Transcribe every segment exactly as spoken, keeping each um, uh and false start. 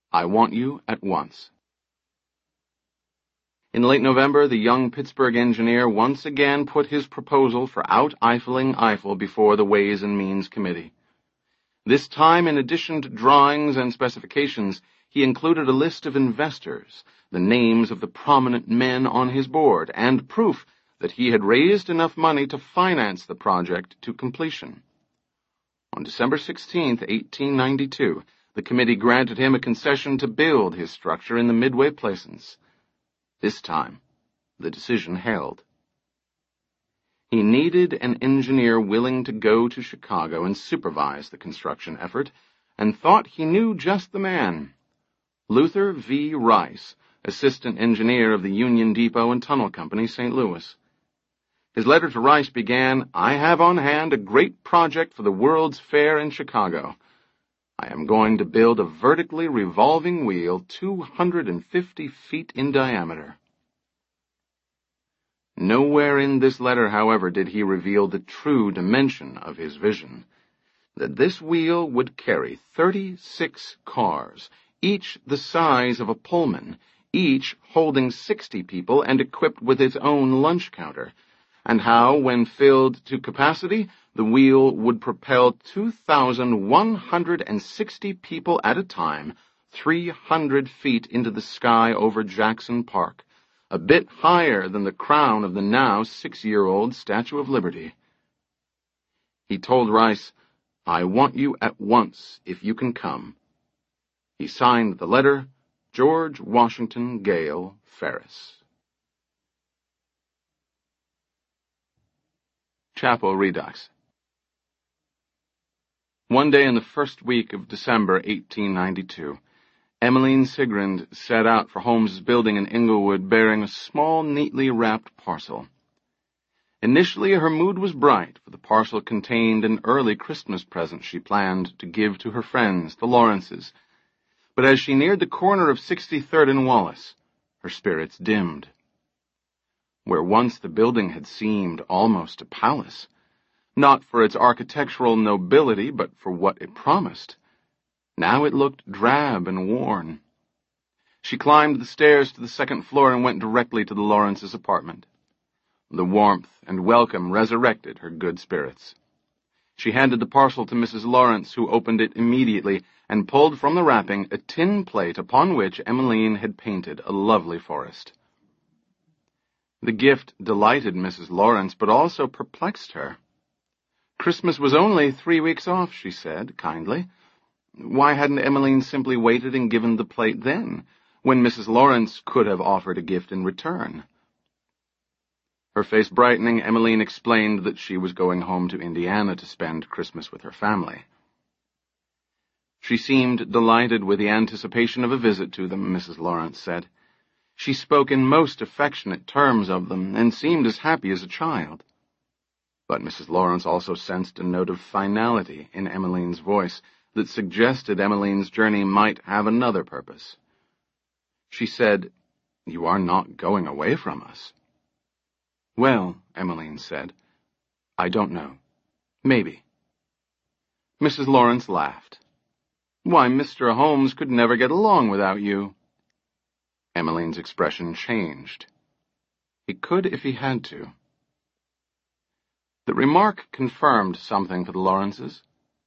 I want you at once. In late November, the young Pittsburgh engineer once again put his proposal for out-Eiffeling Eiffel before the Ways and Means Committee. This time, in addition to drawings and specifications, he included a list of investors, the names of the prominent men on his board, and proof that he had raised enough money to finance the project to completion. On December sixteenth, eighteen ninety-two, the committee granted him a concession to build his structure in the Midway Plaisance. This time, the decision held. He needed an engineer willing to go to Chicago and supervise the construction effort, and thought he knew just the man. Luther V. Rice, assistant engineer of the Union Depot and Tunnel Company, Saint Louis. His letter to Rice began, "I have on hand a great project for the World's Fair in Chicago. I am going to build a vertically revolving wheel two hundred fifty feet in diameter." Nowhere in this letter, however, did he reveal the true dimension of his vision. That this wheel would carry thirty-six cars, each the size of a Pullman, each holding sixty people and equipped with its own lunch counter, and how, when filled to capacity, the wheel would propel two thousand one hundred sixty people at a time, three hundred feet into the sky over Jackson Park, a bit higher than the crown of the now six-year-old Statue of Liberty. He told Rice, "I want you at once, if you can come." He signed the letter, George Washington Gale Ferris. Chapel Redux. One day in the first week of December, eighteen ninety-two, Emmeline Sigrand set out for Holmes's building in Inglewood bearing a small, neatly wrapped parcel. Initially, her mood was bright, for the parcel contained an early Christmas present she planned to give to her friends, the Lawrences. But as she neared the corner of sixty-third and Wallace, her spirits dimmed. Where once the building had seemed almost a palace, not for its architectural nobility, but for what it promised, now it looked drab and worn. She climbed the stairs to the second floor and went directly to the Lawrences' apartment. The warmth and welcome resurrected her good spirits. She handed the parcel to Missus Lawrence, who opened it immediately and pulled from the wrapping a tin plate upon which Emmeline had painted a lovely forest. The gift delighted Missus Lawrence, but also perplexed her. Christmas was only three weeks off, she said, kindly. Why hadn't Emmeline simply waited and given the plate then, when Missus Lawrence could have offered a gift in return? Her face brightening, Emmeline explained that she was going home to Indiana to spend Christmas with her family. She seemed delighted with the anticipation of a visit to them, Missus Lawrence said. She spoke in most affectionate terms of them, and seemed as happy as a child. But Missus Lawrence also sensed a note of finality in Emmeline's voice that suggested Emmeline's journey might have another purpose. She said, "You are not going away from us." "Well," Emmeline said, "I don't know. Maybe." Missus Lawrence laughed. "Why, Mister Holmes could never get along without you." Emmeline's expression changed. He could if he had to. The remark confirmed something for the Lawrences.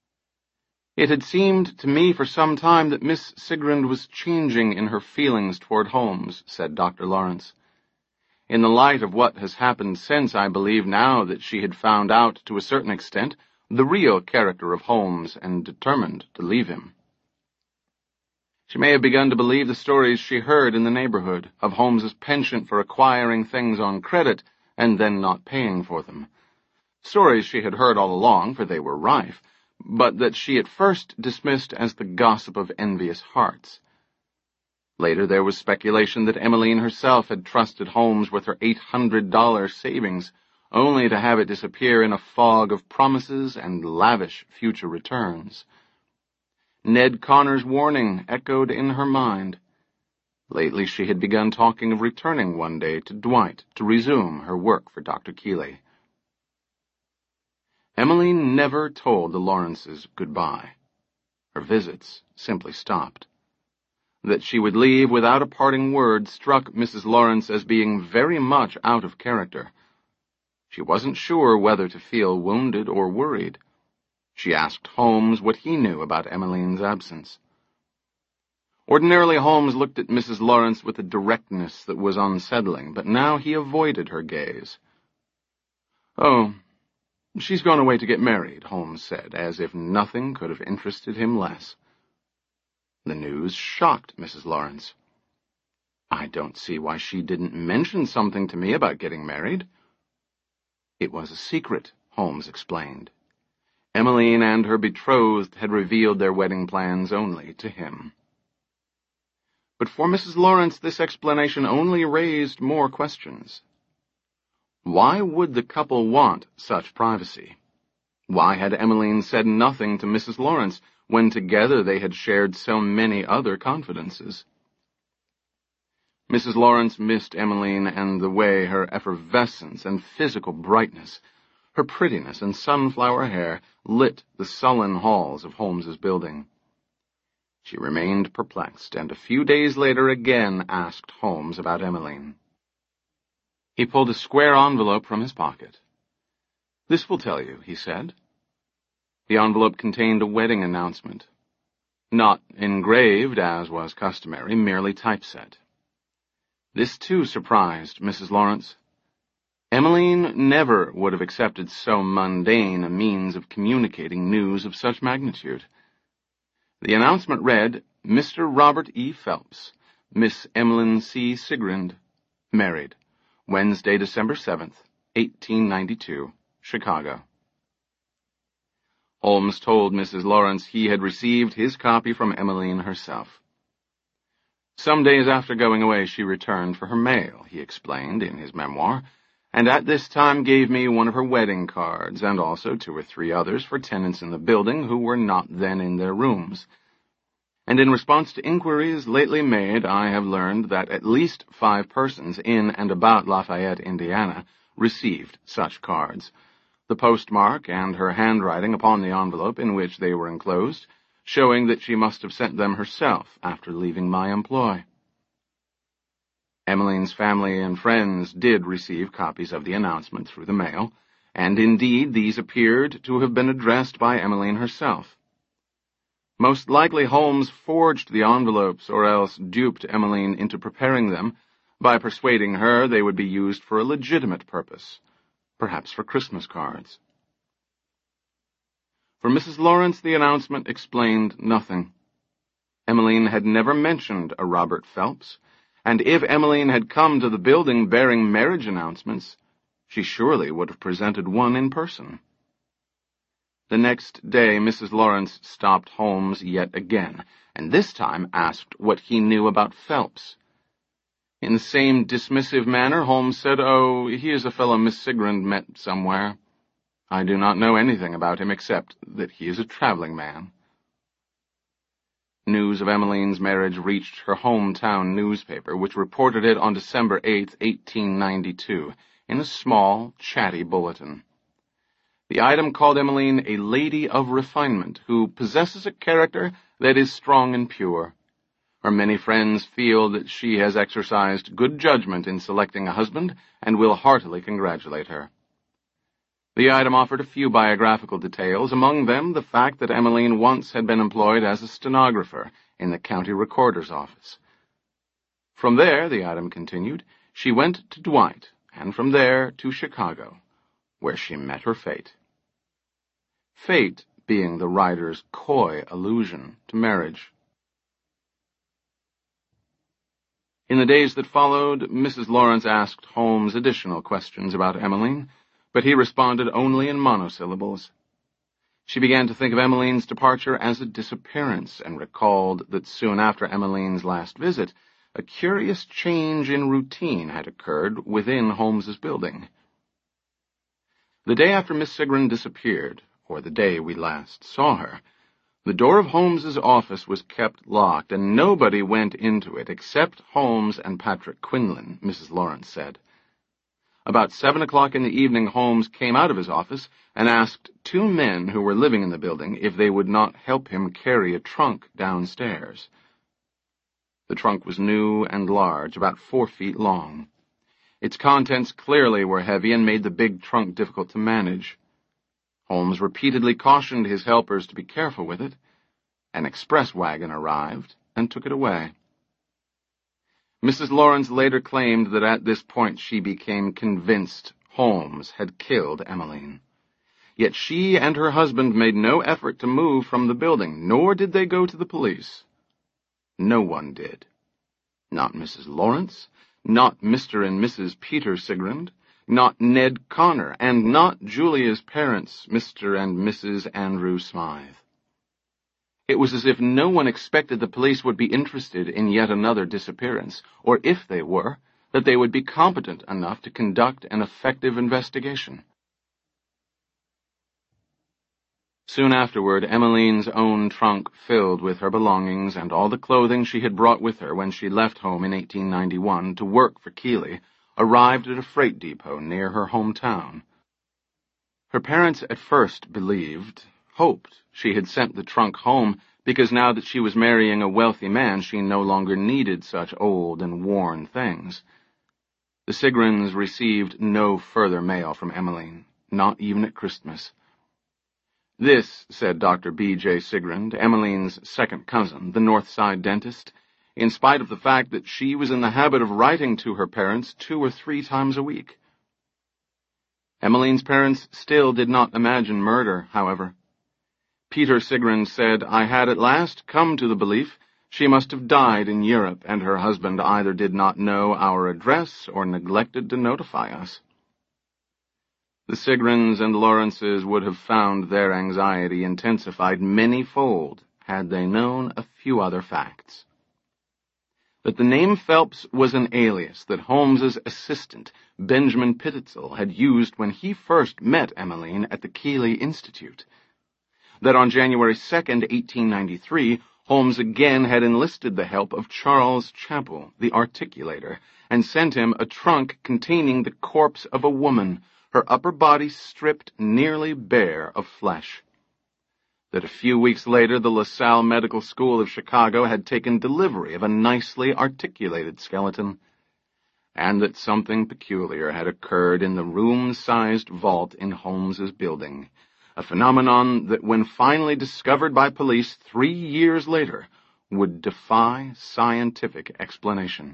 It had seemed to me for some time that Miss Sigrand was changing in her feelings toward Holmes, said Doctor Lawrence. In the light of what has happened since, I believe now that she had found out, to a certain extent, the real character of Holmes and determined to leave him. She may have begun to believe the stories she heard in the neighborhood of Holmes's penchant for acquiring things on credit and then not paying for them. Stories she had heard all along, for they were rife, but that she at first dismissed as the gossip of envious hearts. Later there was speculation that Emmeline herself had trusted Holmes with her eight hundred dollars savings, only to have it disappear in a fog of promises and lavish future returns. Ned Connor's warning echoed in her mind. Lately she had begun talking of returning one day to Dwight to resume her work for Doctor Keeley. Emmeline never told the Lawrences goodbye. Her visits simply stopped. That she would leave without a parting word struck Missus Lawrence as being very much out of character. She wasn't sure whether to feel wounded or worried. She asked Holmes what he knew about Emmeline's absence. Ordinarily, Holmes looked at Missus Lawrence with a directness that was unsettling, but now he avoided her gaze. "Oh, she's gone away to get married," Holmes said, as if nothing could have interested him less. The news shocked Missus Lawrence. "I don't see why she didn't mention something to me about getting married." "It was a secret," Holmes explained. Emmeline and her betrothed had revealed their wedding plans only to him. But for Missus Lawrence, this explanation only raised more questions. Why would the couple want such privacy? Why had Emmeline said nothing to Missus Lawrence when together they had shared so many other confidences? Missus Lawrence missed Emmeline and the way her effervescence and physical brightness, her prettiness and sunflower hair, lit the sullen halls of Holmes's building. She remained perplexed, and a few days later again asked Holmes about Emmeline. He pulled a square envelope from his pocket. "This will tell you," he said. The envelope contained a wedding announcement. Not engraved, as was customary, merely typeset. This, too, surprised Missus Lawrence. Emmeline never would have accepted so mundane a means of communicating news of such magnitude. The announcement read, "Mister Robert E. Phelps, Miss Emmeline C. Sigrand, married, Wednesday, December seventh, eighteen ninety-two, Chicago." Holmes told Missus Lawrence he had received his copy from Emmeline herself. Some days after going away, she returned for her mail, he explained in his memoir, and at this time gave me one of her wedding cards, and also two or three others for tenants in the building who were not then in their rooms. And in response to inquiries lately made, I have learned that at least five persons in and about Lafayette, Indiana, received such cards. The postmark and her handwriting upon the envelope in which they were enclosed, showing that she must have sent them herself after leaving my employ. Emmeline's family and friends did receive copies of the announcement through the mail, and indeed these appeared to have been addressed by Emmeline herself. Most likely Holmes forged the envelopes or else duped Emmeline into preparing them by persuading her they would be used for a legitimate purpose, perhaps for Christmas cards. For Missus Lawrence, the announcement explained nothing. Emmeline had never mentioned a Robert Phelps, and if Emmeline had come to the building bearing marriage announcements, she surely would have presented one in person. The next day Missus Lawrence stopped Holmes yet again, and this time asked what he knew about Phelps. In the same dismissive manner, Holmes said, "Oh, he is a fellow Miss Sigrand met somewhere. I do not know anything about him except that he is a traveling man." News of Emmeline's marriage reached her hometown newspaper, which reported it on December eighth, eighteen ninety-two, in a small, chatty bulletin. The item called Emmeline a lady of refinement, who possesses a character that is strong and pure. Her many friends feel that she has exercised good judgment in selecting a husband, and will heartily congratulate her. The item offered a few biographical details, among them the fact that Emmeline once had been employed as a stenographer in the county recorder's office. From there, the item continued, she went to Dwight, and from there to Chicago, where she met her fate. Fate being the writer's coy allusion to marriage. In the days that followed, Missus Lawrence asked Holmes additional questions about Emmeline, but he responded only in monosyllables. She began to think of Emmeline's departure as a disappearance, and recalled that soon after Emmeline's last visit, a curious change in routine had occurred within Holmes's building. The day after Miss Sigrand disappeared, or the day we last saw her, the door of Holmes's office was kept locked, and nobody went into it except Holmes and Patrick Quinlan, Missus Lawrence said. About seven o'clock in the evening, Holmes came out of his office and asked two men who were living in the building if they would not help him carry a trunk downstairs. The trunk was new and large, about four feet long. Its contents clearly were heavy and made the big trunk difficult to manage. Holmes repeatedly cautioned his helpers to be careful with it. An express wagon arrived and took it away. Missus Lawrence later claimed that at this point she became convinced Holmes had killed Emmeline. Yet she and her husband made no effort to move from the building, nor did they go to the police. No one did. Not Missus Lawrence, not Mister and Missus Peter Sigrand, not Ned Connor, and not Julia's parents, Mister and Missus Andrew Smythe. It was as if no one expected the police would be interested in yet another disappearance, or if they were, that they would be competent enough to conduct an effective investigation. Soon afterward, Emmeline's own trunk filled with her belongings and all the clothing she had brought with her when she left home in eighteen ninety-one to work for Keeley arrived at a freight depot near her hometown. Her parents at first believed, hoped, she had sent the trunk home because now that she was marrying a wealthy man she no longer needed such old and worn things. The Sigrands received no further mail from Emmeline, not even at Christmas. This, said Doctor B J Sigrand, Emmeline's second cousin, the North Side dentist, in spite of the fact that she was in the habit of writing to her parents two or three times a week. Emmeline's parents still did not imagine murder, however. Peter Sigrand said, I had at last come to the belief she must have died in Europe, and her husband either did not know our address or neglected to notify us. The Sigrands and Lawrences would have found their anxiety intensified many-fold had they known a few other facts. That the name Phelps was an alias that Holmes's assistant, Benjamin Pititzel, had used when he first met Emmeline at the Keeley Institute. That on January second, eighteen ninety-three, Holmes again had enlisted the help of Charles Chappell, the articulator, and sent him a trunk containing the corpse of a woman, her upper body stripped nearly bare of flesh. That a few weeks later the LaSalle Medical School of Chicago had taken delivery of a nicely articulated skeleton, and that something peculiar had occurred in the room-sized vault in Holmes's building, a phenomenon that, when finally discovered by police three years later, would defy scientific explanation.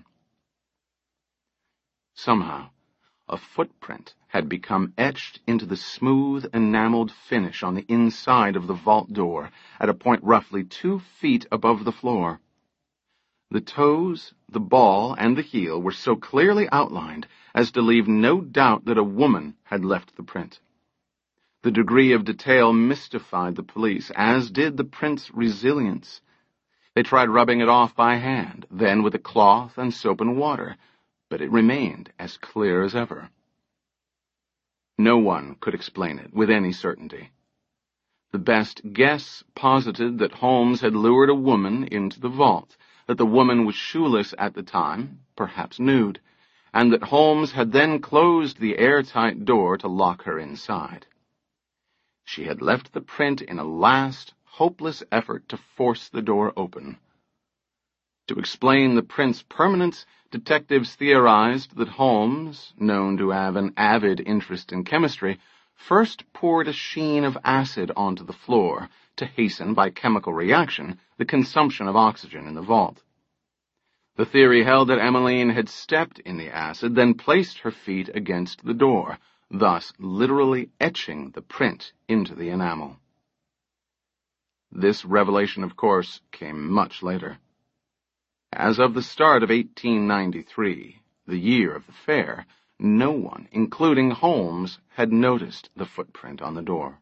Somehow, a footprint had become etched into the smooth, enameled finish on the inside of the vault door at a point roughly two feet above the floor. The toes, the ball, and the heel were so clearly outlined as to leave no doubt that a woman had left the print. The degree of detail mystified the police, as did the print's resilience. They tried rubbing it off by hand, then with a cloth and soap and water, but it remained as clear as ever. No one could explain it with any certainty. The best guess posited that Holmes had lured a woman into the vault, that the woman was shoeless at the time, perhaps nude, and that Holmes had then closed the airtight door to lock her inside. She had left the print in a last, hopeless effort to force the door open. To explain the print's permanence, detectives theorized that Holmes, known to have an avid interest in chemistry, first poured a sheen of acid onto the floor to hasten, by chemical reaction, the consumption of oxygen in the vault. The theory held that Emmeline had stepped in the acid, then placed her feet against the door, thus literally etching the print into the enamel. This revelation, of course, came much later. As of the start of eighteen ninety-three, the year of the fair, no one, including Holmes, had noticed the footprint on the door.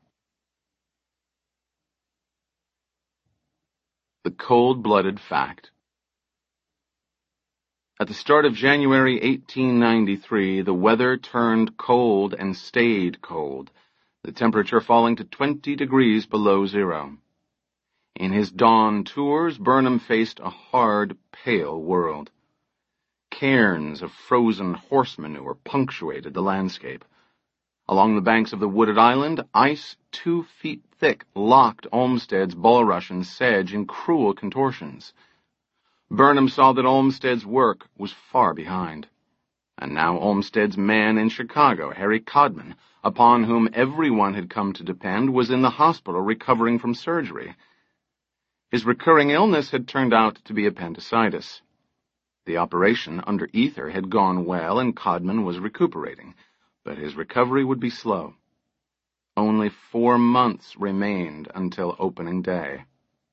The cold-blooded fact. At the start of January eighteen ninety-three, the weather turned cold and stayed cold, the temperature falling to twenty degrees below zero. In his dawn tours, Burnham faced a hard, pale world. Cairns of frozen horse manure punctuated the landscape. Along the banks of the wooded island, ice two feet thick locked Olmsted's bulrush and sedge in cruel contortions. Burnham saw that Olmsted's work was far behind. And now Olmsted's man in Chicago, Harry Codman, upon whom everyone had come to depend, was in the hospital recovering from surgery. His recurring illness had turned out to be appendicitis. The operation under ether had gone well, and Codman was recuperating, but his recovery would be slow. Only four months remained until opening day.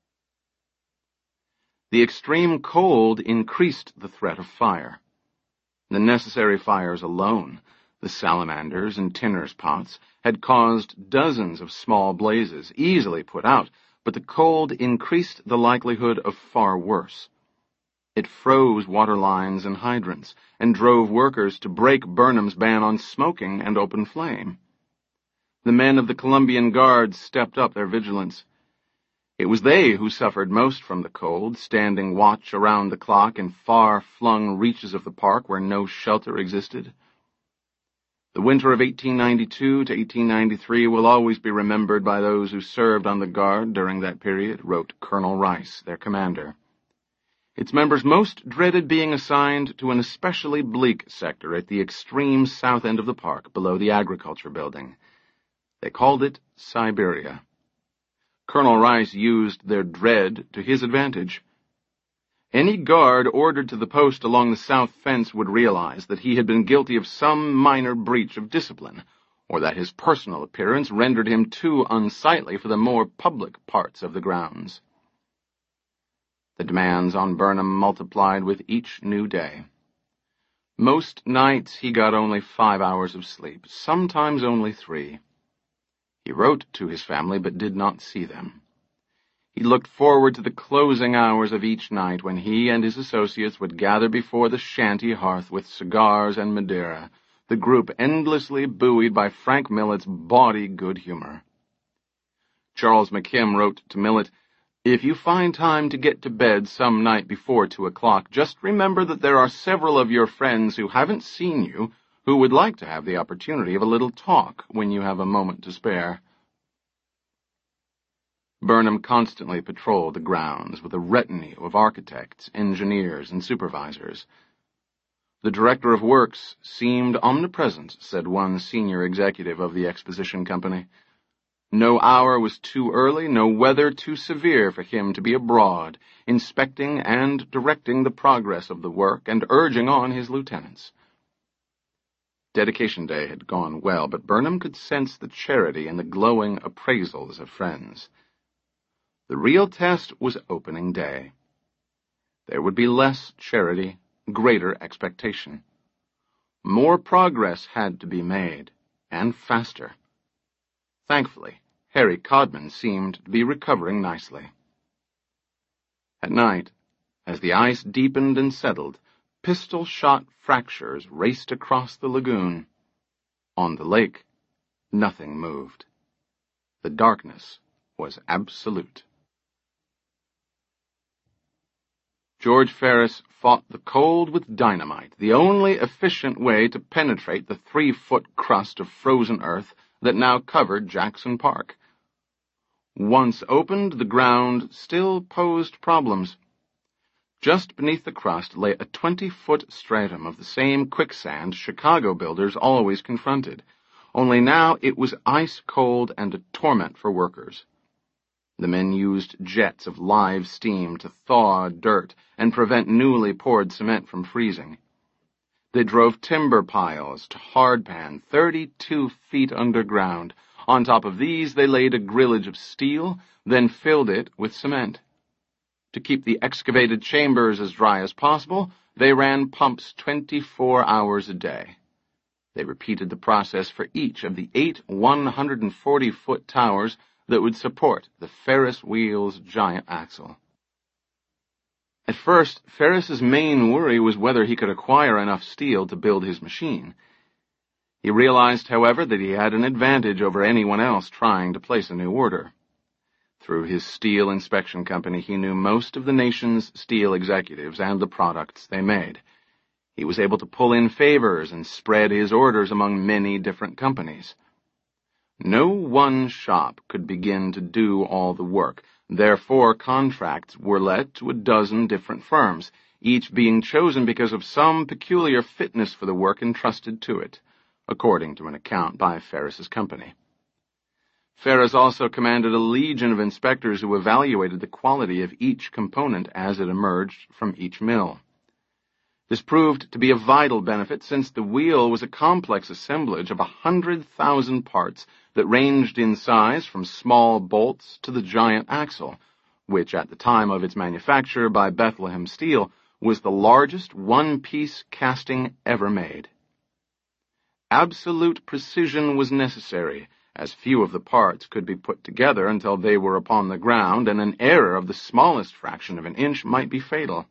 The extreme cold increased the threat of fire. The necessary fires alone, the salamanders and tinners pots, had caused dozens of small blazes, easily put out, but the cold increased the likelihood of far worse. It froze water lines and hydrants, and drove workers to break Burnham's ban on smoking and open flame. The men of the Columbian Guards stepped up their vigilance. It was they who suffered most from the cold, standing watch around the clock in far-flung reaches of the park where no shelter existed. The winter of eighteen ninety-two to eighteen ninety-three will always be remembered by those who served on the Guard during that period, wrote Colonel Rice, their commander. Its members most dreaded being assigned to an especially bleak sector at the extreme south end of the park, below the agriculture building. They called it Siberia. Colonel Rice used their dread to his advantage. Any guard ordered to the post along the south fence would realize that he had been guilty of some minor breach of discipline, or that his personal appearance rendered him too unsightly for the more public parts of the grounds. The demands on Burnham multiplied with each new day. Most nights he got only five hours of sleep, sometimes only three. He wrote to his family but did not see them. He looked forward to the closing hours of each night when he and his associates would gather before the shanty hearth with cigars and Madeira, the group endlessly buoyed by Frank Millett's bawdy good humor. Charles McKim wrote to Millett, "If you find time to get to bed some night before two o'clock, just remember that there are several of your friends who haven't seen you who would like to have the opportunity of a little talk when you have a moment to spare." Burnham constantly patrolled the grounds with a retinue of architects, engineers, and supervisors. The director of works seemed omnipresent, said one senior executive of the exposition company. No hour was too early, no weather too severe for him to be abroad, inspecting and directing the progress of the work and urging on his lieutenants. Dedication Day had gone well, but Burnham could sense the charity in the glowing appraisals of friends. The real test was opening day. There would be less charity, greater expectation. More progress had to be made, and faster. Thankfully, Harry Codman seemed to be recovering nicely. At night, as the ice deepened and settled, pistol-shot fractures raced across the lagoon. On the lake, nothing moved. The darkness was absolute. George Ferris fought the cold with dynamite, the only efficient way to penetrate the three-foot crust of frozen earth that now covered Jackson Park. Once opened, the ground still posed problems. Just beneath the crust lay a twenty-foot stratum of the same quicksand Chicago builders always confronted, only now it was ice-cold and a torment for workers. The men used jets of live steam to thaw dirt and prevent newly poured cement from freezing. They drove timber piles to hardpan thirty-two feet underground. On top of these they laid a grillage of steel, then filled it with cement. To keep the excavated chambers as dry as possible, they ran pumps twenty-four hours a day. They repeated the process for each of the eight one hundred forty foot towers that would support the Ferris wheel's giant axle. At first, Ferris's main worry was whether he could acquire enough steel to build his machine. He realized, however, that he had an advantage over anyone else trying to place a new order. Through his steel inspection company, he knew most of the nation's steel executives and the products they made. He was able to pull in favors and spread his orders among many different companies. No one shop could begin to do all the work, Therefore, contracts were let to a dozen different firms, each being chosen because of some peculiar fitness for the work entrusted to it, according to an account by Ferris's company. Ferris also commanded a legion of inspectors who evaluated the quality of each component as it emerged from each mill. This proved to be a vital benefit, since the wheel was a complex assemblage of a hundred thousand parts that ranged in size from small bolts to the giant axle, which at the time of its manufacture by Bethlehem Steel was the largest one-piece casting ever made. Absolute precision was necessary, as few of the parts could be put together until they were upon the ground, and an error of the smallest fraction of an inch might be fatal.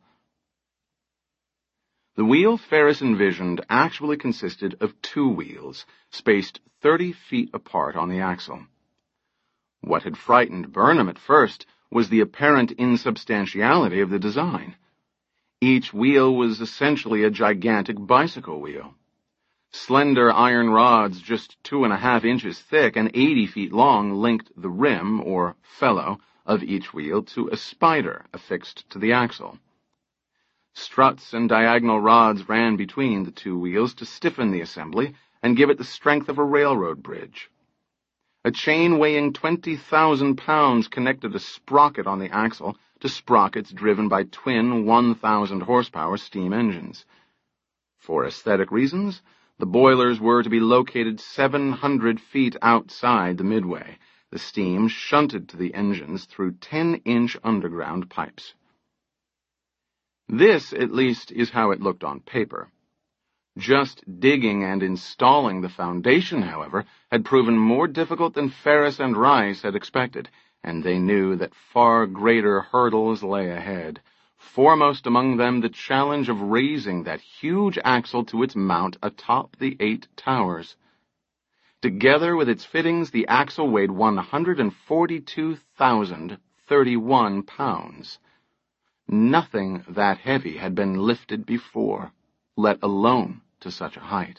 The wheel Ferris envisioned actually consisted of two wheels, spaced thirty feet apart on the axle. What had frightened Burnham at first was the apparent insubstantiality of the design. Each wheel was essentially a gigantic bicycle wheel. Slender iron rods just two and a half inches thick and eighty feet long linked the rim, or felloe, of each wheel to a spider affixed to the axle. Struts and diagonal rods ran between the two wheels to stiffen the assembly and give it the strength of a railroad bridge. A chain weighing twenty thousand pounds connected a sprocket on the axle to sprockets driven by twin one thousand horsepower steam engines. For aesthetic reasons, the boilers were to be located seven hundred feet outside the midway, the steam shunted to the engines through ten-inch underground pipes. This, at least, is how it looked on paper. Just digging and installing the foundation, however, had proven more difficult than Ferris and Rice had expected, and they knew that far greater hurdles lay ahead, foremost among them the challenge of raising that huge axle to its mount atop the eight towers. Together with its fittings, the axle weighed one hundred forty-two thousand thirty-one pounds. Nothing that heavy had been lifted before, let alone to such a height.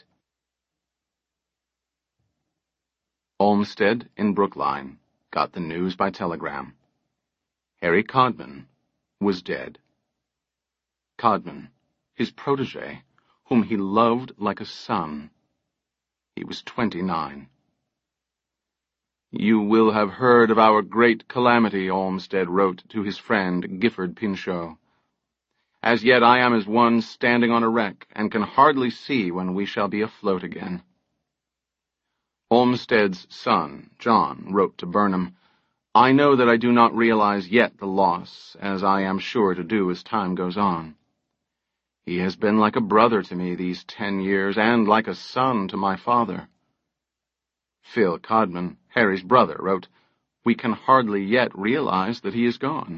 Olmsted in Brookline got the news by telegram. Harry Codman was dead. Codman, his protege, whom he loved like a son. He was twenty-nine. "You will have heard of our great calamity," Olmsted wrote to his friend Gifford Pinchot. "As yet I am as one standing on a wreck, and can hardly see when we shall be afloat again." Olmsted's son, John, wrote to Burnham, "I know that I do not realize yet the loss, as I am sure to do as time goes on. He has been like a brother to me these ten years, and like a son to my father." Phil Codman, Harry's brother, wrote, "We can hardly yet realize that he is gone."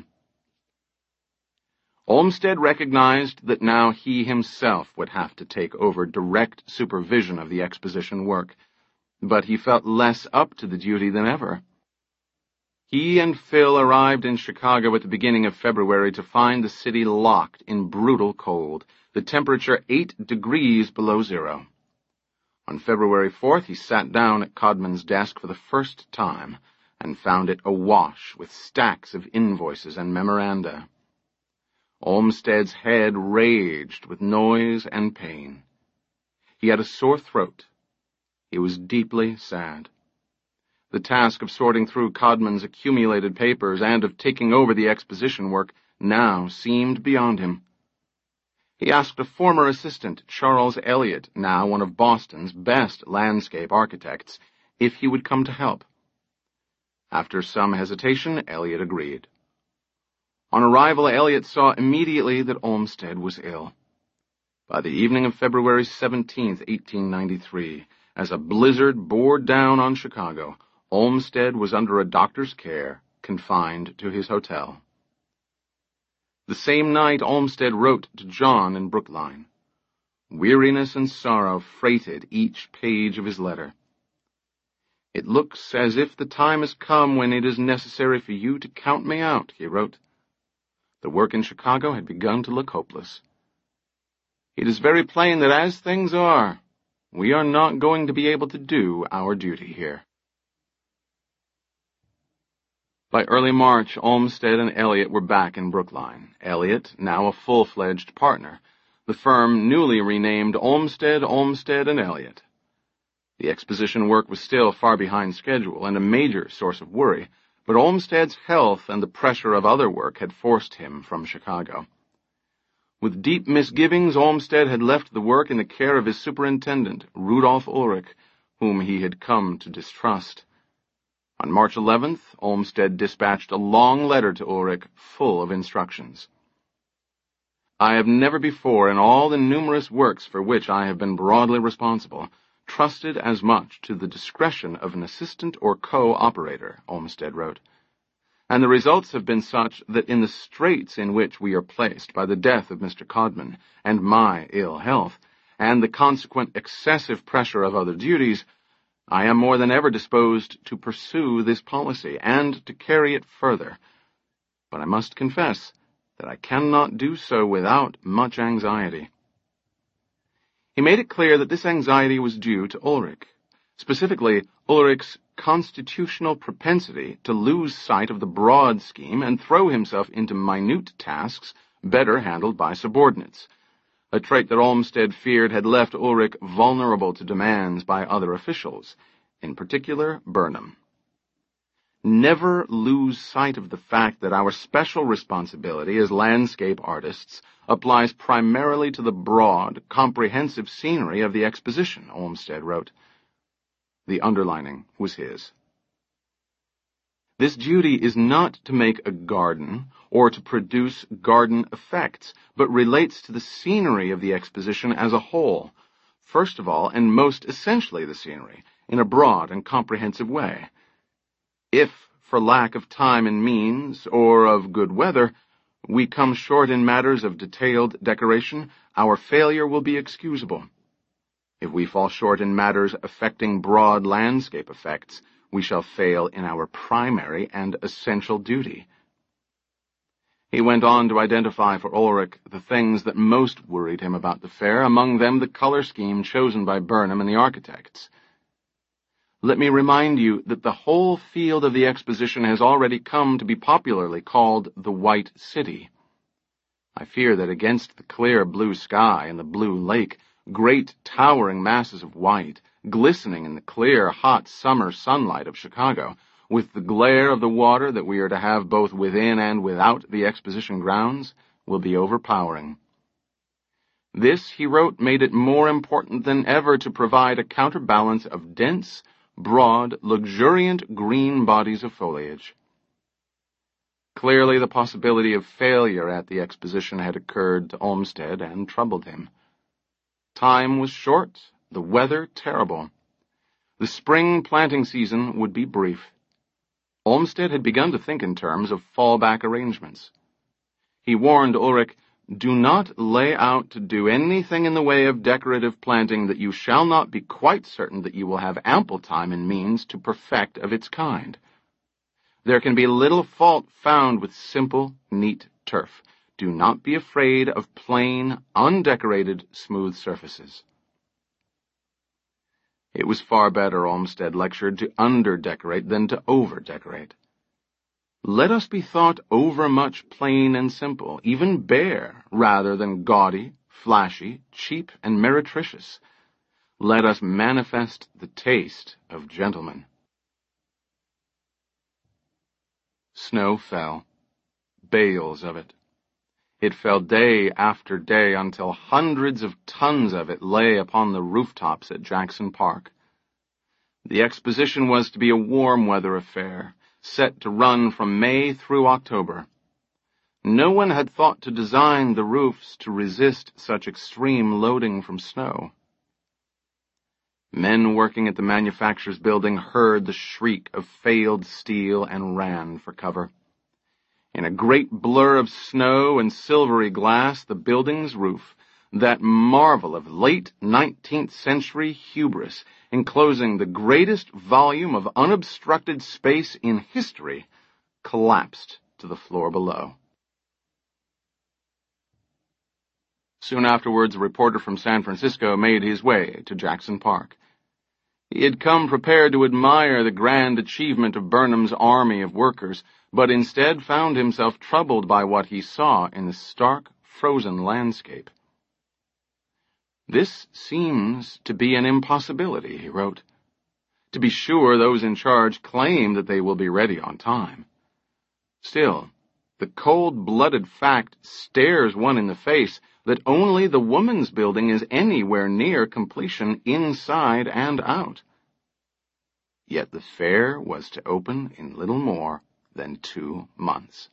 Olmsted recognized that now he himself would have to take over direct supervision of the exposition work, but he felt less up to the duty than ever. He and Phil arrived in Chicago at the beginning of February to find the city locked in brutal cold, the temperature eight degrees below zero. On February fourth, he sat down at Codman's desk for the first time and found it awash with stacks of invoices and memoranda. Olmsted's head raged with noise and pain. He had a sore throat. He was deeply sad. The task of sorting through Codman's accumulated papers and of taking over the exposition work now seemed beyond him. He asked a former assistant, Charles Elliott, now one of Boston's best landscape architects, if he would come to help. After some hesitation, Elliott agreed. On arrival, Elliott saw immediately that Olmsted was ill. By the evening of February seventeenth, eighteen ninety-three, as a blizzard bore down on Chicago, Olmsted was under a doctor's care, confined to his hotel. The same night, Olmsted wrote to John in Brookline. Weariness and sorrow freighted each page of his letter. "It looks as if the time has come when it is necessary for you to count me out," he wrote. The work in Chicago had begun to look hopeless. "It is very plain that as things are, we are not going to be able to do our duty here." By early March, Olmsted and Elliot were back in Brookline. Elliot, now a full-fledged partner. The firm newly renamed Olmsted, Olmsted and Elliot. The exposition work was still far behind schedule and a major source of worry, but Olmsted's health and the pressure of other work had forced him from Chicago. With deep misgivings, Olmsted had left the work in the care of his superintendent, Rudolf Ulrich, whom he had come to distrust. On March eleventh, Olmsted dispatched a long letter to Ulrich full of instructions. I have never before, in all the numerous works for which I have been broadly responsible, trusted as much to the discretion of an assistant or co-operator, Olmsted wrote. And the results have been such that in the straits in which we are placed by the death of Mister Codman and my ill health, and the consequent excessive pressure of other duties, I am more than ever disposed to pursue this policy and to carry it further. But I must confess that I cannot do so without much anxiety. He made it clear that this anxiety was due to Ulrich, specifically Ulrich's constitutional propensity to lose sight of the broad scheme and throw himself into minute tasks better handled by subordinates, a trait that Olmsted feared had left Ulrich vulnerable to demands by other officials, in particular Burnham. Never lose sight of the fact that our special responsibility as landscape artists applies primarily to the broad, comprehensive scenery of the exposition, Olmsted wrote. The underlining was his. This duty is not to make a garden or to produce garden effects, but relates to the scenery of the exposition as a whole, first of all and most essentially the scenery, in a broad and comprehensive way. If, for lack of time and means, or of good weather, we come short in matters of detailed decoration, our failure will be excusable. If we fall short in matters affecting broad landscape effects, we shall fail in our primary and essential duty. He went on to identify for Ulrich the things that most worried him about the fair, among them the color scheme chosen by Burnham and the architects. Let me remind you that the whole field of the exposition has already come to be popularly called the White City. I fear that against the clear blue sky and the blue lake, great towering masses of white, glistening in the clear, hot summer sunlight of Chicago, with the glare of the water that we are to have both within and without the exposition grounds, will be overpowering. This, he wrote, made it more important than ever to provide a counterbalance of dense, broad, luxuriant green bodies of foliage. Clearly the possibility of failure at the exposition had occurred to Olmsted and troubled him. Time was short, the weather terrible. The spring planting season would be brief. Olmsted had begun to think in terms of fallback arrangements. He warned Ulrich, "Do not lay out to do anything in the way of decorative planting that you shall not be quite certain that you will have ample time and means to perfect of its kind. There can be little fault found with simple, neat turf. Do not be afraid of plain, undecorated, smooth surfaces." It was far better, Olmsted lectured, to under-decorate than to over-decorate. Let us be thought overmuch plain and simple, even bare, rather than gaudy, flashy, cheap, and meretricious. Let us manifest the taste of gentlemen. Snow fell, bales of it. It fell day after day until hundreds of tons of it lay upon the rooftops at Jackson Park. The exposition was to be a warm-weather affair, set to run from May through October. No one had thought to design the roofs to resist such extreme loading from snow. Men working at the manufacturer's building heard the shriek of failed steel and ran for cover. In a great blur of snow and silvery glass, the building's roof, that marvel of late nineteenth century hubris, enclosing the greatest volume of unobstructed space in history, collapsed to the floor below. Soon afterwards, a reporter from San Francisco made his way to Jackson Park. He had come prepared to admire the grand achievement of Burnham's army of workers, but instead found himself troubled by what he saw in the stark, frozen landscape. "This seems to be an impossibility," he wrote. "To be sure, those in charge claim that they will be ready on time. Still, the cold-blooded fact stares one in the face that only the woman's building is anywhere near completion inside and out. Yet the fair was to open in little more than two months."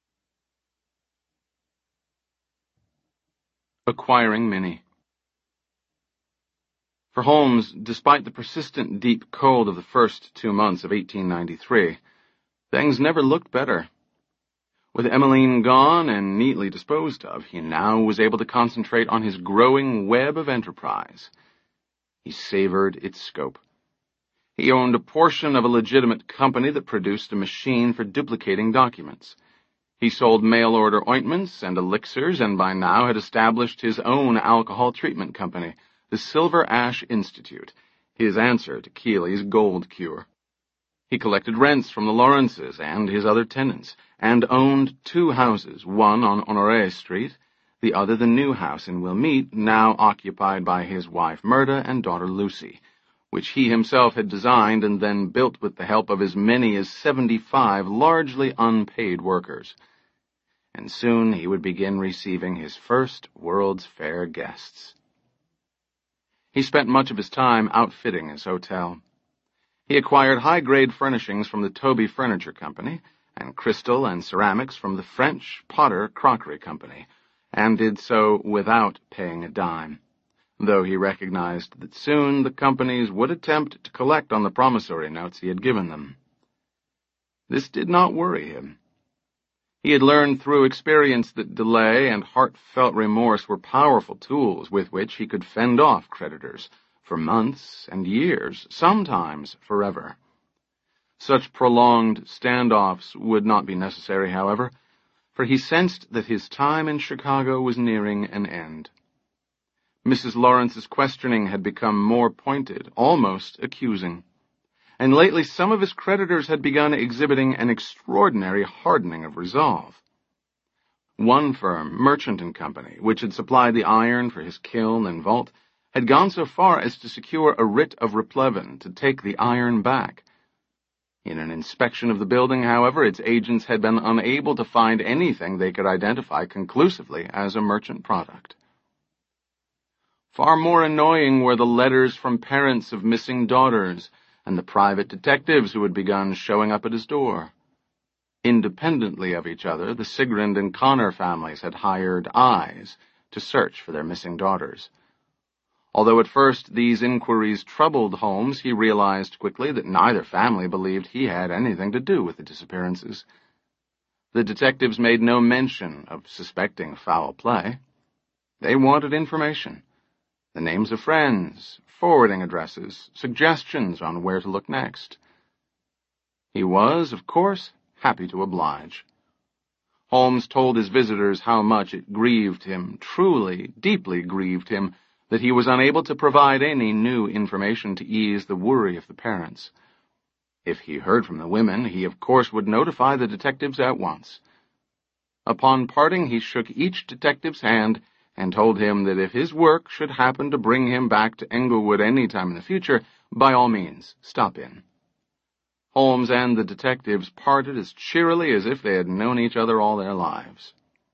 Acquiring Minnie. For Holmes, despite the persistent deep cold of the first two months of eighteen ninety-three, things never looked better. With Emmeline gone and neatly disposed of, he now was able to concentrate on his growing web of enterprise. He savored its scope. He owned a portion of a legitimate company that produced a machine for duplicating documents. He sold mail-order ointments and elixirs, and by now had established his own alcohol treatment company, the Silver Ash Institute, his answer to Keeley's Gold Cure. He collected rents from the Lawrences and his other tenants, and owned two houses, one on Honoré Street, the other the new house in Wilmette, now occupied by his wife Myrta and daughter Lucy, which he himself had designed and then built with the help of as many as seventy-five largely unpaid workers. And soon he would begin receiving his first World's Fair guests. He spent much of his time outfitting his hotel. He acquired high-grade furnishings from the Toby Furniture Company and crystal and ceramics from the French Potter Crockery Company, and did so without paying a dime, though he recognized that soon the companies would attempt to collect on the promissory notes he had given them. This did not worry him. He had learned through experience that delay and heartfelt remorse were powerful tools with which he could fend off creditors for months and years, sometimes forever. Such prolonged standoffs would not be necessary, however, for he sensed that his time in Chicago was nearing an end. Missus Lawrence's questioning had become more pointed, almost accusing, and lately some of his creditors had begun exhibiting an extraordinary hardening of resolve. One firm, Merchant and Company, which had supplied the iron for his kiln and vault, had gone so far as to secure a writ of replevin to take the iron back. In an inspection of the building, however, its agents had been unable to find anything they could identify conclusively as a merchant product. Far more annoying were the letters from parents of missing daughters and the private detectives who had begun showing up at his door. Independently of each other, the Sigrand and Connor families had hired eyes to search for their missing daughters. Although at first these inquiries troubled Holmes, he realized quickly that neither family believed he had anything to do with the disappearances. The detectives made no mention of suspecting foul play. They wanted information, the names of friends, forwarding addresses, suggestions on where to look next. He was, of course, happy to oblige. Holmes told his visitors how much it grieved him, truly, deeply grieved him, that he was unable to provide any new information to ease the worry of the parents. If he heard from the women, he of course would notify the detectives at once. Upon parting, he shook each detective's hand and told him that if his work should happen to bring him back to Englewood any time in the future, by all means, stop in. Holmes and the detectives parted as cheerily as if they had known each other all their lives.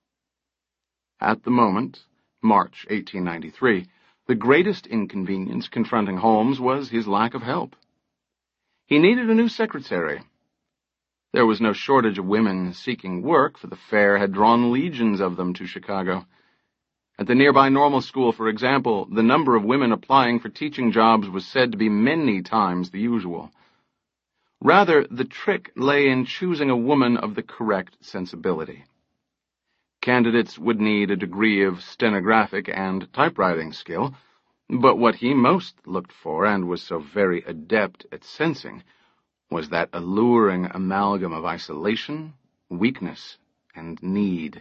At the moment, March eighteen ninety-three, the greatest inconvenience confronting Holmes was his lack of help. He needed a new secretary. There was no shortage of women seeking work, for the fair had drawn legions of them to Chicago. At the nearby normal school, for example, the number of women applying for teaching jobs was said to be many times the usual. Rather, the trick lay in choosing a woman of the correct sensibility. Candidates would need a degree of stenographic and typewriting skill, but what he most looked for, and was so very adept at sensing, was that alluring amalgam of isolation, weakness, and need.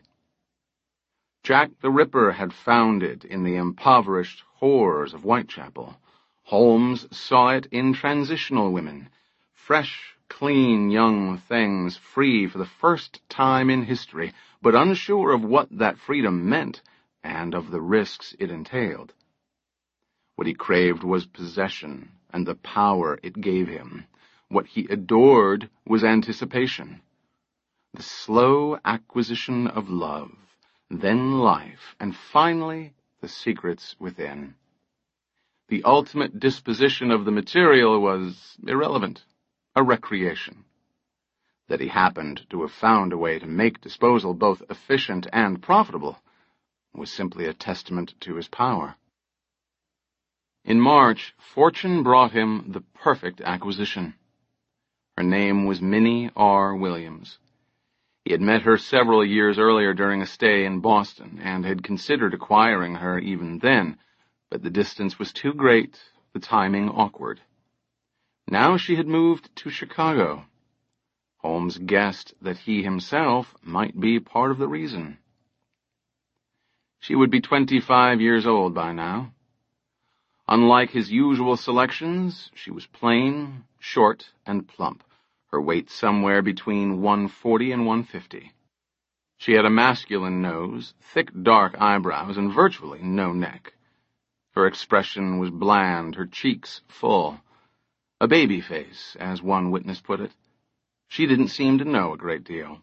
Jack the Ripper had found it in the impoverished horrors of Whitechapel. Holmes saw it in transitional women, fresh, clean young things, free for the first time in history, but unsure of what that freedom meant and of the risks it entailed. What he craved was possession and the power it gave him. What he adored was anticipation. The slow acquisition of love, then life, and finally the secrets within. The ultimate disposition of the material was irrelevant, a recreation. That he happened to have found a way to make disposal both efficient and profitable was simply a testament to his power. In March, fortune brought him the perfect acquisition. Her name was Minnie R. Williams. He had met her several years earlier during a stay in Boston, and had considered acquiring her even then, but the distance was too great, the timing awkward. Now she had moved to Chicago. Holmes guessed that he himself might be part of the reason. She would be twenty-five years old by now. Unlike his usual selections, she was plain, short, and plump, her weight somewhere between one forty and one fifty. She had a masculine nose, thick dark eyebrows, and virtually no neck. Her expression was bland, her cheeks full. A baby face, as one witness put it. She didn't seem to know a great deal.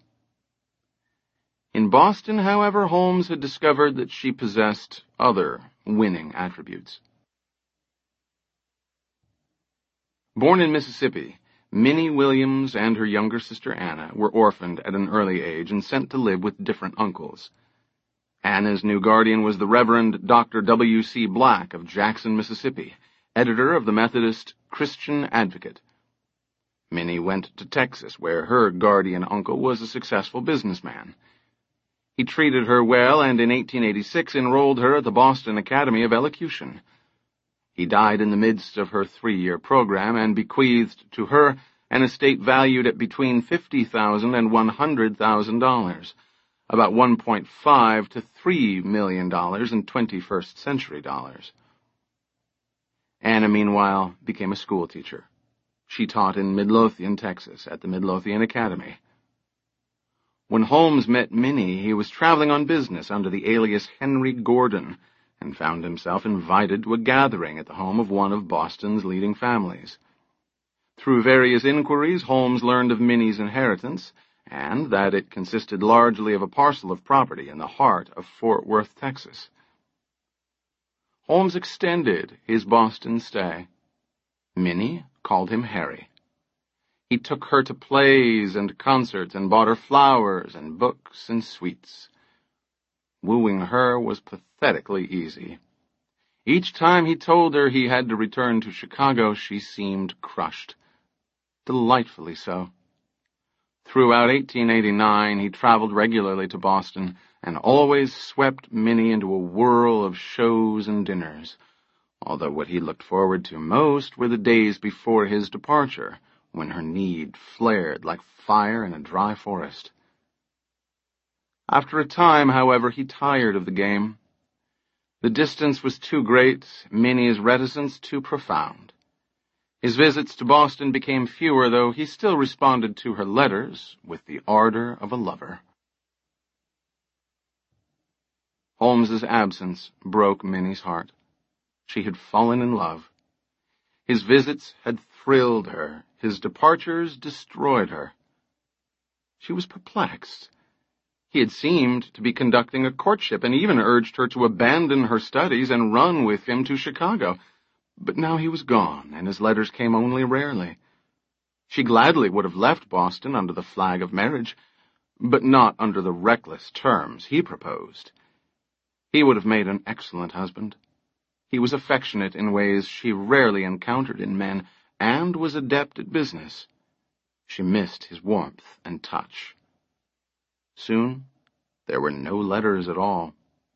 In Boston, however, Holmes had discovered that she possessed other winning attributes. Born in Mississippi, Minnie Williams and her younger sister Anna were orphaned at an early age and sent to live with different uncles. Anna's new guardian was the Reverend Doctor W C Black of Jackson, Mississippi, editor of the Methodist Christian Advocate. Minnie went to Texas, where her guardian uncle was a successful businessman. He treated her well and in eighteen eighty-six enrolled her at the Boston Academy of Elocution. He died in the midst of her three-year program and bequeathed to her an estate valued at between fifty thousand dollars and one hundred thousand dollars, about one point five to three million dollars in twenty-first century dollars. Anna, meanwhile, became a schoolteacher. She taught in Midlothian, Texas, at the Midlothian Academy. When Holmes met Minnie, he was traveling on business under the alias Henry Gordon, and found himself invited to a gathering at the home of one of Boston's leading families. Through various inquiries, Holmes learned of Minnie's inheritance, and that it consisted largely of a parcel of property in the heart of Fort Worth, Texas. Holmes extended his Boston stay. Minnie called him Harry. He took her to plays and concerts and bought her flowers and books and sweets. Wooing her was pathetically easy. Each time he told her he had to return to Chicago, she seemed crushed. Delightfully so. Throughout eighteen eighty-nine, he traveled regularly to Boston and always swept Minnie into a whirl of shows and dinners, although what he looked forward to most were the days before his departure, when her need flared like fire in a dry forest. After a time, however, he tired of the game. The distance was too great, Minnie's reticence too profound. His visits to Boston became fewer, though he still responded to her letters with the ardor of a lover. Holmes's absence broke Minnie's heart. She had fallen in love. His visits had thrilled her. His departures destroyed her. She was perplexed. He had seemed to be conducting a courtship and even urged her to abandon her studies and run with him to Chicago. But now he was gone, and his letters came only rarely. She gladly would have left Boston under the flag of marriage, but not under the reckless terms he proposed. He would have made an excellent husband. He was affectionate in ways she rarely encountered in men, and was adept at business. She missed his warmth and touch. Soon, there were no letters at all.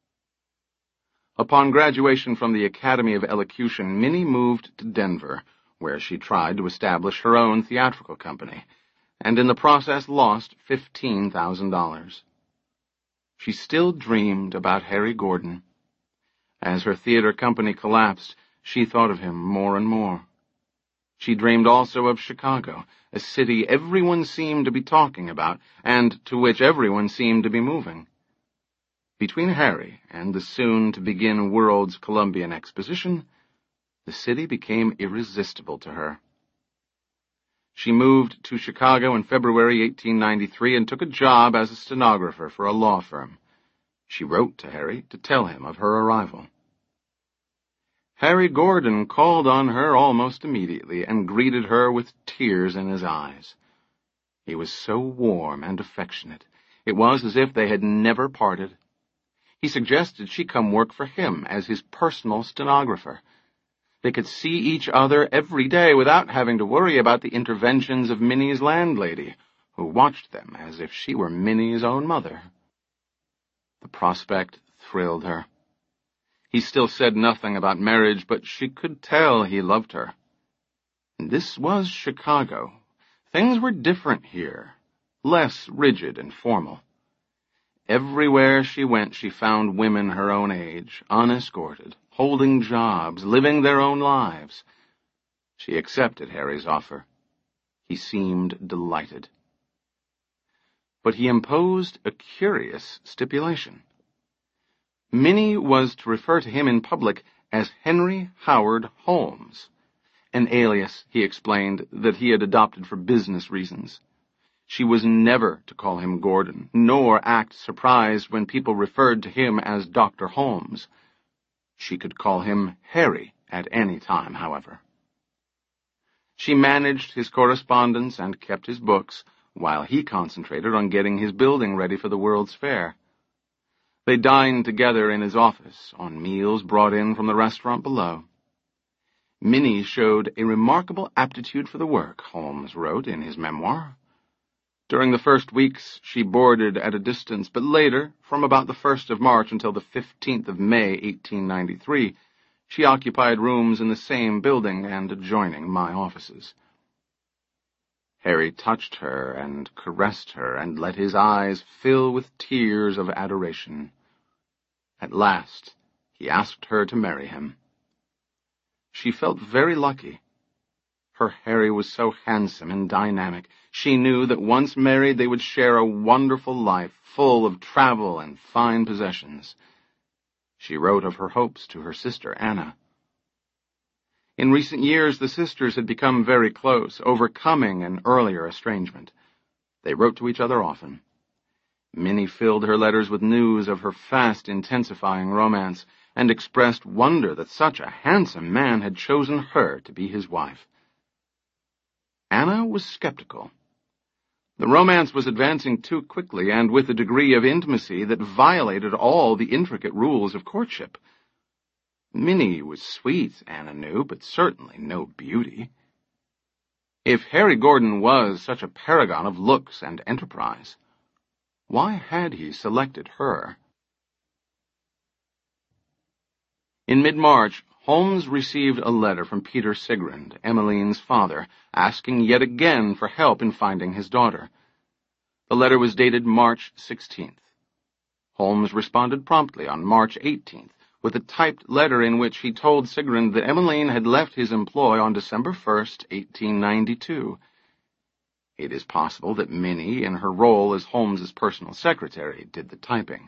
Upon graduation from the Academy of Elocution, Minnie moved to Denver, where she tried to establish her own theatrical company, and in the process lost fifteen thousand dollars. She still dreamed about Harry Gordon. As her theater company collapsed, she thought of him more and more. She dreamed also of Chicago, a city everyone seemed to be talking about, and to which everyone seemed to be moving. Between Harry and the soon-to-begin World's Columbian Exposition, the city became irresistible to her. She moved to Chicago in February eighteen ninety-three and took a job as a stenographer for a law firm. She wrote to Harry to tell him of her arrival. Harry Gordon called on her almost immediately and greeted her with tears in his eyes. He was so warm and affectionate. It was as if they had never parted. He suggested she come work for him as his personal stenographer. They could see each other every day without having to worry about the interventions of Minnie's landlady, who watched them as if she were Minnie's own mother. The prospect thrilled her. He still said nothing about marriage, but she could tell he loved her. This was Chicago. Things were different here, less rigid and formal. Everywhere she went, she found women her own age, unescorted, holding jobs, living their own lives. She accepted Harry's offer. He seemed delighted. But he imposed a curious stipulation. Minnie was to refer to him in public as Henry Howard Holmes, an alias, he explained, that he had adopted for business reasons. She was never to call him Gordon, nor act surprised when people referred to him as Doctor Holmes. She could call him Harry at any time, however. She managed his correspondence and kept his books, while he concentrated on getting his building ready for the World's Fair. They dined together in his office, on meals brought in from the restaurant below. Minnie showed a remarkable aptitude for the work, Holmes wrote in his memoir. During the first weeks, she boarded at a distance, but later, from about the first of March until the fifteenth of May, eighteen ninety-three, she occupied rooms in the same building and adjoining my offices. Harry touched her and caressed her and let his eyes fill with tears of adoration. At last, he asked her to marry him. She felt very lucky. Her Harry was so handsome and dynamic. She knew that once married they would share a wonderful life, full of travel and fine possessions. She wrote of her hopes to her sister Anna. In recent years, the sisters had become very close, overcoming an earlier estrangement. They wrote to each other often. Minnie filled her letters with news of her fast-intensifying romance, and expressed wonder that such a handsome man had chosen her to be his wife. Anna was skeptical. The romance was advancing too quickly and with a degree of intimacy that violated all the intricate rules of courtship. Minnie was sweet, Anna knew, but certainly no beauty. If Harry Gordon was such a paragon of looks and enterprise, why had he selected her? In mid-March, Holmes received a letter from Peter Sigrand, Emmeline's father, asking yet again for help in finding his daughter. The letter was dated March sixteenth. Holmes responded promptly on March eighteenth, with a typed letter in which he told Sigrand that Emmeline had left his employ on December first, eighteen ninety-two. It is possible that Minnie, in her role as Holmes's personal secretary, did the typing.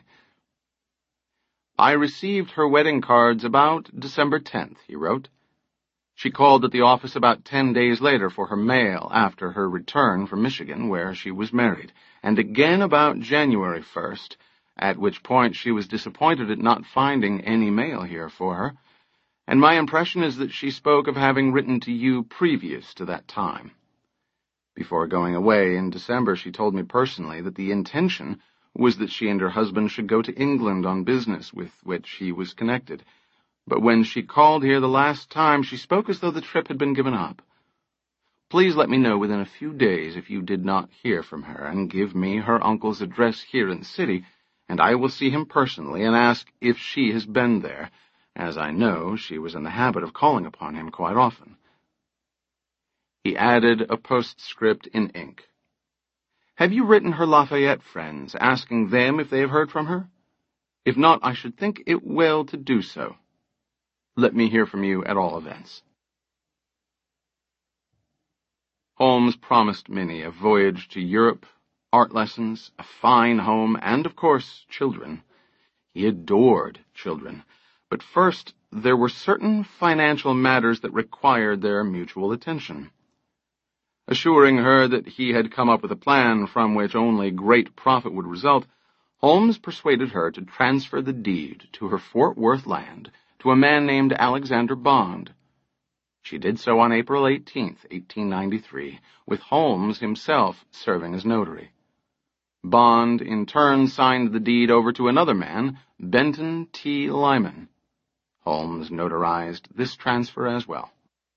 I received her wedding cards about December tenth, he wrote. She called at the office about ten days later for her mail after her return from Michigan, where she was married, and again about January first, at which point she was disappointed at not finding any mail here for her, and my impression is that she spoke of having written to you previous to that time. Before going away in December, she told me personally that the intention was that she and her husband should go to England on business with which he was connected. But when she called here the last time, she spoke as though the trip had been given up. Please let me know within a few days if you did not hear from her, and give me her uncle's address here in the city, and I will see him personally and ask if she has been there, as I know she was in the habit of calling upon him quite often. He added a postscript in ink. Have you written her Lafayette friends, asking them if they have heard from her? If not, I should think it well to do so. Let me hear from you at all events. Holmes promised Minnie a voyage to Europe, art lessons, a fine home, and, of course, children. He adored children. But first, there were certain financial matters that required their mutual attention. Assuring her that he had come up with a plan from which only great profit would result, Holmes persuaded her to transfer the deed to her Fort Worth land to a man named Alexander Bond. She did so on April eighteenth, eighteen ninety-three, with Holmes himself serving as notary. Bond, in turn, signed the deed over to another man, Benton T. Lyman. Holmes notarized this transfer as well.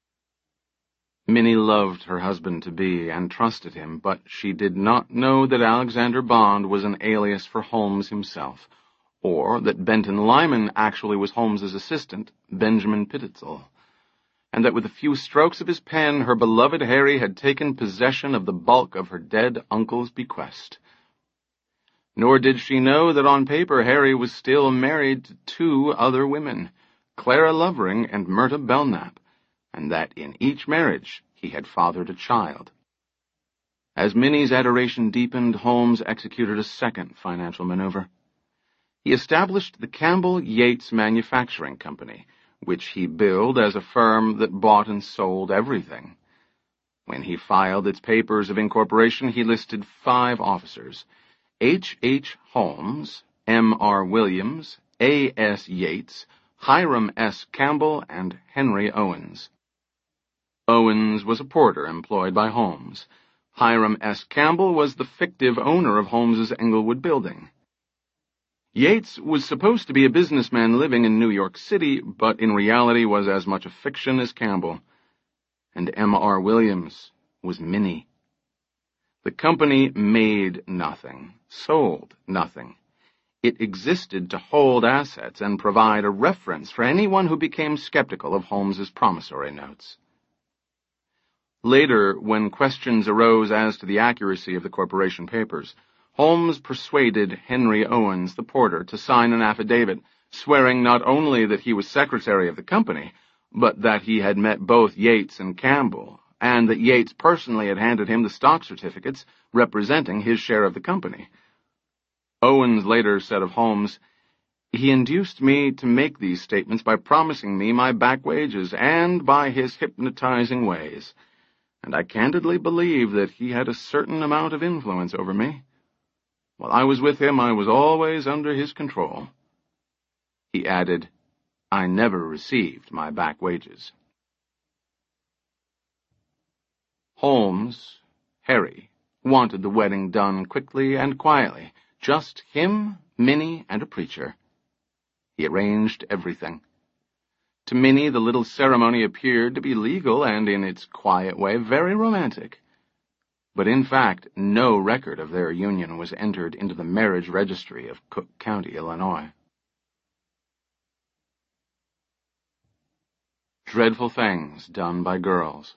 Minnie loved her husband-to-be and trusted him, but she did not know that Alexander Bond was an alias for Holmes himself, or that Benton Lyman actually was Holmes's assistant, Benjamin Pititzel, and that with a few strokes of his pen her beloved Harry had taken possession of the bulk of her dead uncle's bequest. Nor did she know that on paper Harry was still married to two other women, Clara Lovering and Myrta Belknap, and that in each marriage he had fathered a child. As Minnie's adoration deepened, Holmes executed a second financial maneuver. He established the Campbell Yates Manufacturing Company, which he billed as a firm that bought and sold everything. When he filed its papers of incorporation, he listed five officers: H. H. Holmes, M. R. Williams, A. S. Yates, Hiram S. Campbell, and Henry Owens. Owens was a porter employed by Holmes. Hiram S. Campbell was the fictive owner of Holmes's Englewood building. Yates was supposed to be a businessman living in New York City, but in reality was as much a fiction as Campbell. And M R. Williams was Minnie. The company made nothing, sold nothing. It existed to hold assets and provide a reference for anyone who became skeptical of Holmes's promissory notes. Later, when questions arose as to the accuracy of the corporation papers, Holmes persuaded Henry Owens, the porter, to sign an affidavit swearing not only that he was secretary of the company, but that he had met both Yates and Campbell, and that Yates personally had handed him the stock certificates representing his share of the company. Owens later said of Holmes, "He induced me to make these statements by promising me my back wages and by his hypnotizing ways, and I candidly believe that he had a certain amount of influence over me. While I was with him, I was always under his control." He added, "I never received my back wages." Holmes, Harry, wanted the wedding done quickly and quietly, just him, Minnie, and a preacher. He arranged everything. To Minnie, the little ceremony appeared to be legal and, in its quiet way, very romantic. But in fact, no record of their union was entered into the marriage registry of Cook County, Illinois. Dreadful things done by girls.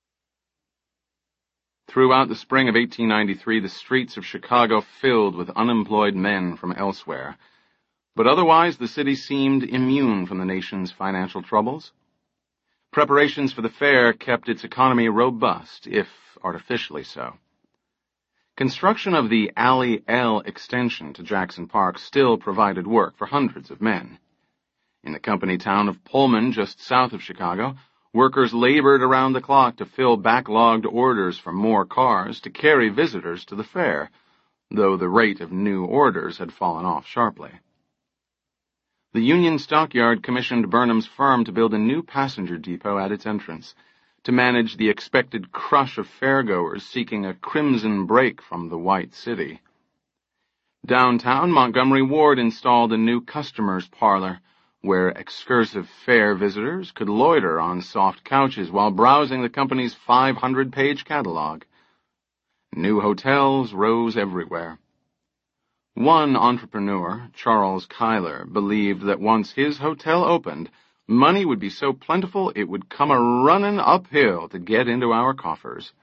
Throughout the spring of eighteen ninety-three, the streets of Chicago filled with unemployed men from elsewhere, but otherwise the city seemed immune from the nation's financial troubles. Preparations for the fair kept its economy robust, if artificially so. Construction of the Alley L extension to Jackson Park still provided work for hundreds of men. In the company town of Pullman, just south of Chicago, workers labored around the clock to fill backlogged orders for more cars to carry visitors to the fair, though the rate of new orders had fallen off sharply. The Union Stockyard commissioned Burnham's firm to build a new passenger depot at its entrance, to manage the expected crush of fairgoers seeking a crimson break from the White City. Downtown, Montgomery Ward installed a new customers' parlor, where excursive fair visitors could loiter on soft couches while browsing the company's five hundred page catalog. New hotels rose everywhere. One entrepreneur, Charles Cuyler, believed that once his hotel opened, money would be so plentiful it would come a-runnin' uphill to get into our coffers.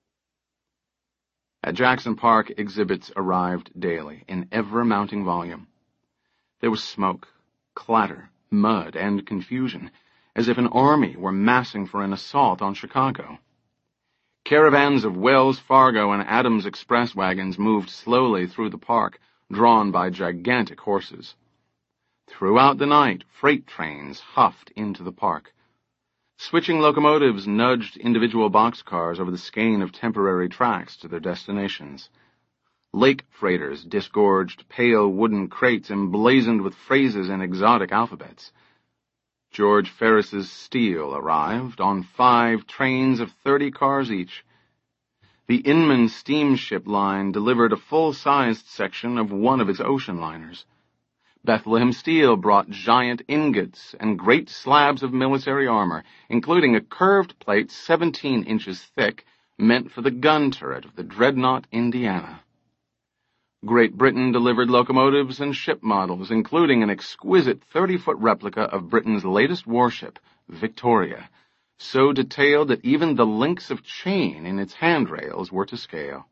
At Jackson Park, exhibits arrived daily, in ever-mounting volume. There was smoke, clatter, mud, and confusion, as if an army were massing for an assault on Chicago. Caravans of Wells Fargo and Adams Express wagons moved slowly through the park, drawn by gigantic horses. Throughout the night, freight trains huffed into the park. Switching locomotives nudged individual boxcars over the skein of temporary tracks to their destinations. Lake freighters disgorged pale wooden crates emblazoned with phrases in exotic alphabets. George Ferris's steel arrived on five trains of thirty cars each. The Inman steamship line delivered a full-sized section of one of its ocean liners. Bethlehem Steel brought giant ingots and great slabs of military armor, including a curved plate seventeen inches thick, meant for the gun turret of the dreadnought Indiana. Great Britain delivered locomotives and ship models, including an exquisite thirty-foot replica of Britain's latest warship, Victoria, so detailed that even the links of chain in its handrails were to scale.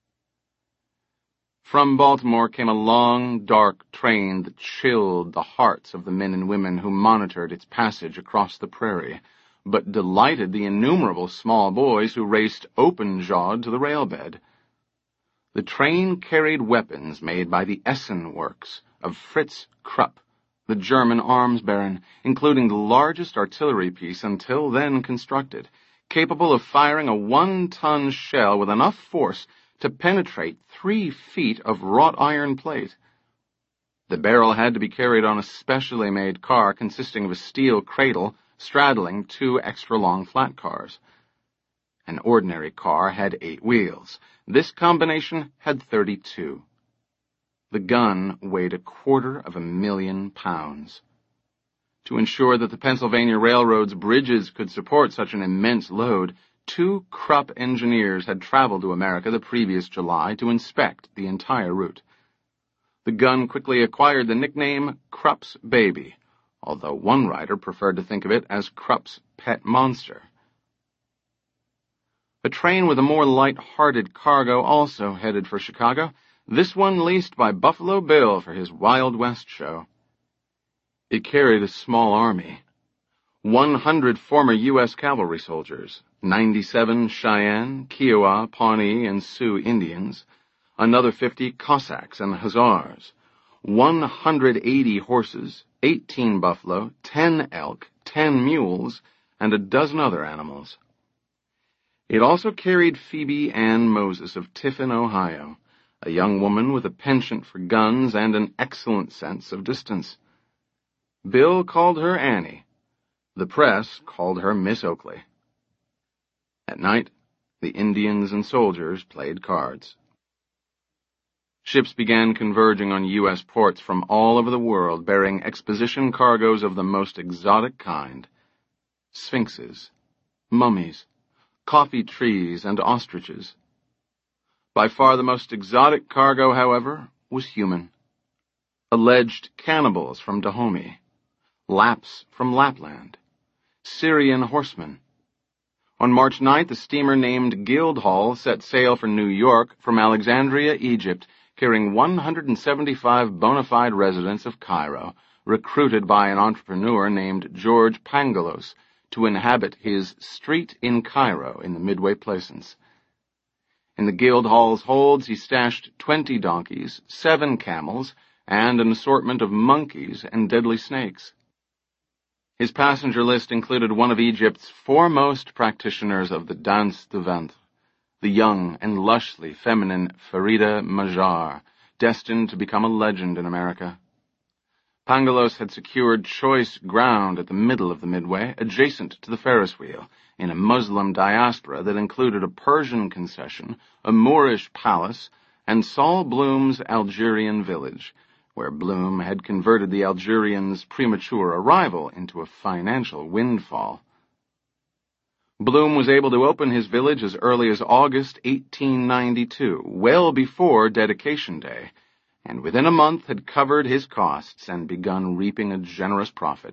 From Baltimore came a long, dark train that chilled the hearts of the men and women who monitored its passage across the prairie, but delighted the innumerable small boys who raced open-jawed to the railbed. The train carried weapons made by the Essen works of Fritz Krupp, the German arms baron, including the largest artillery piece until then constructed, capable of firing a one-ton shell with enough force to penetrate three feet of wrought iron plate. The barrel had to be carried on a specially made car consisting of a steel cradle straddling two extra-long flat cars. An ordinary car had eight wheels. This combination had thirty-two. The gun weighed a quarter of a million pounds. To ensure that the Pennsylvania Railroad's bridges could support such an immense load, two Krupp engineers had traveled to America the previous July to inspect the entire route. The gun quickly acquired the nickname Krupp's Baby, although one writer preferred to think of it as Krupp's pet monster. A train with a more light-hearted cargo also headed for Chicago, this one leased by Buffalo Bill for his Wild West show. It carried a small army. One hundred former U S cavalry soldiers, ninety-seven Cheyenne, Kiowa, Pawnee, and Sioux Indians, another fifty Cossacks and Hussars, one hundred eighty horses, eighteen buffalo, ten elk, ten mules, and a dozen other animals. It also carried Phoebe Ann Moses of Tiffin, Ohio, a young woman with a penchant for guns and an excellent sense of distance. Bill called her Annie. The press called her Miss Oakley. At night, the Indians and soldiers played cards. Ships began converging on U S ports from all over the world bearing exposition cargoes of the most exotic kind. Sphinxes, mummies, coffee trees, and ostriches. By far the most exotic cargo, however, was human. Alleged cannibals from Dahomey, Lapps from Lapland, Syrian horsemen. On March ninth, a steamer named Guildhall set sail for New York from Alexandria, Egypt, carrying one hundred seventy-five bona fide residents of Cairo, recruited by an entrepreneur named George Pangalos to inhabit his street in Cairo in the Midway Plaisance. In the Guildhall's holds he stashed twenty donkeys, seven camels, and an assortment of monkeys and deadly snakes. His passenger list included one of Egypt's foremost practitioners of the danse du ventre, the young and lushly feminine Farida Majar, destined to become a legend in America. Pangalos had secured choice ground at the middle of the Midway, adjacent to the Ferris wheel, in a Muslim diaspora that included a Persian concession, a Moorish palace, and Saul Bloom's Algerian village, where Bloom had converted the Algerians' premature arrival into a financial windfall. Bloom was able to open his village as early as August eighteen ninety-two, well before Dedication Day, and within a month had covered his costs and begun reaping a generous profit.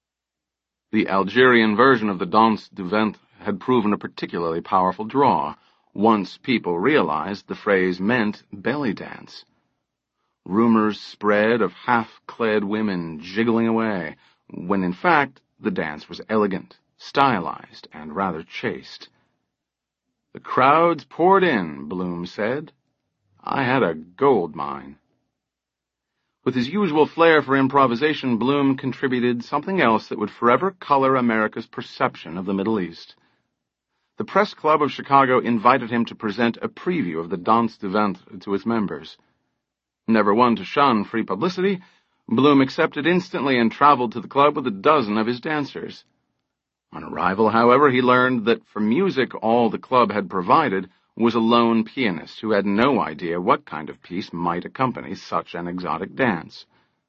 The Algerian version of the danse du ventre had proven a particularly powerful draw, once people realized the phrase meant belly dance. Rumors spread of half-clad women jiggling away, when in fact the dance was elegant, stylized, and rather chaste. The crowds poured in, Bloom said. I had a gold mine. With his usual flair for improvisation, Bloom contributed something else that would forever color America's perception of the Middle East. The Press Club of Chicago invited him to present a preview of the Danse du Ventre to its members. Never one to shun free publicity, Bloom accepted instantly and traveled to the club with a dozen of his dancers. On arrival, however, he learned that for music all the club had provided was a lone pianist who had no idea what kind of piece might accompany such an exotic dance.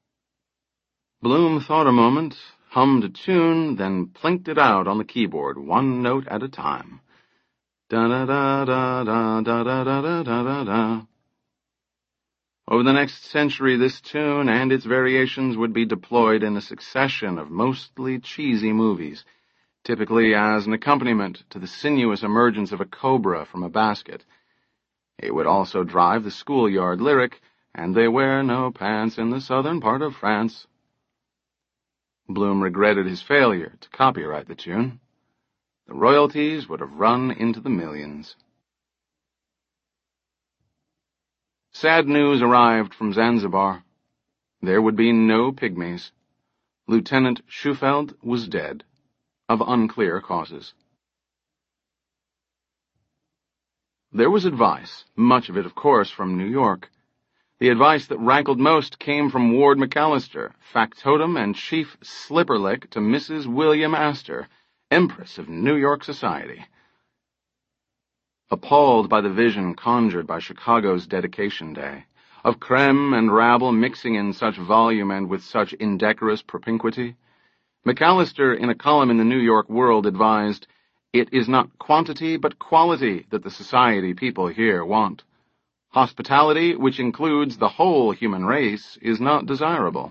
Bloom thought a moment, hummed a tune, then plinked it out on the keyboard, one note at a time. Da-da-da-da-da-da-da-da-da-da-da. Over the next century, this tune and its variations would be deployed in a succession of mostly cheesy movies, typically as an accompaniment to the sinuous emergence of a cobra from a basket. It would also drive the schoolyard lyric, "And they wear no pants in the southern part of France." Bloom regretted his failure to copyright the tune. The royalties would have run into the millions. Sad news arrived from Zanzibar. There would be no pygmies. Lieutenant Schufeld was dead, of unclear causes. There was advice, much of it, of course, from New York. The advice that rankled most came from Ward McAllister, factotum and chief slipperlick to Missus William Astor, Empress of New York society. Appalled by the vision conjured by Chicago's dedication day, of creme and rabble mixing in such volume and with such indecorous propinquity, McAllister, in a column in the New York World, advised, "It is not quantity but quality that the society people here want. Hospitality, which includes the whole human race, is not desirable."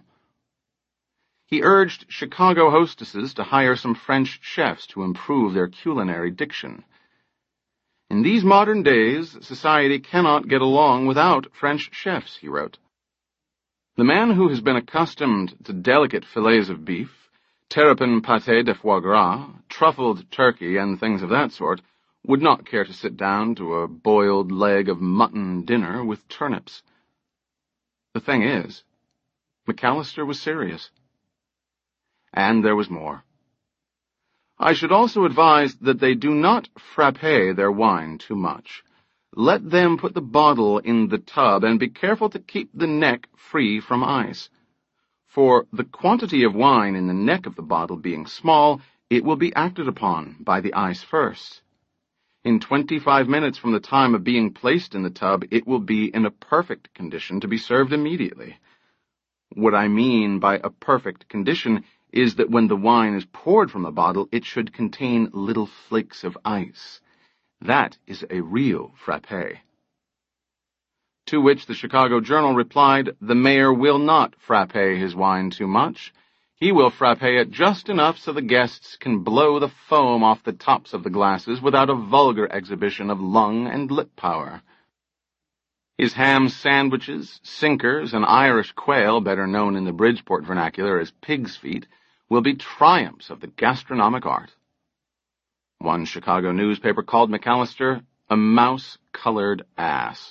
He urged Chicago hostesses to hire some French chefs to improve their culinary diction. "In these modern days, society cannot get along without French chefs," he wrote. The man who has been accustomed to delicate fillets of beef, terrapin pâté de foie gras, truffled turkey, and things of that sort, would not care to sit down to a boiled leg of mutton dinner with turnips. The thing is, McAllister was serious. And there was more. "I should also advise that they do not frappe their wine too much. Let them put the bottle in the tub and be careful to keep the neck free from ice. For the quantity of wine in the neck of the bottle being small, it will be acted upon by the ice first. In twenty-five minutes from the time of being placed in the tub, it will be in a perfect condition to be served immediately. What I mean by a perfect condition is that when the wine is poured from the bottle, it should contain little flakes of ice. That is a real frappe." To which the Chicago Journal replied, "The mayor will not frappe his wine too much. He will frappe it just enough so the guests can blow the foam off the tops of the glasses without a vulgar exhibition of lung and lip power. His ham sandwiches, sinkers, and Irish quail, better known in the Bridgeport vernacular as pig's feet, will be triumphs of the gastronomic art." One Chicago newspaper called McAllister a mouse-colored ass.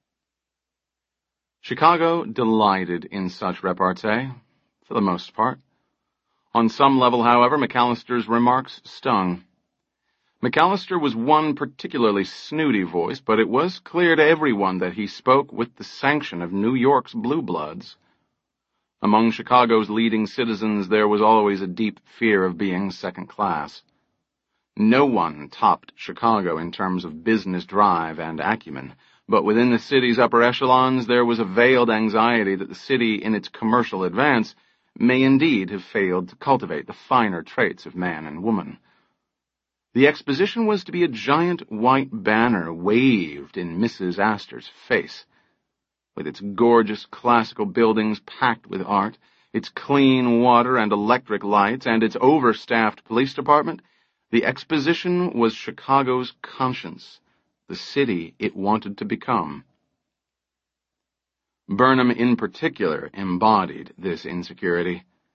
Chicago delighted in such repartee, for the most part. On some level, however, McAllister's remarks stung. McAllister was one particularly snooty voice, but it was clear to everyone that he spoke with the sanction of New York's blue bloods. Among Chicago's leading citizens, there was always a deep fear of being second class. No one topped Chicago in terms of business drive and acumen, but within the city's upper echelons there was a veiled anxiety that the city, in its commercial advance, may indeed have failed to cultivate the finer traits of man and woman. The exposition was to be a giant white banner waved in Missus Astor's face. With its gorgeous classical buildings packed with art, its clean water and electric lights, and its overstaffed police department, the exposition was Chicago's conscience, the city it wanted to become. Burnham in particular embodied this insecurity.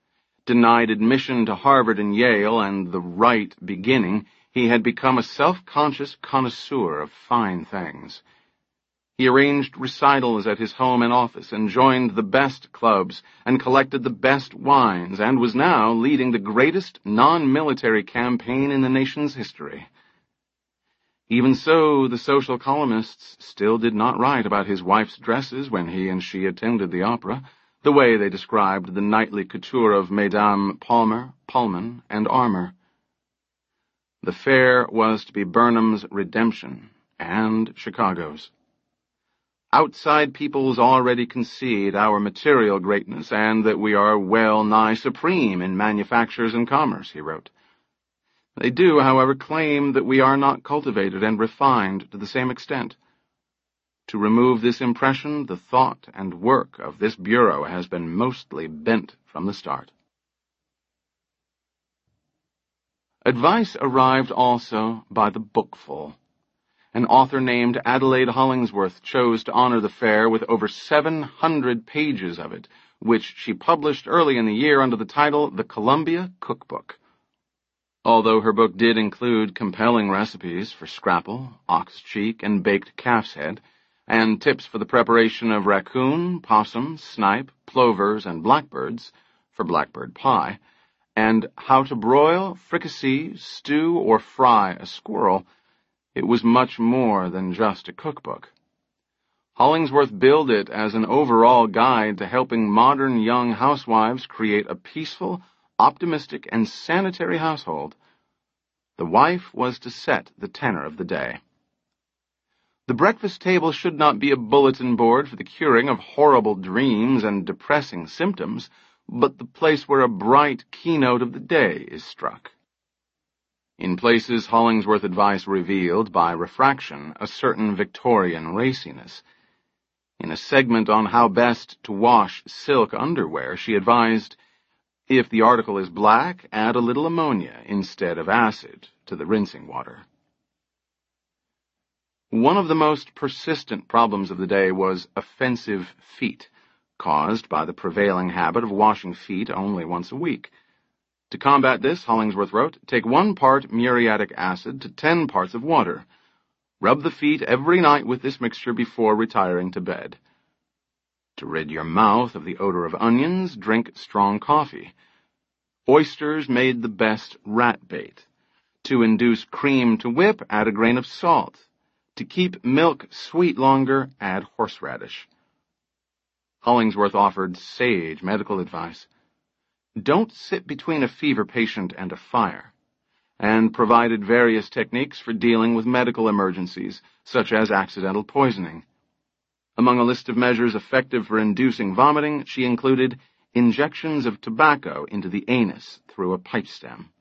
Denied admission to Harvard and Yale and the right beginning, he had become a self-conscious connoisseur of fine things. He arranged recitals at his home and office and joined the best clubs and collected the best wines and was now leading the greatest non-military campaign in the nation's history. Even so, the social columnists still did not write about his wife's dresses when he and she attended the opera, the way they described the nightly couture of Mesdames Palmer, Pullman, and Armour. The fair was to be Burnham's redemption, and Chicago's. Outside peoples already concede our material greatness and that we are well-nigh supreme in manufactures and commerce, he wrote. They do, however, claim that we are not cultivated and refined to the same extent. To remove this impression, the thought and work of this bureau has been mostly bent from the start. Advice arrived also by the bookful. An author named Adelaide Hollingsworth chose to honor the fair with over seven hundred pages of it, which she published early in the year under the title The Columbia Cookbook. Although her book did include compelling recipes for scrapple, ox cheek, and baked calf's head, and tips for the preparation of raccoon, possum, snipe, plovers, and blackbirds for blackbird pie, and how to broil, fricassee, stew, or fry a squirrel, it was much more than just a cookbook. Hollingsworth billed it as an overall guide to helping modern young housewives create a peaceful, optimistic, and sanitary household. The wife was to set the tenor of the day. The breakfast table should not be a bulletin board for the curing of horrible dreams and depressing symptoms, but the place where a bright keynote of the day is struck. In places, Hollingsworth advice revealed, by refraction, a certain Victorian raciness. In a segment on how best to wash silk underwear, she advised, if the article is black, add a little ammonia instead of acid to the rinsing water. One of the most persistent problems of the day was offensive feet, caused by the prevailing habit of washing feet only once a week. To combat this, Hollingsworth wrote, take one part muriatic acid to ten parts of water. Rub the feet every night with this mixture before retiring to bed. To rid your mouth of the odor of onions, drink strong coffee. Oysters made the best rat bait. To induce cream to whip, add a grain of salt. To keep milk sweet longer, add horseradish. Hollingsworth offered sage medical advice. Don't sit between a fever patient and a fire, and provided various techniques for dealing with medical emergencies, such as accidental poisoning. Among a list of measures effective for inducing vomiting, she included injections of tobacco into the anus through a pipe stem.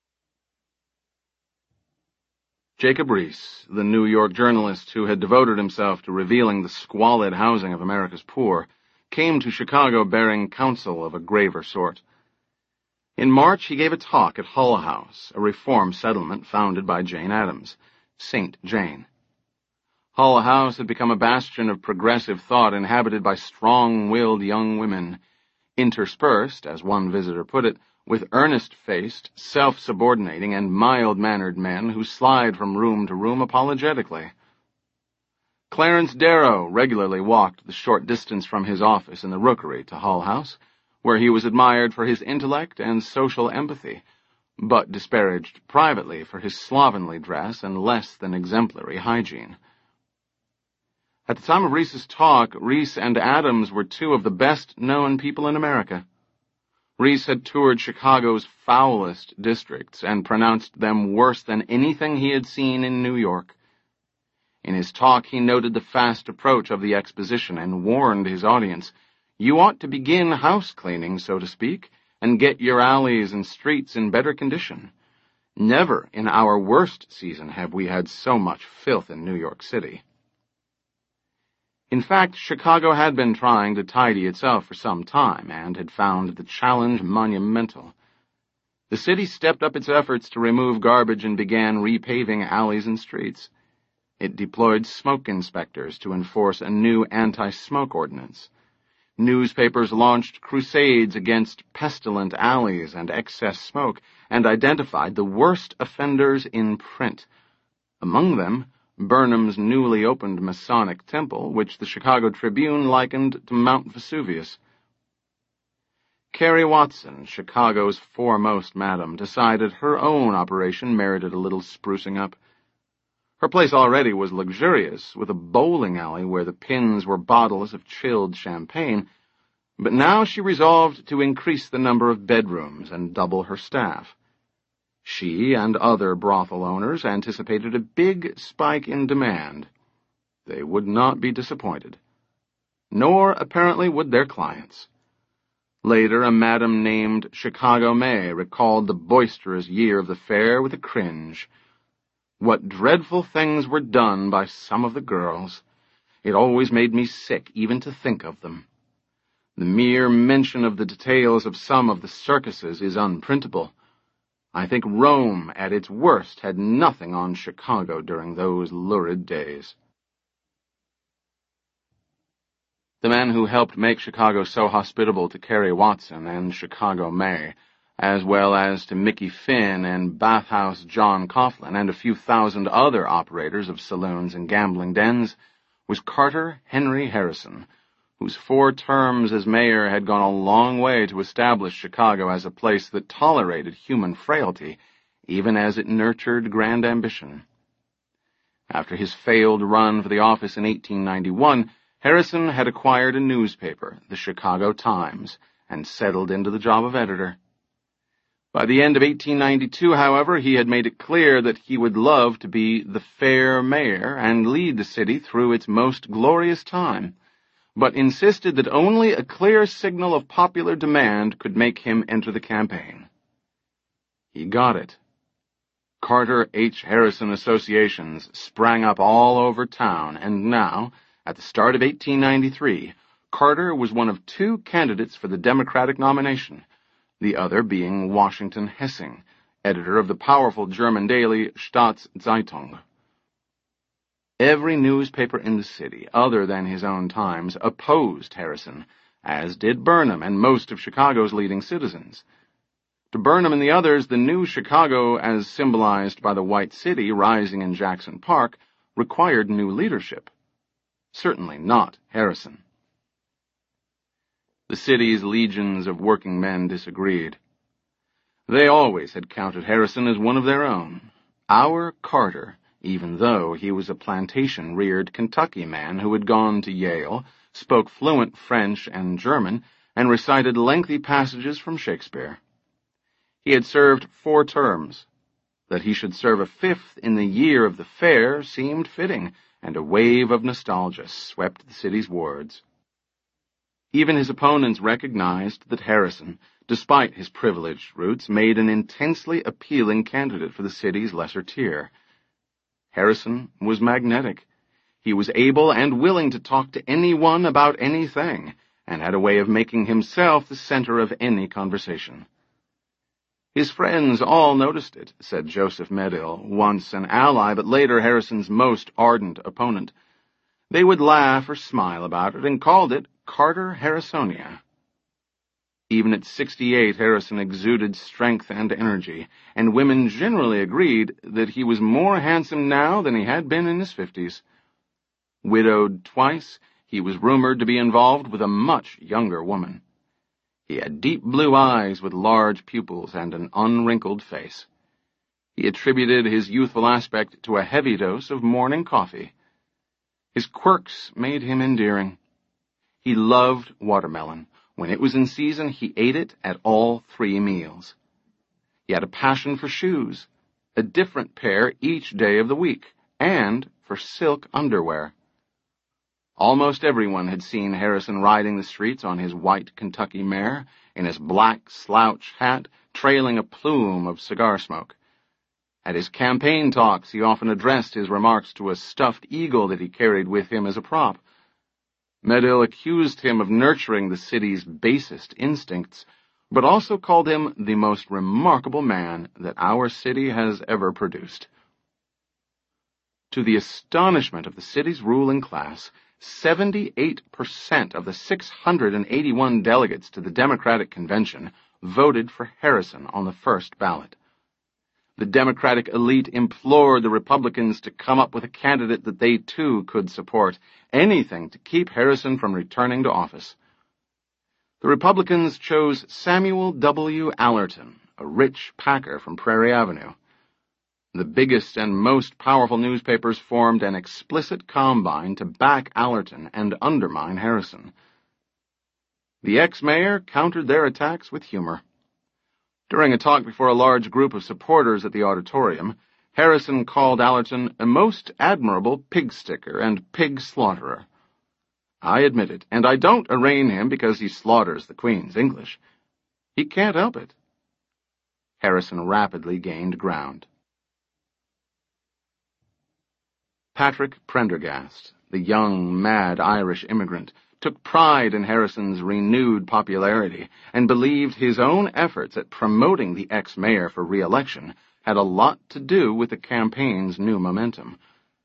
Jacob Riis, the New York journalist who had devoted himself to revealing the squalid housing of America's poor, came to Chicago bearing counsel of a graver sort. In March, he gave a talk at Hull House, a reform settlement founded by Jane Addams, Saint Jane. Hull House had become a bastion of progressive thought inhabited by strong-willed young women, interspersed, as one visitor put it, with earnest-faced, self-subordinating, and mild-mannered men who slide from room to room apologetically. Clarence Darrow regularly walked the short distance from his office in the Rookery to Hull House, where he was admired for his intellect and social empathy, but disparaged privately for his slovenly dress and less than exemplary hygiene. At the time of Riis's talk, Riis and Addams were two of the best-known people in America. Riis had toured Chicago's foulest districts and pronounced them worse than anything he had seen in New York. In his talk, he noted the fast approach of the exposition and warned his audience, you ought to begin house-cleaning, so to speak, and get your alleys and streets in better condition. Never in our worst season have we had so much filth in New York City. In fact, Chicago had been trying to tidy itself for some time and had found the challenge monumental. The city stepped up its efforts to remove garbage and began repaving alleys and streets. It deployed smoke inspectors to enforce a new anti-smoke ordinance. Newspapers launched crusades against pestilent alleys and excess smoke, and identified the worst offenders in print. Among them, Burnham's newly opened Masonic temple, which the Chicago Tribune likened to Mount Vesuvius. Carrie Watson, Chicago's foremost madam, decided her own operation merited a little sprucing up. Her place already was luxurious, with a bowling alley where the pins were bottles of chilled champagne, but now she resolved to increase the number of bedrooms and double her staff. She and other brothel owners anticipated a big spike in demand. They would not be disappointed. Nor, apparently, would their clients. Later, a madam named Chicago May recalled the boisterous year of the fair with a cringe. What dreadful things were done by some of the girls. It always made me sick even to think of them. The mere mention of the details of some of the circuses is unprintable. I think Rome, at its worst, had nothing on Chicago during those lurid days. The man who helped make Chicago so hospitable to Carrie Watson and Chicago May, as well as to Mickey Finn and Bathhouse John Coughlin and a few thousand other operators of saloons and gambling dens, was Carter Henry Harrison, whose four terms as mayor had gone a long way to establish Chicago as a place that tolerated human frailty, even as it nurtured grand ambition. After his failed run for the office in eighteen ninety-one, Harrison had acquired a newspaper, the Chicago Times, and settled into the job of editor. By the end of eighteen ninety-two, however, he had made it clear that he would love to be the fair mayor and lead the city through its most glorious time, but insisted that only a clear signal of popular demand could make him enter the campaign. He got it. Carter H. Harrison associations sprang up all over town, and now, at the start of eighteen ninety-three, Carter was one of two candidates for the Democratic nomination, the other being Washington Hessing, editor of the powerful German daily Staatszeitung. Every newspaper in the city, other than his own Times, opposed Harrison, as did Burnham and most of Chicago's leading citizens. To Burnham and the others, the new Chicago, as symbolized by the White City rising in Jackson Park, required new leadership. Certainly not Harrison. The city's legions of working men disagreed. They always had counted Harrison as one of their own, our Carter, even though he was a plantation-reared Kentucky man who had gone to Yale, spoke fluent French and German, and recited lengthy passages from Shakespeare. He had served four terms. That he should serve a fifth in the year of the fair seemed fitting, and a wave of nostalgia swept the city's wards. Even his opponents recognized that Harrison, despite his privileged roots, made an intensely appealing candidate for the city's lesser tier. Harrison was magnetic. He was able and willing to talk to anyone about anything, and had a way of making himself the center of any conversation. His friends all noticed it, said Joseph Medill, once an ally but later Harrison's most ardent opponent. They would laugh or smile about it and called it Carter Harrisonia. Even at sixty-eight, Harrison exuded strength and energy, and women generally agreed that he was more handsome now than he had been in his fifties. Widowed twice, he was rumored to be involved with a much younger woman. He had deep blue eyes with large pupils and an unwrinkled face. He attributed his youthful aspect to a heavy dose of morning coffee. His quirks made him endearing. He loved watermelon. When it was in season, he ate it at all three meals. He had a passion for shoes, a different pair each day of the week, and for silk underwear. Almost everyone had seen Harrison riding the streets on his white Kentucky mare, in his black slouch hat, trailing a plume of cigar smoke. At his campaign talks, he often addressed his remarks to a stuffed eagle that he carried with him as a prop. Medill accused him of nurturing the city's basest instincts, but also called him the most remarkable man that our city has ever produced. To the astonishment of the city's ruling class, seventy-eight percent of the six hundred eighty-one delegates to the Democratic Convention voted for Harrison on the first ballot. The Democratic elite implored the Republicans to come up with a candidate that they too could support, anything to keep Harrison from returning to office. The Republicans chose Samuel W. Allerton, a rich packer from Prairie Avenue. The biggest and most powerful newspapers formed an explicit combine to back Allerton and undermine Harrison. The ex-mayor countered their attacks with humor. During a talk before a large group of supporters at the auditorium, Harrison called Allerton a most admirable pig-sticker and pig-slaughterer. I admit it, and I don't arraign him because he slaughters the Queen's English. He can't help it. Harrison rapidly gained ground. Patrick Prendergast, the young, mad Irish immigrant, took pride in Harrison's renewed popularity and believed his own efforts at promoting the ex-mayor for re-election had a lot to do with the campaign's new momentum.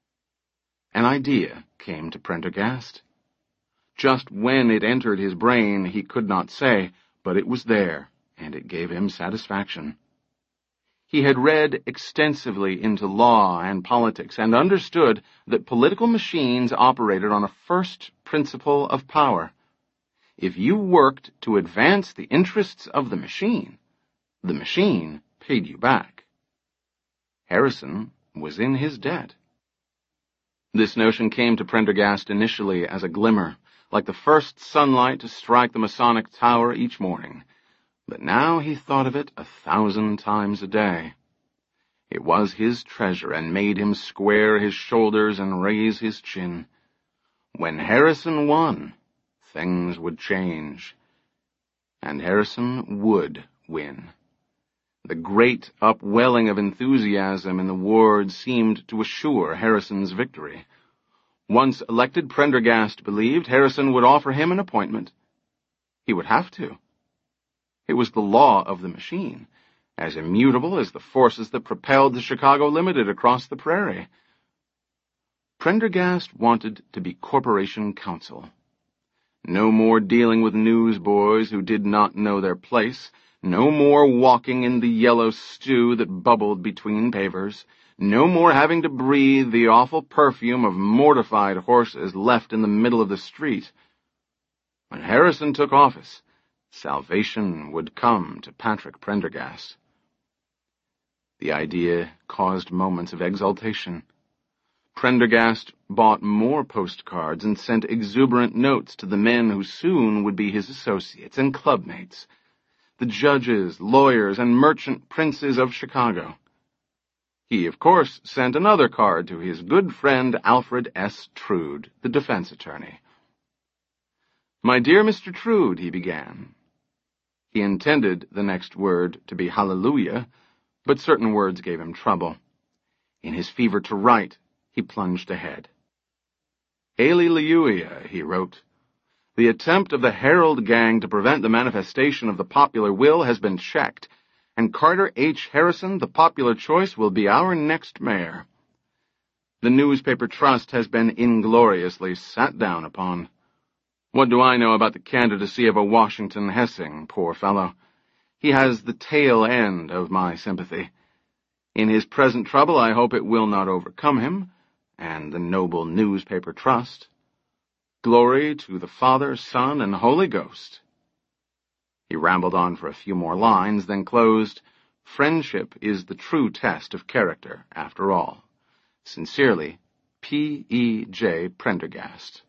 An idea came to Prendergast. Just when it entered his brain, he could not say, but it was there, and it gave him satisfaction. He had read extensively into law and politics and understood that political machines operated on a first principle of power. If you worked to advance the interests of the machine, the machine paid you back. Harrison was in his debt. This notion came to Prendergast initially as a glimmer, like the first sunlight to strike the Masonic Tower each morning. But now he thought of it a thousand times a day. It was his treasure and made him square his shoulders and raise his chin. When Harrison won, things would change. And Harrison would win. The great upwelling of enthusiasm in the ward seemed to assure Harrison's victory. Once elected, Prendergast believed Harrison would offer him an appointment. He would have to. It was the law of the machine, as immutable as the forces that propelled the Chicago Limited across the prairie. Prendergast wanted to be corporation counsel. No more dealing with newsboys who did not know their place, no more walking in the yellow stew that bubbled between pavers, no more having to breathe the awful perfume of mortified horses left in the middle of the street. When Harrison took office, salvation would come to Patrick Prendergast. The idea caused moments of exultation. Prendergast bought more postcards and sent exuberant notes to the men who soon would be his associates and clubmates, the judges, lawyers, and merchant princes of Chicago. He, of course, sent another card to his good friend Alfred S. Trude, the defense attorney. "My dear Mister Trude," he began. He intended the next word to be hallelujah, but certain words gave him trouble. In his fever to write, he plunged ahead. "Alleluia," he wrote. "The attempt of the Herald gang to prevent the manifestation of the popular will has been checked, and Carter H. Harrison, the popular choice, will be our next mayor. The newspaper trust has been ingloriously sat down upon. What do I know about the candidacy of a Washington Hessing, poor fellow? He has the tail end of my sympathy. In his present trouble, I hope it will not overcome him, and the noble newspaper trust. Glory to the Father, Son, and Holy Ghost." He rambled on for a few more lines, then closed, "Friendship is the true test of character, after all. Sincerely, P E J Prendergast."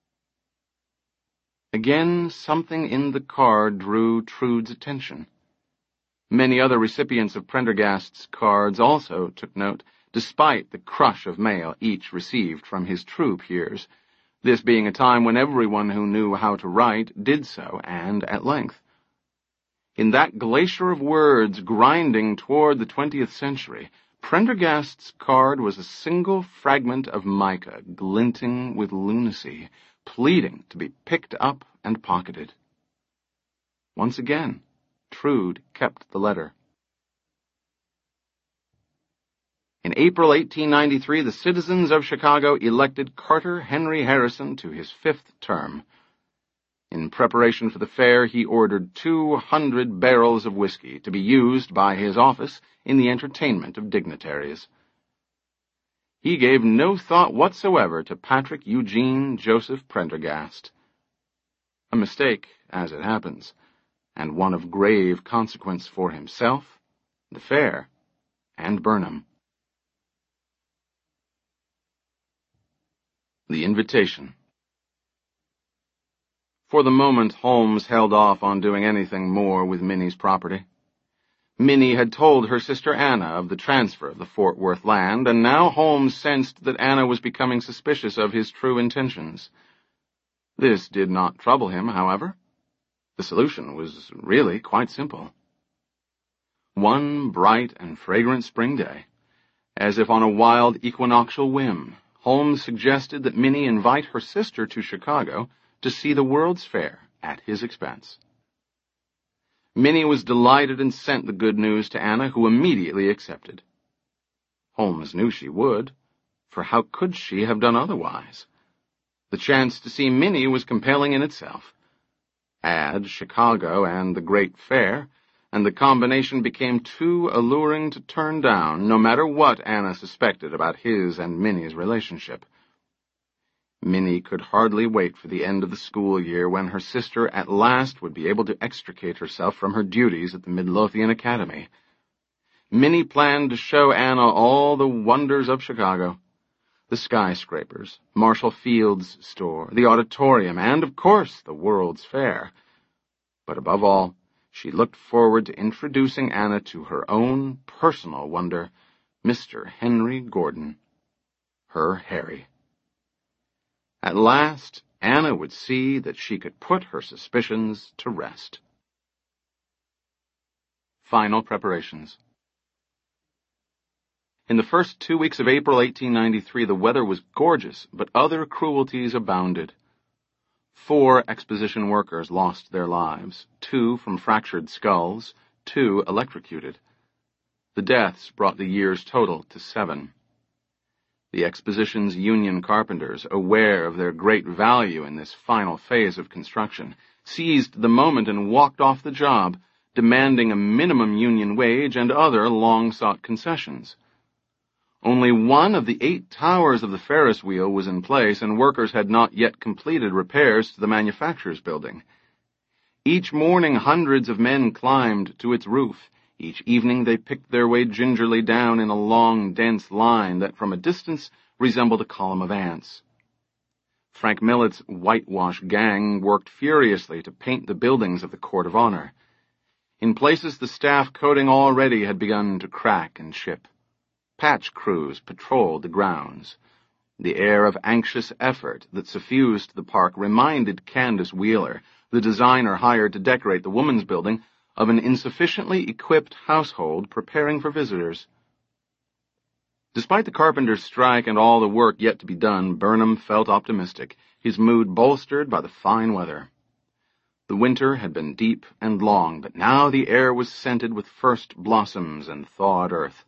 Again, something in the card drew Trude's attention. Many other recipients of Prendergast's cards also took note, despite the crush of mail each received from his true peers, this being a time when everyone who knew how to write did so, and at length. In that glacier of words grinding toward the twentieth century, Prendergast's card was a single fragment of mica glinting with lunacy, pleading to be picked up and pocketed. Once again, Trude kept the letter. In April eighteen ninety-three, the citizens of Chicago elected Carter Henry Harrison to his fifth term. In preparation for the fair, he ordered two hundred barrels of whiskey to be used by his office in the entertainment of dignitaries. He gave no thought whatsoever to Patrick Eugene Joseph Prendergast. A mistake, as it happens, and one of grave consequence for himself, the fair, and Burnham. The invitation. For the moment, Holmes held off on doing anything more with Minnie's property. Minnie had told her sister Anna of the transfer of the Fort Worth land, and now Holmes sensed that Anna was becoming suspicious of his true intentions. This did not trouble him, however. The solution was really quite simple. One bright and fragrant spring day, as if on a wild equinoctial whim, Holmes suggested that Minnie invite her sister to Chicago to see the World's Fair at his expense. Minnie was delighted and sent the good news to Anna, who immediately accepted. Holmes knew she would, for how could she have done otherwise? The chance to see Minnie was compelling in itself. Add Chicago and the Great Fair, and the combination became too alluring to turn down, no matter what Anna suspected about his and Minnie's relationship. Minnie could hardly wait for the end of the school year, when her sister at last would be able to extricate herself from her duties at the Midlothian Academy. Minnie planned to show Anna all the wonders of Chicago. The skyscrapers, Marshall Field's store, the auditorium, and, of course, the World's Fair. But above all, she looked forward to introducing Anna to her own personal wonder, Mister Henry Gordon. Her Harry. At last, Anna would see that she could put her suspicions to rest. Final preparations. In the first two weeks of April eighteen ninety-three, the weather was gorgeous, but other cruelties abounded. Four exposition workers lost their lives, two from fractured skulls, two electrocuted. The deaths brought the year's total to seven. The exposition's union carpenters, aware of their great value in this final phase of construction, seized the moment and walked off the job, demanding a minimum union wage and other long-sought concessions. Only one of the eight towers of the Ferris wheel was in place, and workers had not yet completed repairs to the manufacturer's building. Each morning hundreds of men climbed to its roof. Each evening they picked their way gingerly down in a long, dense line that from a distance resembled a column of ants. Frank Millet's whitewash gang worked furiously to paint the buildings of the Court of Honor. In places the staff coating already had begun to crack and chip. Patch crews patrolled the grounds. The air of anxious effort that suffused the park reminded Candace Wheeler, the designer hired to decorate the woman's building, of an insufficiently equipped household preparing for visitors. Despite the carpenter's strike and all the work yet to be done, Burnham felt optimistic, his mood bolstered by the fine weather. The winter had been deep and long, but now the air was scented with first blossoms and thawed earth.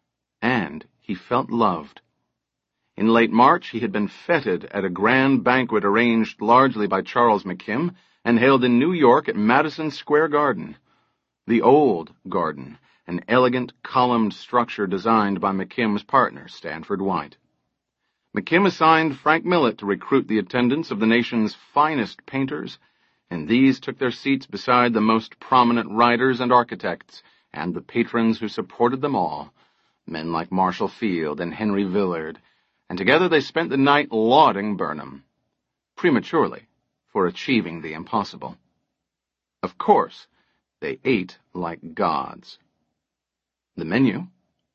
And he felt loved. In late March he had been feted at a grand banquet arranged largely by Charles McKim and held in New York at Madison Square Garden. The old garden, an elegant columned structure designed by McKim's partner, Stanford White. McKim assigned Frank Millet to recruit the attendance of the nation's finest painters, and these took their seats beside the most prominent writers and architects, and the patrons who supported them all, men like Marshall Field and Henry Villard, and together they spent the night lauding Burnham, prematurely, for achieving the impossible. Of course, they ate like gods. The menu: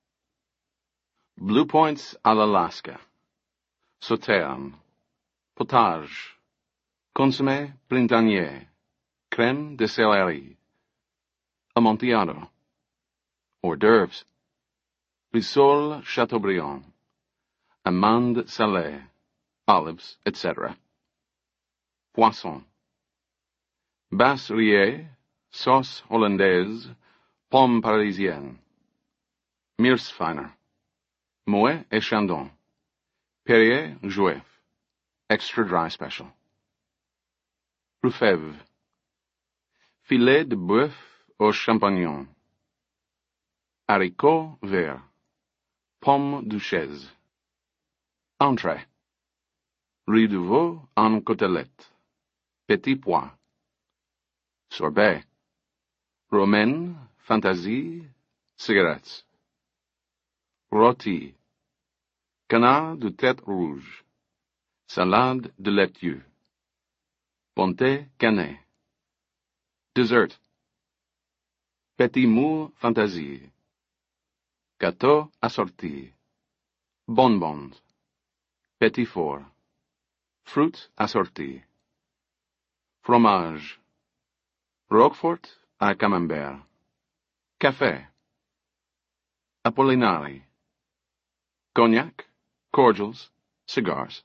Blue Points à l'Alaska, Sauterne, Potage, Consommé printanier, Crème de céleri, Amontillado, Hors d'oeuvres, Risole Chateaubriand, Amande salée, olives, et cetera. Poisson, Basse Rie, Sauce hollandaise, Pomme parisienne, Meersfeiner, Moet et Chandon. Perrier Jouef. Extra dry special. Rufèvre. Filet de bœuf au champignon. Haricots verts. Pomme duchesse. Entrée. Riz de veau en côtelette. Petit pois. Sorbet. Romaine, fantaisie, cigarettes. Rôti. Canard de tête rouge. Salade de laitue. Ponté cané. Dessert. Petit mou fantaisie. Gâteau assorti. Bonbons. Petit four. Fruits assortis. Fromage. Roquefort à camembert. Café. Apollinari. Cognac, cordials, cigars.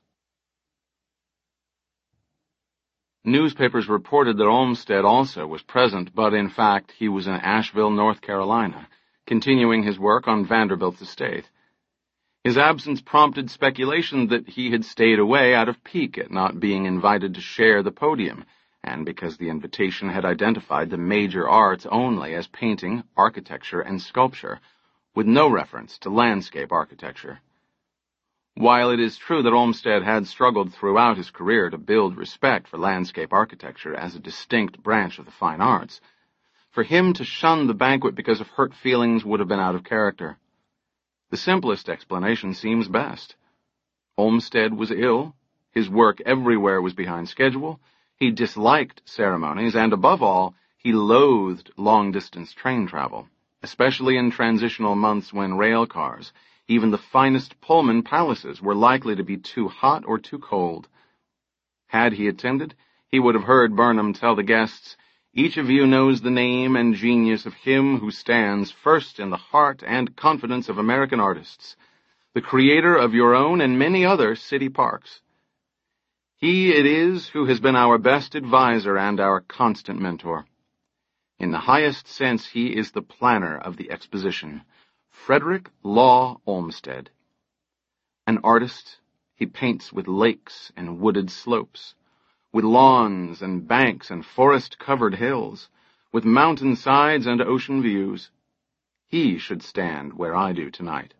Newspapers reported that Olmsted also was present, but in fact he was in Asheville, North Carolina, continuing his work on Vanderbilt's estate. His absence prompted speculation that he had stayed away out of pique at not being invited to share the podium, and because the invitation had identified the major arts only as painting, architecture, and sculpture, with no reference to landscape architecture. While it is true that Olmsted had struggled throughout his career to build respect for landscape architecture as a distinct branch of the fine arts, for him to shun the banquet because of hurt feelings would have been out of character. The simplest explanation seems best. Olmsted was ill, his work everywhere was behind schedule, he disliked ceremonies, and above all, he loathed long-distance train travel, especially in transitional months when rail cars, even the finest Pullman palaces, were likely to be too hot or too cold. Had he attended, he would have heard Burnham tell the guests, "Each of you knows the name and genius of him who stands first in the heart and confidence of American artists, the creator of your own and many other city parks. He it is who has been our best advisor and our constant mentor. In the highest sense, he is the planner of the exposition, Frederick Law Olmsted. An artist, he paints with lakes and wooded slopes, with lawns and banks and forest-covered hills, with mountain sides and ocean views. He should stand where I do tonight."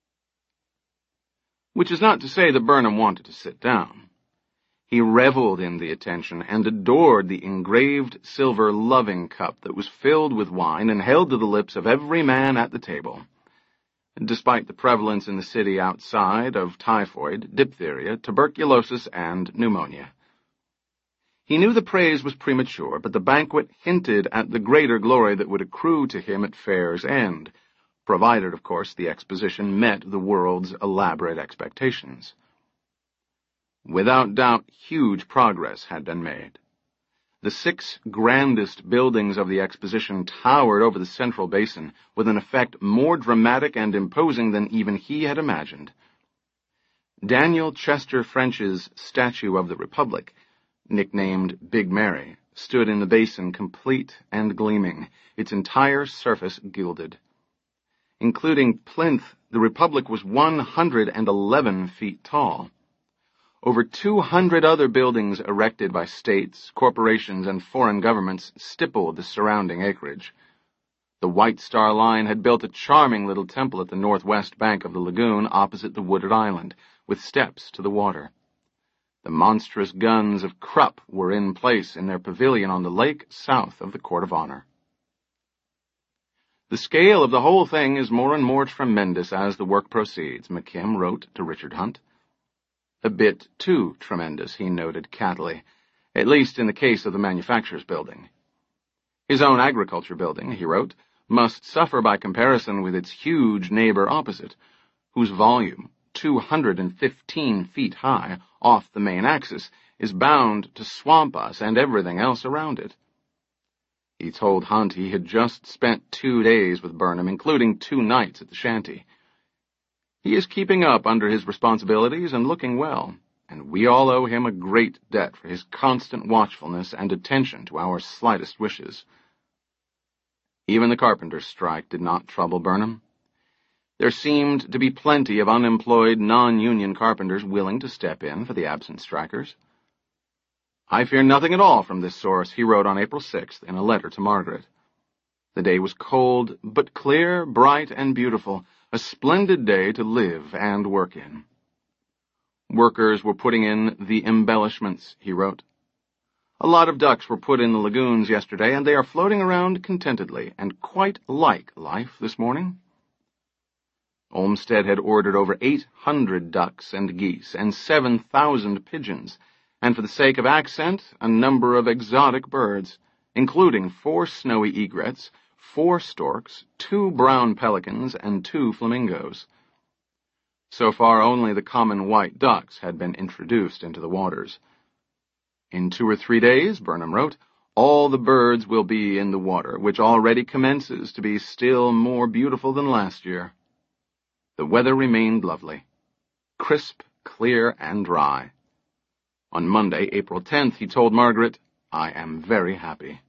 Which is not to say that Burnham wanted to sit down. He reveled in the attention and adored the engraved silver loving cup that was filled with wine and held to the lips of every man at the table. Despite the prevalence in the city outside of typhoid, diphtheria, tuberculosis, and pneumonia. He knew the praise was premature, but the banquet hinted at the greater glory that would accrue to him at fair's end, provided, of course, the exposition met the world's elaborate expectations. Without doubt, huge progress had been made. The six grandest buildings of the exposition towered over the central basin with an effect more dramatic and imposing than even he had imagined. Daniel Chester French's Statue of the Republic, nicknamed Big Mary, stood in the basin complete and gleaming, its entire surface gilded. Including plinth, the Republic was one hundred eleven feet tall. Over two hundred other buildings erected by states, corporations, and foreign governments stippled the surrounding acreage. The White Star Line had built a charming little temple at the northwest bank of the lagoon opposite the wooded island, with steps to the water. The monstrous guns of Krupp were in place in their pavilion on the lake south of the Court of Honor. "The scale of the whole thing is more and more tremendous as the work proceeds," McKim wrote to Richard Hunt. A bit too tremendous, he noted cattily, at least in the case of the manufacturer's building. His own agriculture building, he wrote, must suffer by comparison with its huge neighbor opposite, whose volume, two hundred fifteen feet high, off the main axis, is bound to swamp us and everything else around it. He told Hunt he had just spent two days with Burnham, including two nights at the shanty. He is keeping up under his responsibilities and looking well, and we all owe him a great debt for his constant watchfulness and attention to our slightest wishes. Even the carpenter's strike did not trouble Burnham. There seemed to be plenty of unemployed non-union carpenters willing to step in for the absent strikers. "I fear nothing at all from this source," he wrote on April sixth in a letter to Margaret. The day was cold, but clear, bright, and beautiful, a splendid day to live and work in. Workers were putting in the embellishments, he wrote. "A lot of ducks were put in the lagoons yesterday, and they are floating around contentedly, and quite like life this morning." Olmsted had ordered over eight hundred ducks and geese and seven thousand pigeons, and for the sake of accent, a number of exotic birds, including four snowy egrets, four storks, two brown pelicans, and two flamingos. So far only the common white ducks had been introduced into the waters. "In two or three days," Burnham wrote, "all the birds will be in the water, which already commences to be still more beautiful than last year." The weather remained lovely, crisp, clear, and dry. On Monday, April tenth, he told Margaret, "I am very happy."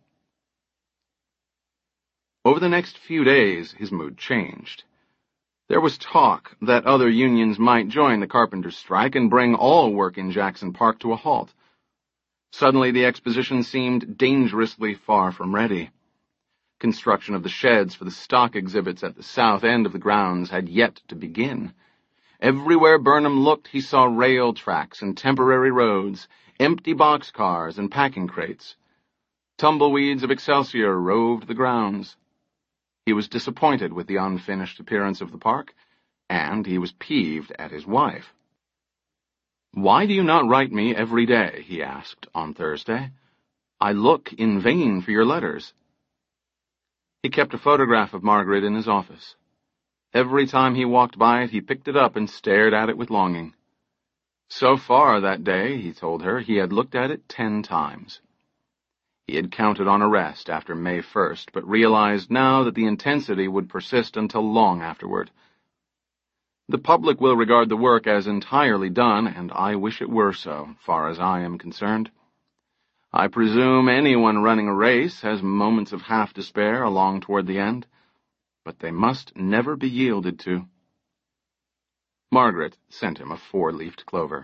Over the next few days, his mood changed. There was talk that other unions might join the carpenters' strike and bring all work in Jackson Park to a halt. Suddenly, the exposition seemed dangerously far from ready. Construction of the sheds for the stock exhibits at the south end of the grounds had yet to begin. Everywhere Burnham looked, he saw rail tracks and temporary roads, empty boxcars and packing crates. Tumbleweeds of Excelsior roved the grounds. He was disappointed with the unfinished appearance of the park, and he was peeved at his wife. "Why do you not write me every day?" he asked on Thursday. "I look in vain for your letters." He kept a photograph of Margaret in his office. Every time he walked by it, he picked it up and stared at it with longing. So far that day, he told her, he had looked at it ten times. He had counted on a rest after May first, but realized now that the intensity would persist until long afterward. "The public will regard the work as entirely done, and I wish it were so, far as I am concerned. I presume anyone running a race has moments of half-despair along toward the end, but they must never be yielded to." Margaret sent him a four-leafed clover.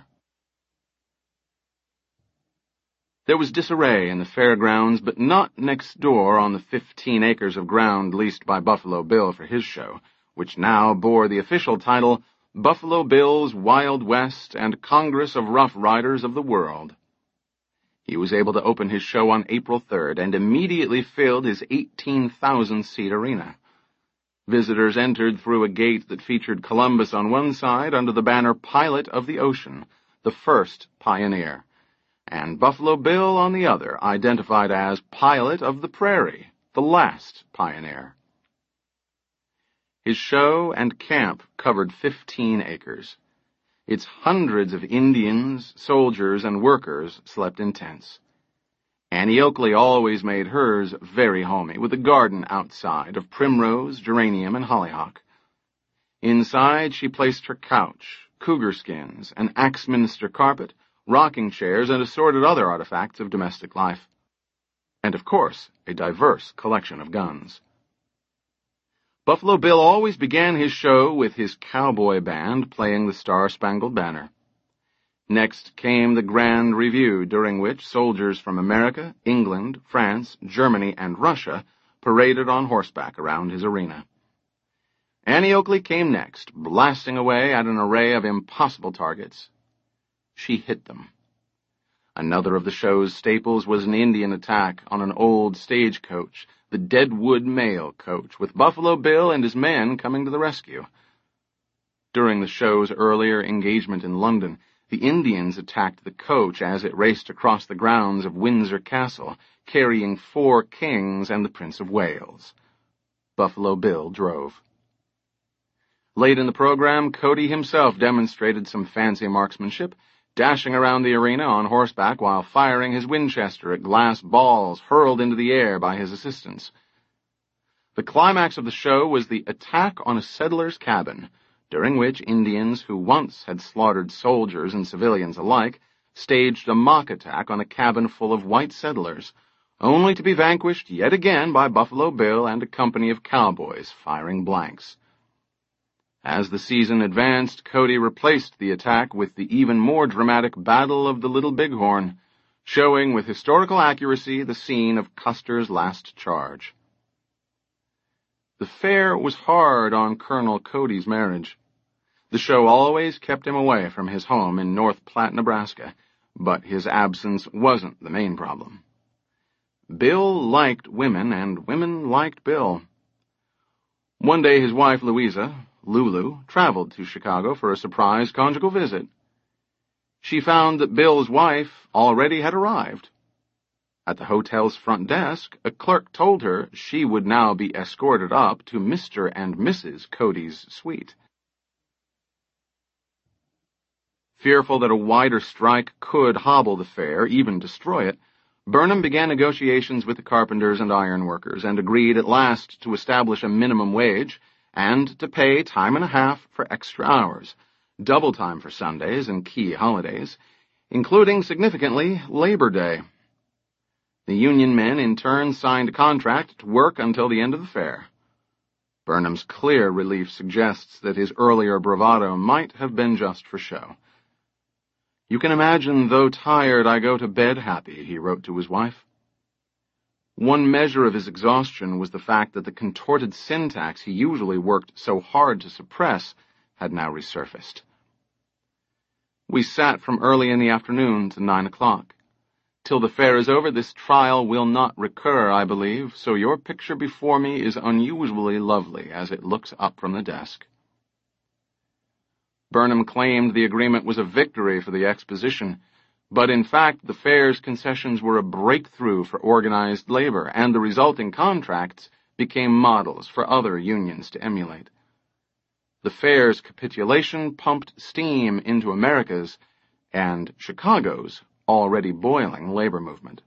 There was disarray in the fairgrounds, but not next door on the fifteen acres of ground leased by Buffalo Bill for his show, which now bore the official title, Buffalo Bill's Wild West and Congress of Rough Riders of the World. He was able to open his show on April third and immediately filled his eighteen thousand seat arena. Visitors entered through a gate that featured Columbus on one side under the banner Pilot of the Ocean, the first pioneer, and Buffalo Bill on the other, identified as Pilot of the Prairie, the last pioneer. His show and camp covered fifteen acres. Its hundreds of Indians, soldiers, and workers slept in tents. Annie Oakley always made hers very homey, with a garden outside of primrose, geranium, and hollyhock. Inside she placed her couch, cougar skins, an Axminster carpet, rocking chairs, and assorted other artifacts of domestic life. And, of course, a diverse collection of guns. Buffalo Bill always began his show with his cowboy band playing the Star-Spangled Banner. Next came the Grand Review, during which soldiers from America, England, France, Germany, and Russia paraded on horseback around his arena. Annie Oakley came next, blasting away at an array of impossible targets. She hit them. Another of the show's staples was an Indian attack on an old stagecoach, the Deadwood Mail coach, with Buffalo Bill and his men coming to the rescue. During the show's earlier engagement in London, the Indians attacked the coach as it raced across the grounds of Windsor Castle, carrying four kings and the Prince of Wales. Buffalo Bill drove. Late in the program, Cody himself demonstrated some fancy marksmanship, dashing around the arena on horseback while firing his Winchester at glass balls hurled into the air by his assistants. The climax of the show was the attack on a settler's cabin, during which Indians who once had slaughtered soldiers and civilians alike staged a mock attack on a cabin full of white settlers, only to be vanquished yet again by Buffalo Bill and a company of cowboys firing blanks. As the season advanced, Cody replaced the attack with the even more dramatic Battle of the Little Bighorn, showing with historical accuracy the scene of Custer's last charge. The fair was hard on Colonel Cody's marriage. The show always kept him away from his home in North Platte, Nebraska, but his absence wasn't the main problem. Bill liked women, and women liked Bill. One day his wife, Louisa, Lulu, traveled to Chicago for a surprise conjugal visit. She found that Bill's wife already had arrived. At the hotel's front desk, a clerk told her she would now be escorted up to Mister and Missus Cody's suite. Fearful that a wider strike could hobble the fair, even destroy it, Burnham began negotiations with the carpenters and ironworkers and agreed at last to establish a minimum wage and to pay time and a half for extra hours, double time for Sundays and key holidays, including, significantly, Labor Day. The union men, in turn, signed a contract to work until the end of the fair. Burnham's clear relief suggests that his earlier bravado might have been just for show. "You can imagine, though tired, I go to bed happy," he wrote to his wife. One measure of his exhaustion was the fact that the contorted syntax he usually worked so hard to suppress had now resurfaced. "We sat from early in the afternoon to nine o'clock. Till the fair is over, this trial will not recur, I believe, so your picture before me is unusually lovely as it looks up from the desk." Burnham claimed the agreement was a victory for the exposition, but in fact the fair's concessions were a breakthrough for organized labor, and the resulting contracts became models for other unions to emulate. The fair's capitulation pumped steam into America's and Chicago's already boiling labor movement.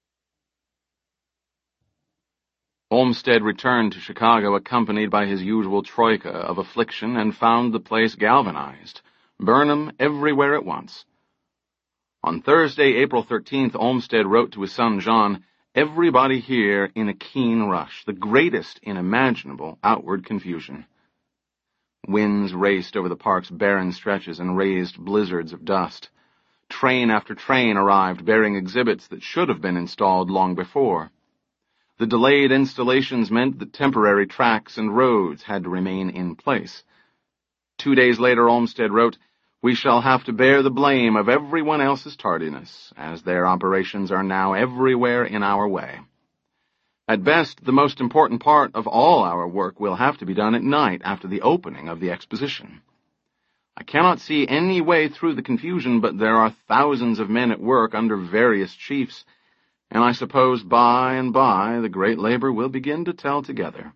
Olmsted returned to Chicago accompanied by his usual troika of affliction and found the place galvanized, Burnham everywhere at once. On Thursday, April thirteenth, Olmsted wrote to his son John, "Everybody here in a keen rush, the greatest in imaginable outward confusion." Winds raced over the park's barren stretches and raised blizzards of dust. Train after train arrived bearing exhibits that should have been installed long before. The delayed installations meant that temporary tracks and roads had to remain in place. Two days later, Olmsted wrote, "We shall have to bear the blame of everyone else's tardiness, as their operations are now everywhere in our way. At best, the most important part of all our work will have to be done at night after the opening of the exposition. I cannot see any way through the confusion, but there are thousands of men at work under various chiefs, and I suppose by and by the great labor will begin to tell together."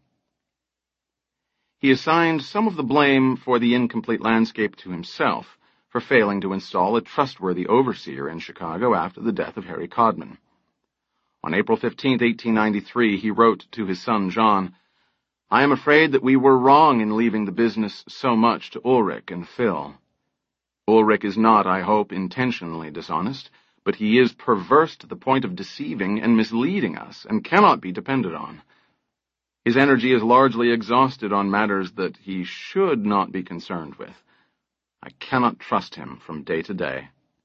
He assigned some of the blame for the incomplete landscape to himself for failing to install a trustworthy overseer in Chicago after the death of Harry Codman. On April fifteenth, eighteen ninety-three, he wrote to his son John, "I am afraid that we were wrong in leaving the business so much to Ulrich and Phil. Ulrich is not, I hope, intentionally dishonest, but he is perverse to the point of deceiving and misleading us, and cannot be depended on. His energy is largely exhausted on matters that he should not be concerned with. I cannot trust him from day to day."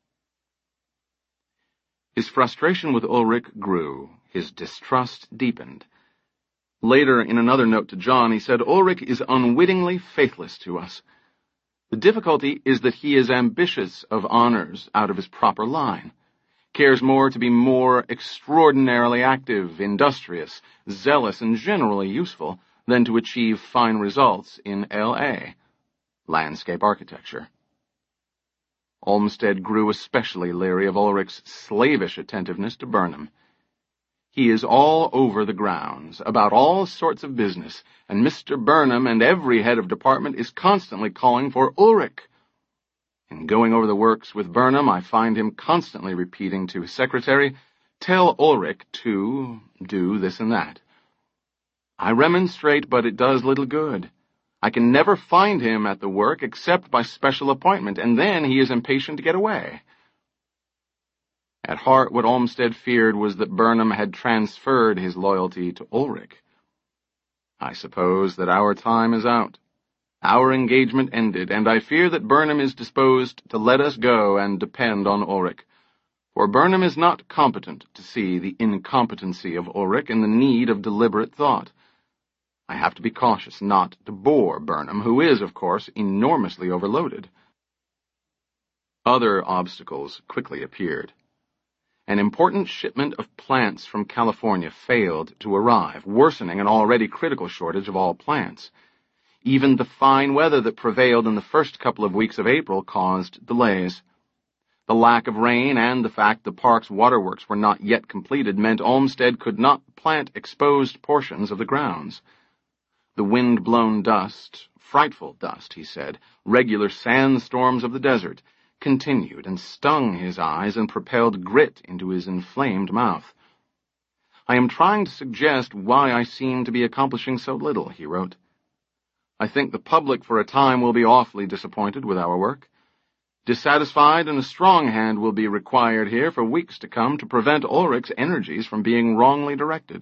His frustration with Ulrich grew, his distrust deepened. Later, in another note to John, he said, "Ulrich is unwittingly faithless to us. The difficulty is that he is ambitious of honors out of his proper line, cares more to be more extraordinarily active, industrious, zealous, and generally useful than to achieve fine results in L A landscape architecture." Olmsted grew especially leery of Ulrich's slavish attentiveness to Burnham. "He is all over the grounds, about all sorts of business, and Mister Burnham and every head of department is constantly calling for Ulrich. In going over the works with Burnham, I find him constantly repeating to his secretary, 'Tell Ulrich to do this and that.' I remonstrate, but it does little good. I can never find him at the work except by special appointment, and then he is impatient to get away." At heart, what Olmsted feared was that Burnham had transferred his loyalty to Ulrich. "I suppose that our time is out. Our engagement ended, and I fear that Burnham is disposed to let us go and depend on Ulrich. For Burnham is not competent to see the incompetency of Ulrich and the need of deliberate thought. I have to be cautious not to bore Burnham, who is, of course, enormously overloaded. Other obstacles quickly appeared. An important shipment of plants from California failed to arrive, worsening an already critical shortage of all plants. Even the fine weather that prevailed in the first couple of weeks of April caused delays. The lack of rain and the fact the park's waterworks were not yet completed meant Olmsted could not plant exposed portions of the grounds. The wind-blown dust, frightful dust, he said, regular sandstorms of the desert, continued and stung his eyes and propelled grit into his inflamed mouth. I am trying to suggest why I seem to be accomplishing so little, he wrote. I think the public for a time will be awfully disappointed with our work. Dissatisfied and a strong hand will be required here for weeks to come to prevent Ulrich's energies from being wrongly directed.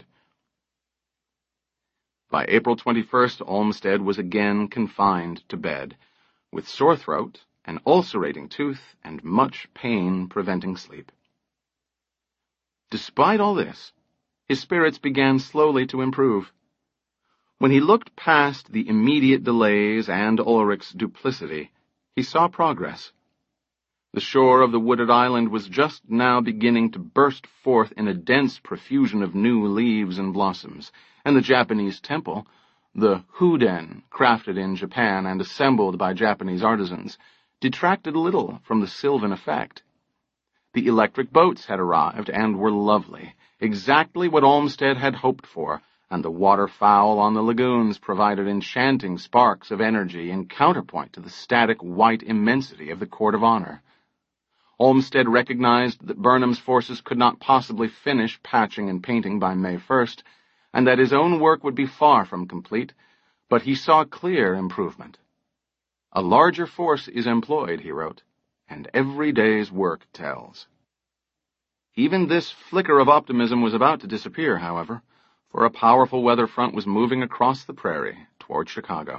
By April twenty-first, Olmsted was again confined to bed, with sore throat, an ulcerating tooth, and much pain preventing sleep. Despite all this, his spirits began slowly to improve. When he looked past the immediate delays and Ulrich's duplicity, he saw progress. The shore of the wooded island was just now beginning to burst forth in a dense profusion of new leaves and blossoms, and the Japanese temple, the huden crafted in Japan and assembled by Japanese artisans, detracted little from the sylvan effect. The electric boats had arrived and were lovely, exactly what Olmsted had hoped for, and the waterfowl on the lagoons provided enchanting sparks of energy in counterpoint to the static white immensity of the Court of Honor. Olmsted recognized that Burnham's forces could not possibly finish patching and painting by May first, and that his own work would be far from complete, but he saw clear improvement. A larger force is employed, he wrote, and every day's work tells. Even this flicker of optimism was about to disappear, however, for a powerful weather front was moving across the prairie toward Chicago.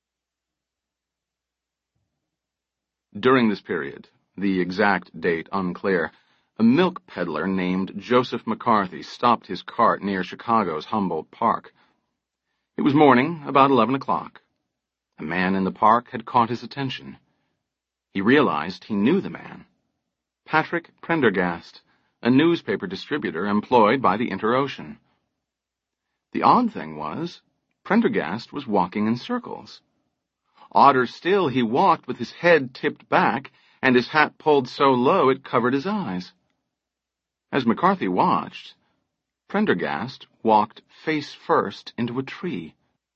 During this period, the exact date unclear, a milk peddler named Joseph McCarthy stopped his cart near Chicago's Humboldt Park. It was morning, about eleven o'clock. A man in the park had caught his attention. He realized he knew the man. Patrick Prendergast, a newspaper distributor employed by the Inter-Ocean. The odd thing was, Prendergast was walking in circles. Odder still, he walked with his head tipped back, and his hat pulled so low it covered his eyes. As McCarthy watched, Prendergast walked face first into a tree.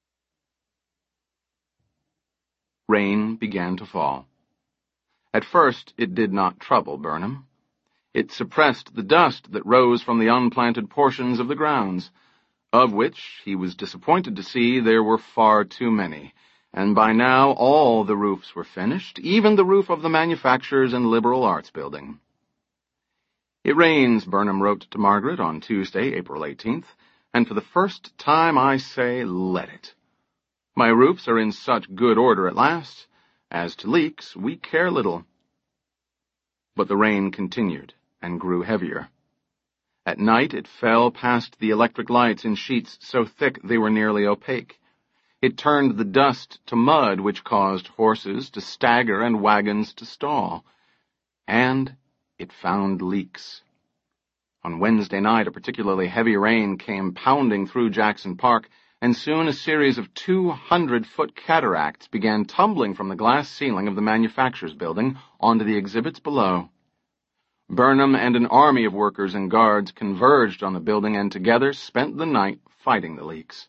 Rain began to fall. At first it did not trouble Burnham. It suppressed the dust that rose from the unplanted portions of the grounds, of which he was disappointed to see there were far too many, and by now all the roofs were finished, even the roof of the Manufacturers and Liberal Arts Building. It rains, Burnham wrote to Margaret on Tuesday, April eighteenth, and for the first time I say, let it. My roofs are in such good order at last. As to leaks, we care little. But the rain continued and grew heavier. At night it fell past the electric lights in sheets so thick they were nearly opaque. It turned the dust to mud, which caused horses to stagger and wagons to stall. And it found leaks. On Wednesday night, a particularly heavy rain came pounding through Jackson Park, and soon a series of two hundred foot cataracts began tumbling from the glass ceiling of the Manufacturers Building onto the exhibits below. Burnham and an army of workers and guards converged on the building and together spent the night fighting the leaks.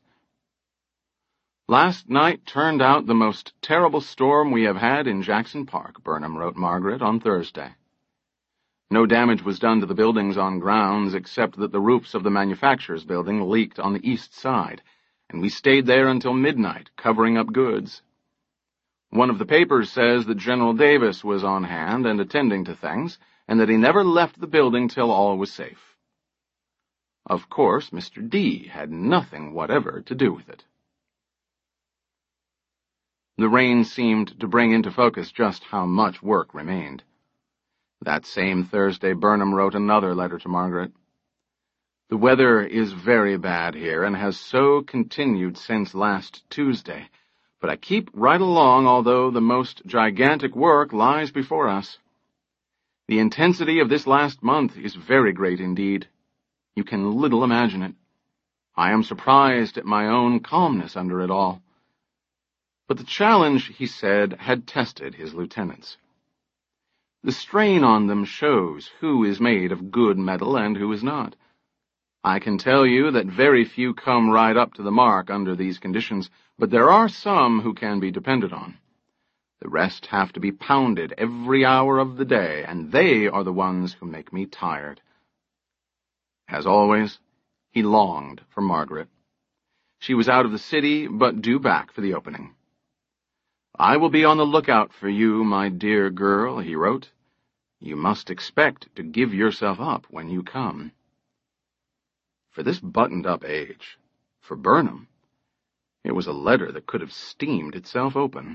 Last night turned out the most terrible storm we have had in Jackson Park, Burnham wrote Margaret on Thursday. No damage was done to the buildings on grounds except that the roofs of the Manufacturers Building leaked on the east side, and we stayed there until midnight, covering up goods. One of the papers says that General Davis was on hand and attending to things, and that he never left the building till all was safe. Of course, Mister D had nothing whatever to do with it. The rain seemed to bring into focus just how much work remained. That same Thursday, Burnham wrote another letter to Margaret. The weather is very bad here and has so continued since last Tuesday, but I keep right along, although the most gigantic work lies before us. The intensity of this last month is very great indeed. You can little imagine it. I am surprised at my own calmness under it all. But the challenge, he said, had tested his lieutenants. The strain on them shows who is made of good metal and who is not. I can tell you that very few come right up to the mark under these conditions, but there are some who can be depended on. The rest have to be pounded every hour of the day, and they are the ones who make me tired. As always, he longed for Margaret. She was out of the city, but due back for the opening. I will be on the lookout for you, my dear girl, he wrote. You must expect to give yourself up when you come. For this buttoned-up age, for Burnham, it was a letter that could have steamed itself open.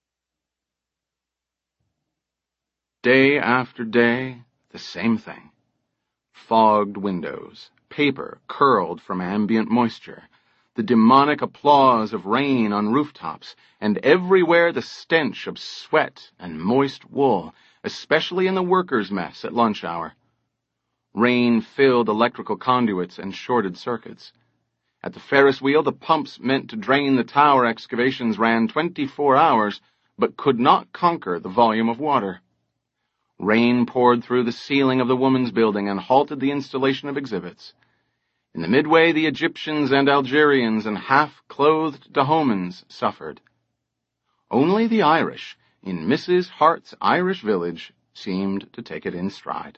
Day after day, the same thing. Fogged windows, paper curled from ambient moisture, the demonic applause of rain on rooftops, and everywhere the stench of sweat and moist wool, especially in the workers' mess at lunch hour. Rain filled electrical conduits and shorted circuits. At the Ferris wheel, the pumps meant to drain the tower excavations ran twenty-four hours, but could not conquer the volume of water. Rain poured through the ceiling of the women's building and halted the installation of exhibits. In the midway, the Egyptians and Algerians and half-clothed Dahomeyans suffered. Only the Irish, in Missus Hart's Irish village, seemed to take it in stride.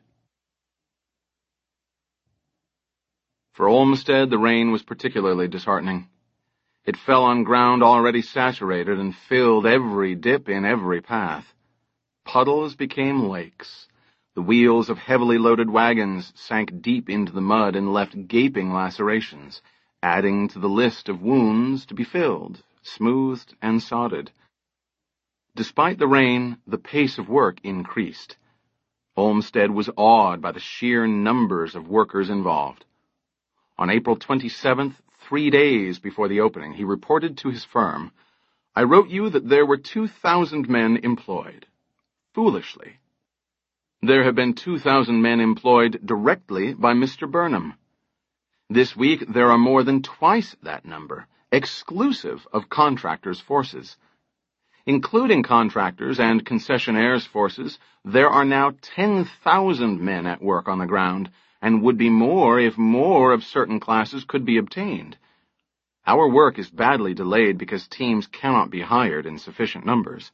For Olmsted, the rain was particularly disheartening. It fell on ground already saturated and filled every dip in every path. Puddles became lakes. The wheels of heavily loaded wagons sank deep into the mud and left gaping lacerations, adding to the list of wounds to be filled, smoothed, and sodded. Despite the rain, the pace of work increased. Olmsted was awed by the sheer numbers of workers involved. On April twenty-seventh, three days before the opening, he reported to his firm, I wrote you that there were two thousand men employed. Foolishly. There have been two thousand men employed directly by Mister Burnham. This week there are more than twice that number, exclusive of contractors' forces. Including contractors and concessionaires' forces, there are now ten thousand men at work on the ground, and would be more if more of certain classes could be obtained. Our work is badly delayed because teams cannot be hired in sufficient numbers.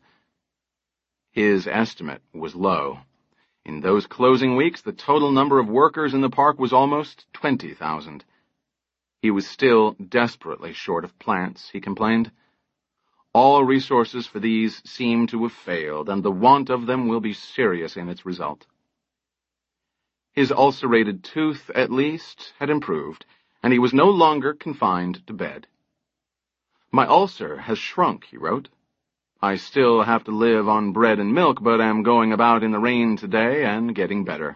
His estimate was low. In those closing weeks, the total number of workers in the park was almost twenty thousand. He was still desperately short of plants, he complained. All resources for these seem to have failed, and the want of them will be serious in its result. His ulcerated tooth, at least, had improved, and he was no longer confined to bed. My ulcer has shrunk, he wrote. I still have to live on bread and milk, but am going about in the rain today and getting better.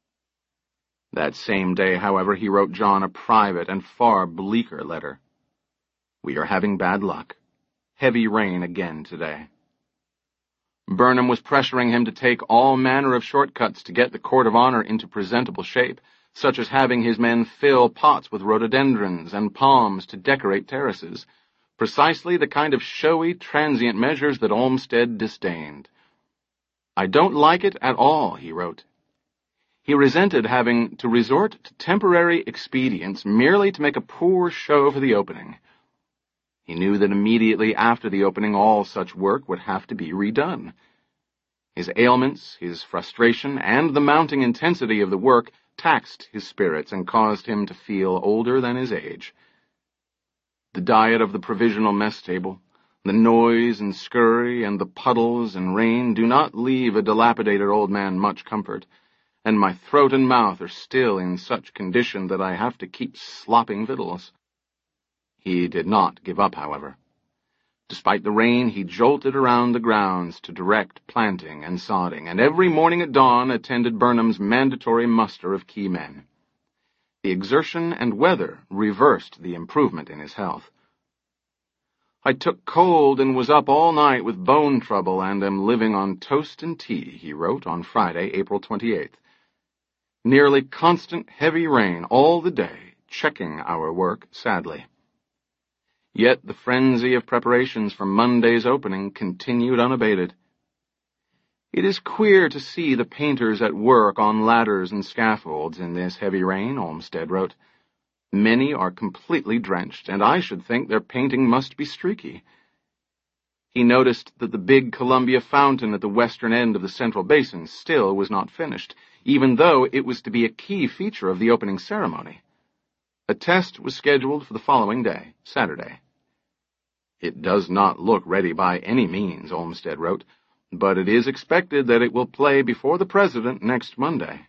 That same day, however, he wrote John a private and far bleaker letter. We are having bad luck. Heavy rain again today. Burnham was pressuring him to take all manner of shortcuts to get the court of honor into presentable shape, such as having his men fill pots with rhododendrons and palms to decorate terraces, precisely the kind of showy, transient measures that Olmsted disdained. I don't like it at all, he wrote. He resented having to resort to temporary expedients merely to make a poor show for the opening. He knew that immediately after the opening all such work would have to be redone. His ailments, his frustration, and the mounting intensity of the work taxed his spirits and caused him to feel older than his age. The diet of the provisional mess table, the noise and scurry, and the puddles and rain do not leave a dilapidated old man much comfort, and my throat and mouth are still in such condition that I have to keep slopping victuals. He did not give up, however. Despite the rain, he jolted around the grounds to direct planting and sodding, and every morning at dawn attended Burnham's mandatory muster of key men. The exertion and weather reversed the improvement in his health. "I took cold and was up all night with bone trouble and am living on toast and tea," he wrote on Friday, April twenty-eighth. "Nearly constant heavy rain all the day, checking our work sadly." Yet the frenzy of preparations for Monday's opening continued unabated. "It is queer to see the painters at work on ladders and scaffolds in this heavy rain," Olmsted wrote. "Many are completely drenched, and I should think their painting must be streaky." He noticed that the big Columbia fountain at the western end of the central basin still was not finished, even though it was to be a key feature of the opening ceremony. A test was scheduled for the following day, Saturday. "It does not look ready by any means," Olmsted wrote, "but it is expected that it will play before the President next Monday."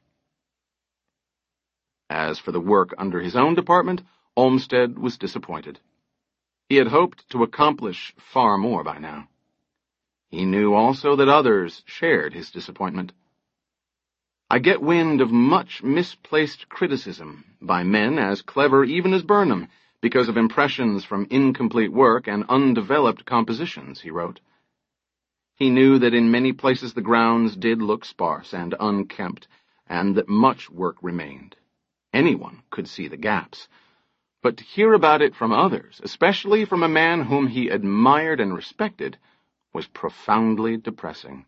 As for the work under his own department, Olmsted was disappointed. He had hoped to accomplish far more by now. He knew also that others shared his disappointment. "I get wind of much misplaced criticism by men as clever even as Burnham because of impressions from incomplete work and undeveloped compositions," he wrote. He knew that in many places the grounds did look sparse and unkempt, and that much work remained. Anyone could see the gaps. But to hear about it from others, especially from a man whom he admired and respected, was profoundly depressing.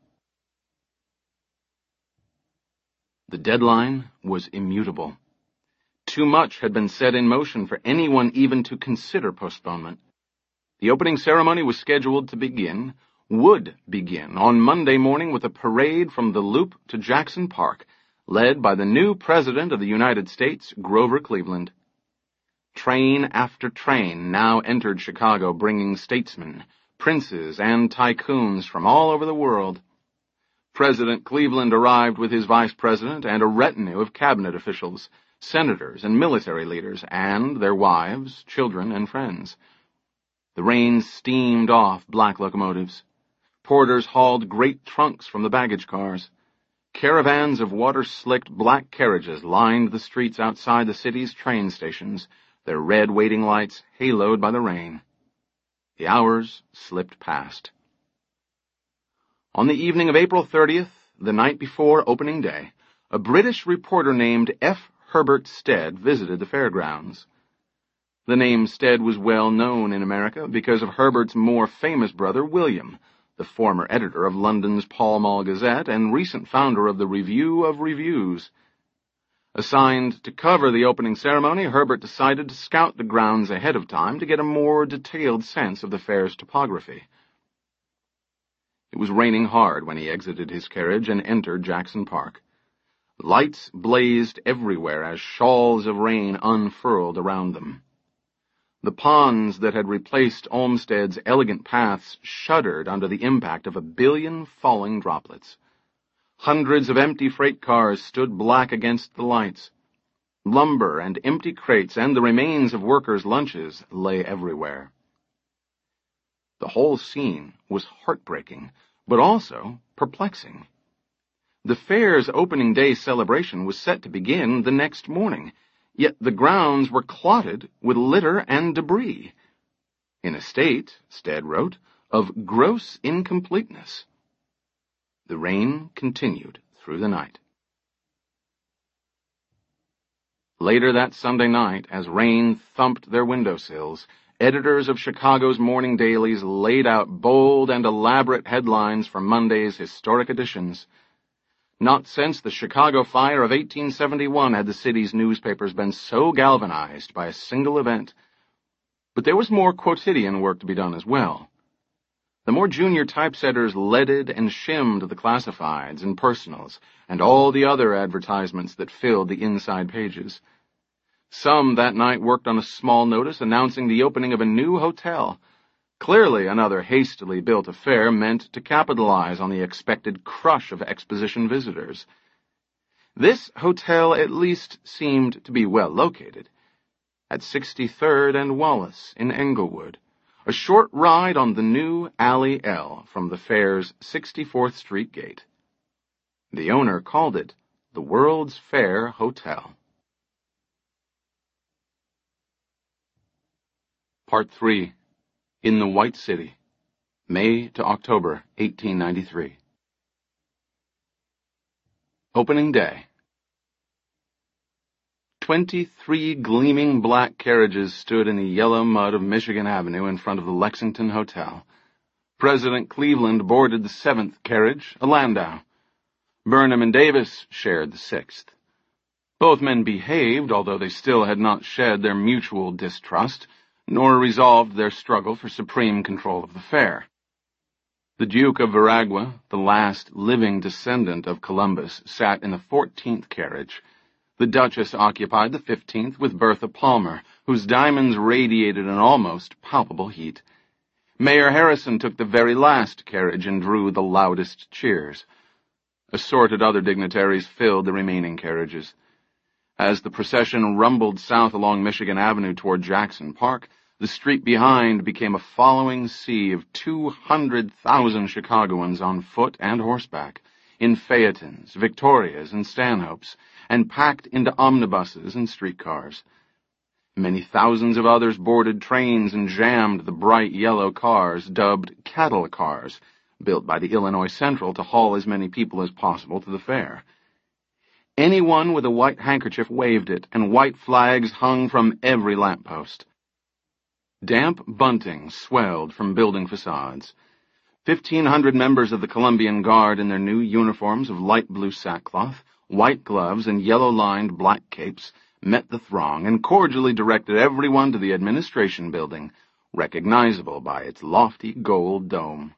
The deadline was immutable. Too much had been set in motion for anyone even to consider postponement. The opening ceremony was scheduled to begin, would begin, on Monday morning with a parade from the Loop to Jackson Park, led by the new President of the United States, Grover Cleveland. Train after train now entered Chicago, bringing statesmen, princes, and tycoons from all over the world. President Cleveland arrived with his vice president and a retinue of cabinet officials, senators and military leaders, and their wives, children, and friends. The rain steamed off black locomotives. Porters hauled great trunks from the baggage cars. Caravans of water-slicked black carriages lined the streets outside the city's train stations, their red waiting lights haloed by the rain. The hours slipped past. On the evening of April thirtieth, the night before opening day, a British reporter named F. Herbert Stead visited the fairgrounds. The name Stead was well known in America because of Herbert's more famous brother, William, the former editor of London's Pall Mall Gazette and recent founder of the Review of Reviews. Assigned to cover the opening ceremony, Herbert decided to scout the grounds ahead of time to get a more detailed sense of the fair's topography. It was raining hard when he exited his carriage and entered Jackson Park. Lights blazed everywhere as shawls of rain unfurled around them. The ponds that had replaced Olmsted's elegant paths shuddered under the impact of a billion falling droplets. Hundreds of empty freight cars stood black against the lights. Lumber and empty crates and the remains of workers' lunches lay everywhere. The whole scene was heartbreaking, but also perplexing. The fair's opening day celebration was set to begin the next morning, yet the grounds were clotted with litter and debris, in a state, Stead wrote, of gross incompleteness. The rain continued through the night. Later that Sunday night, as rain thumped their windowsills, editors of Chicago's morning dailies laid out bold and elaborate headlines for Monday's historic editions. Not since the Chicago fire of eighteen seventy-one had the city's newspapers been so galvanized by a single event. But there was more quotidian work to be done as well. The more junior typesetters leaded and shimmed the classifieds and personals and all the other advertisements that filled the inside pages. Some that night worked on a small notice announcing the opening of a new hotel. Clearly another hastily built affair meant to capitalize on the expected crush of exposition visitors. This hotel at least seemed to be well located. At sixty-third and Wallace in Englewood, a short ride on the new Alley L from the fair's sixty-fourth Street gate. The owner called it the World's Fair Hotel. Part three. In the White City, May to October, eighteen ninety-three. Opening day. Twenty-three gleaming black carriages stood in the yellow mud of Michigan Avenue in front of the Lexington Hotel. President Cleveland boarded the seventh carriage, a landau. Burnham and Davis shared the sixth. Both men behaved, although they still had not shed their mutual distrust, nor resolved their struggle for supreme control of the fair. The Duke of Veragua, the last living descendant of Columbus, sat in the fourteenth carriage. The Duchess occupied the fifteenth with Bertha Palmer, whose diamonds radiated an almost palpable heat. Mayor Harrison took the very last carriage and drew the loudest cheers. Assorted other dignitaries filled the remaining carriages. As the procession rumbled south along Michigan Avenue toward Jackson Park, the street behind became a following sea of two hundred thousand Chicagoans on foot and horseback, in phaetons, Victorias, and Stanhopes, and packed into omnibuses and streetcars. Many thousands of others boarded trains and jammed the bright yellow cars dubbed cattle cars, built by the Illinois Central to haul as many people as possible to the fair. Anyone with a white handkerchief waved it, and white flags hung from every lamppost. Damp bunting swelled from building facades. Fifteen hundred members of the Columbian Guard in their new uniforms of light blue sackcloth, white gloves, and yellow-lined black capes met the throng and cordially directed everyone to the administration building, recognizable by its lofty gold dome.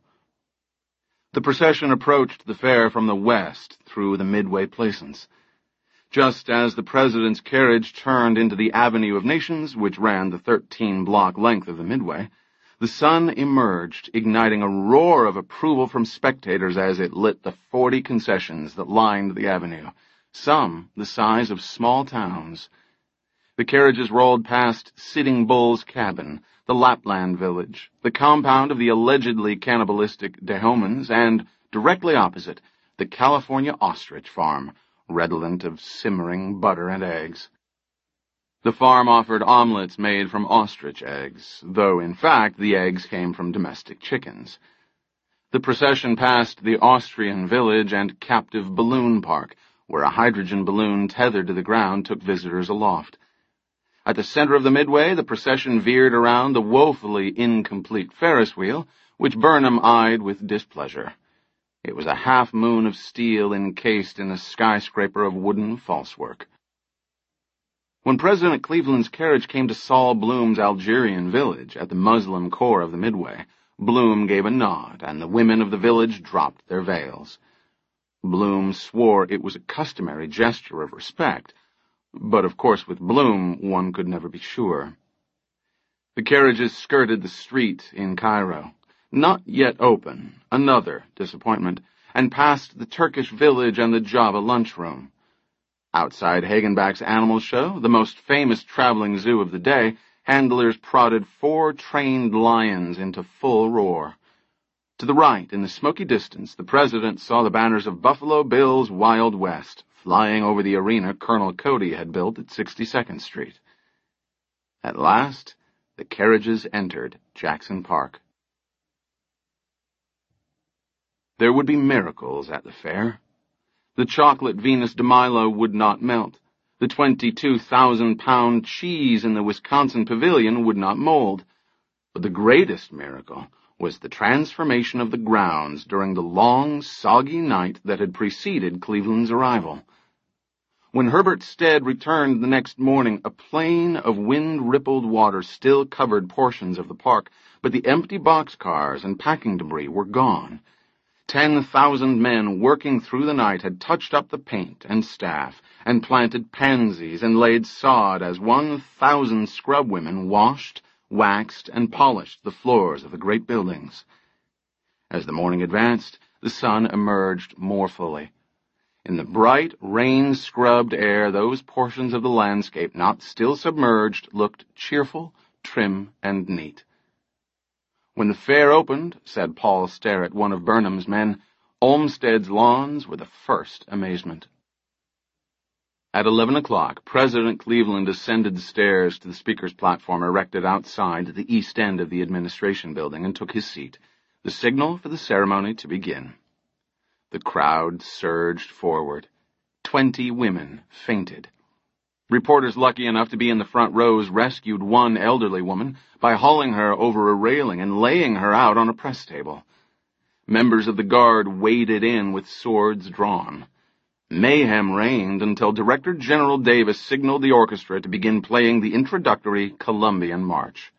The procession approached the fair from the west through the Midway Plaisance. Just as the president's carriage turned into the Avenue of Nations, which ran the thirteen-block length of the Midway, the sun emerged, igniting a roar of approval from spectators as it lit the forty concessions that lined the avenue, some the size of small towns. The carriages rolled past Sitting Bull's cabin, the Lapland village, the compound of the allegedly cannibalistic Dahomans, and, directly opposite, the California ostrich farm, redolent of simmering butter and eggs. The farm offered omelets made from ostrich eggs, though in fact the eggs came from domestic chickens. The procession passed the Austrian village and captive balloon park, where a hydrogen balloon tethered to the ground took visitors aloft. At the center of the Midway, the procession veered around the woefully incomplete Ferris wheel, which Burnham eyed with displeasure. It was a half-moon of steel encased in a skyscraper of wooden falsework. When President Cleveland's carriage came to Saul Bloom's Algerian village at the Muslim core of the Midway, Bloom gave a nod, and the women of the village dropped their veils. Bloom swore it was a customary gesture of respect, but of course with Bloom one could never be sure. The carriages skirted the street in Cairo, not yet open, another disappointment, and passed the Turkish village and the Java lunchroom. Outside Hagenbach's Animal Show, the most famous traveling zoo of the day, handlers prodded four trained lions into full roar. To the right, in the smoky distance, the president saw the banners of Buffalo Bill's Wild West flying over the arena Colonel Cody had built at sixty-second Street. At last, the carriages entered Jackson Park. There would be miracles at the fair. The chocolate Venus de Milo would not melt. The twenty-two thousand pound cheese in the Wisconsin pavilion would not mold. But the greatest miracle was the transformation of the grounds during the long, soggy night that had preceded Cleveland's arrival. When Herbert Stead returned the next morning, a plain of wind-rippled water still covered portions of the park, but the empty boxcars and packing debris were gone. Ten thousand men working through the night had touched up the paint and staff, and planted pansies and laid sod as one thousand scrub women washed, waxed, and polished the floors of the great buildings. As the morning advanced, the sun emerged more fully. In the bright, rain-scrubbed air, those portions of the landscape not still submerged looked cheerful, trim, and neat. When the fair opened, said Paul Sterrett, one of Burnham's men, Olmsted's lawns were the first amazement. At eleven o'clock, President Cleveland ascended the stairs to the speaker's platform erected outside the east end of the administration building and took his seat, the signal for the ceremony to begin. The crowd surged forward. Twenty women fainted. Reporters lucky enough to be in the front rows rescued one elderly woman by hauling her over a railing and laying her out on a press table. Members of the guard waded in with swords drawn. Mayhem reigned until Director General Davis signaled the orchestra to begin playing the introductory Columbian March.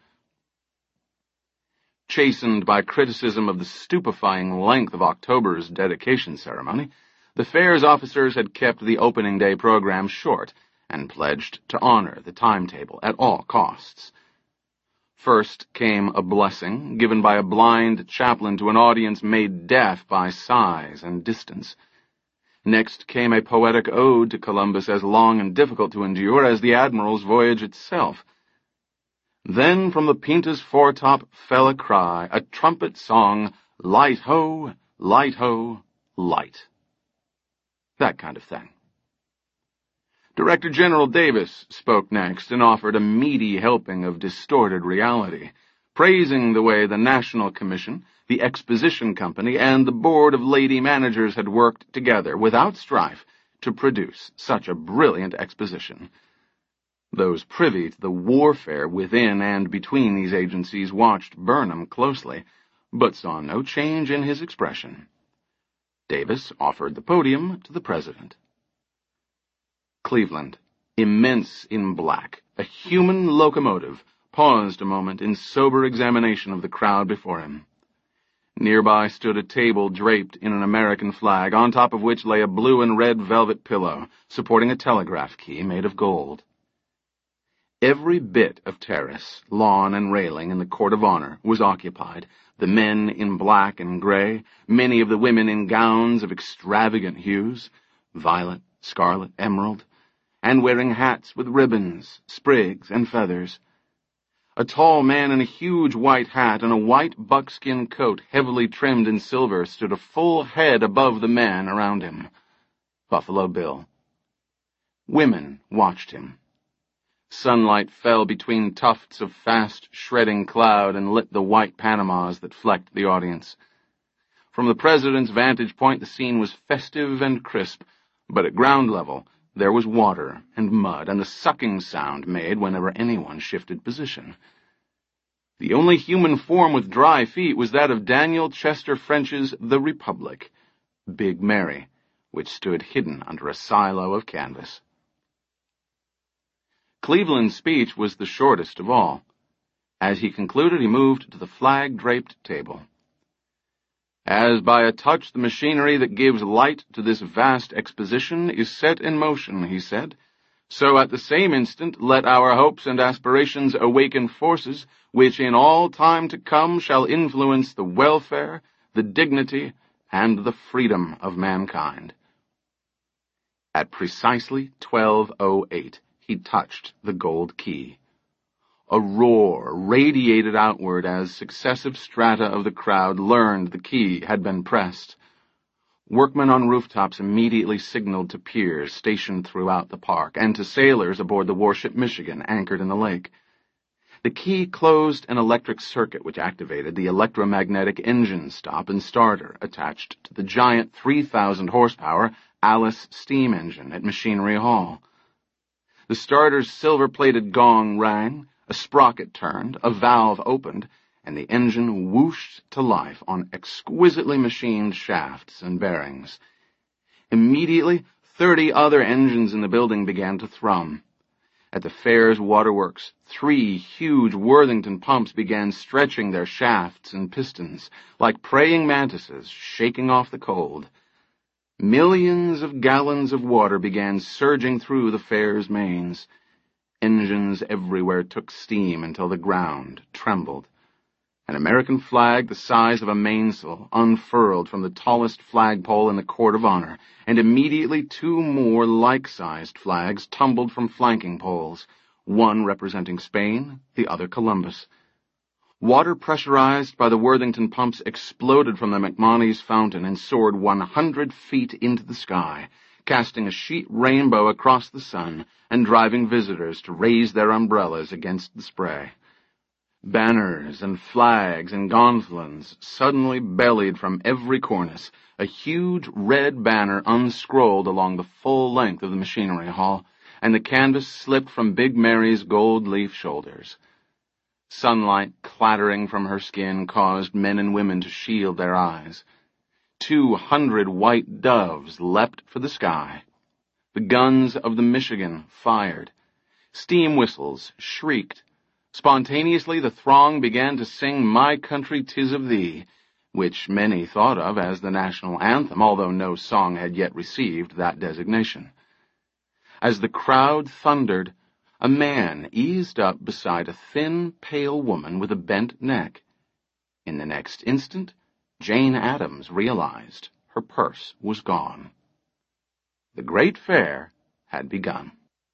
Chastened by criticism of the stupefying length of October's dedication ceremony, the fair's officers had kept the opening day program short and pledged to honor the timetable at all costs. First came a blessing given by a blind chaplain to an audience made deaf by size and distance. Next came a poetic ode to Columbus as long and difficult to endure as the Admiral's voyage itself. Then from the Pinta's foretop fell a cry, a trumpet song, light ho, light ho, light. That kind of thing. Director General Davis spoke next and offered a meaty helping of distorted reality, praising the way the National Commission, the Exposition Company, and the Board of Lady Managers had worked together without strife to produce such a brilliant exposition. Those privy to the warfare within and between these agencies watched Burnham closely, but saw no change in his expression. Davis offered the podium to the president. Cleveland, immense in black, a human locomotive, paused a moment in sober examination of the crowd before him. Nearby stood a table draped in an American flag, on top of which lay a blue and red velvet pillow, supporting a telegraph key made of gold. Every bit of terrace, lawn, and railing in the Court of Honor was occupied, the men in black and gray, many of the women in gowns of extravagant hues, violet, scarlet, emerald, and wearing hats with ribbons, sprigs, and feathers. A tall man in a huge white hat and a white buckskin coat heavily trimmed in silver stood a full head above the men around him. Buffalo Bill. Women watched him. Sunlight fell between tufts of fast-shredding cloud and lit the white Panamas that flecked the audience. From the president's vantage point, the scene was festive and crisp, but at ground level, there was water and mud and the sucking sound made whenever anyone shifted position. The only human form with dry feet was that of Daniel Chester French's The Republic, Big Mary, which stood hidden under a silo of canvas. Cleveland's speech was the shortest of all. As he concluded, he moved to the flag-draped table. As by a touch the machinery that gives light to this vast exposition is set in motion, he said, so at the same instant let our hopes and aspirations awaken forces which in all time to come shall influence the welfare, the dignity, and the freedom of mankind. At precisely twelve oh eight, he touched the gold key. A roar radiated outward as successive strata of the crowd learned the key had been pressed. Workmen on rooftops immediately signaled to piers stationed throughout the park and to sailors aboard the warship Michigan anchored in the lake. The key closed an electric circuit which activated the electromagnetic engine stop and starter attached to the giant three thousand horsepower Alice steam engine at Machinery Hall. The starter's silver-plated gong rang, a sprocket turned, a valve opened, and the engine whooshed to life on exquisitely machined shafts and bearings. Immediately, thirty other engines in the building began to thrum. At the fair's waterworks, three huge Worthington pumps began stretching their shafts and pistons, like praying mantises shaking off the cold. Millions of gallons of water began surging through the fair's mains. Engines everywhere took steam until the ground trembled. An American flag the size of a mainsail unfurled from the tallest flagpole in the Court of Honor, and immediately two more like-sized flags tumbled from flanking poles, one representing Spain, the other Columbus. Water pressurized by the Worthington pumps exploded from the McMonnies fountain and soared one hundred feet into the sky, casting a sheet rainbow across the sun and driving visitors to raise their umbrellas against the spray. Banners and flags and gonfalons suddenly bellied from every cornice. A huge red banner unscrolled along the full length of the machinery hall, and the canvas slipped from Big Mary's gold-leaf shoulders. Sunlight clattering from her skin caused men and women to shield their eyes. Two hundred white doves leapt for the sky. The guns of the Michigan fired. Steam whistles shrieked. Spontaneously the throng began to sing My Country 'Tis of Thee, which many thought of as the national anthem, although no song had yet received that designation. As the crowd thundered, a man eased up beside a thin, pale woman with a bent neck. In the next instant, Jane Addams realized her purse was gone. The great fair had begun.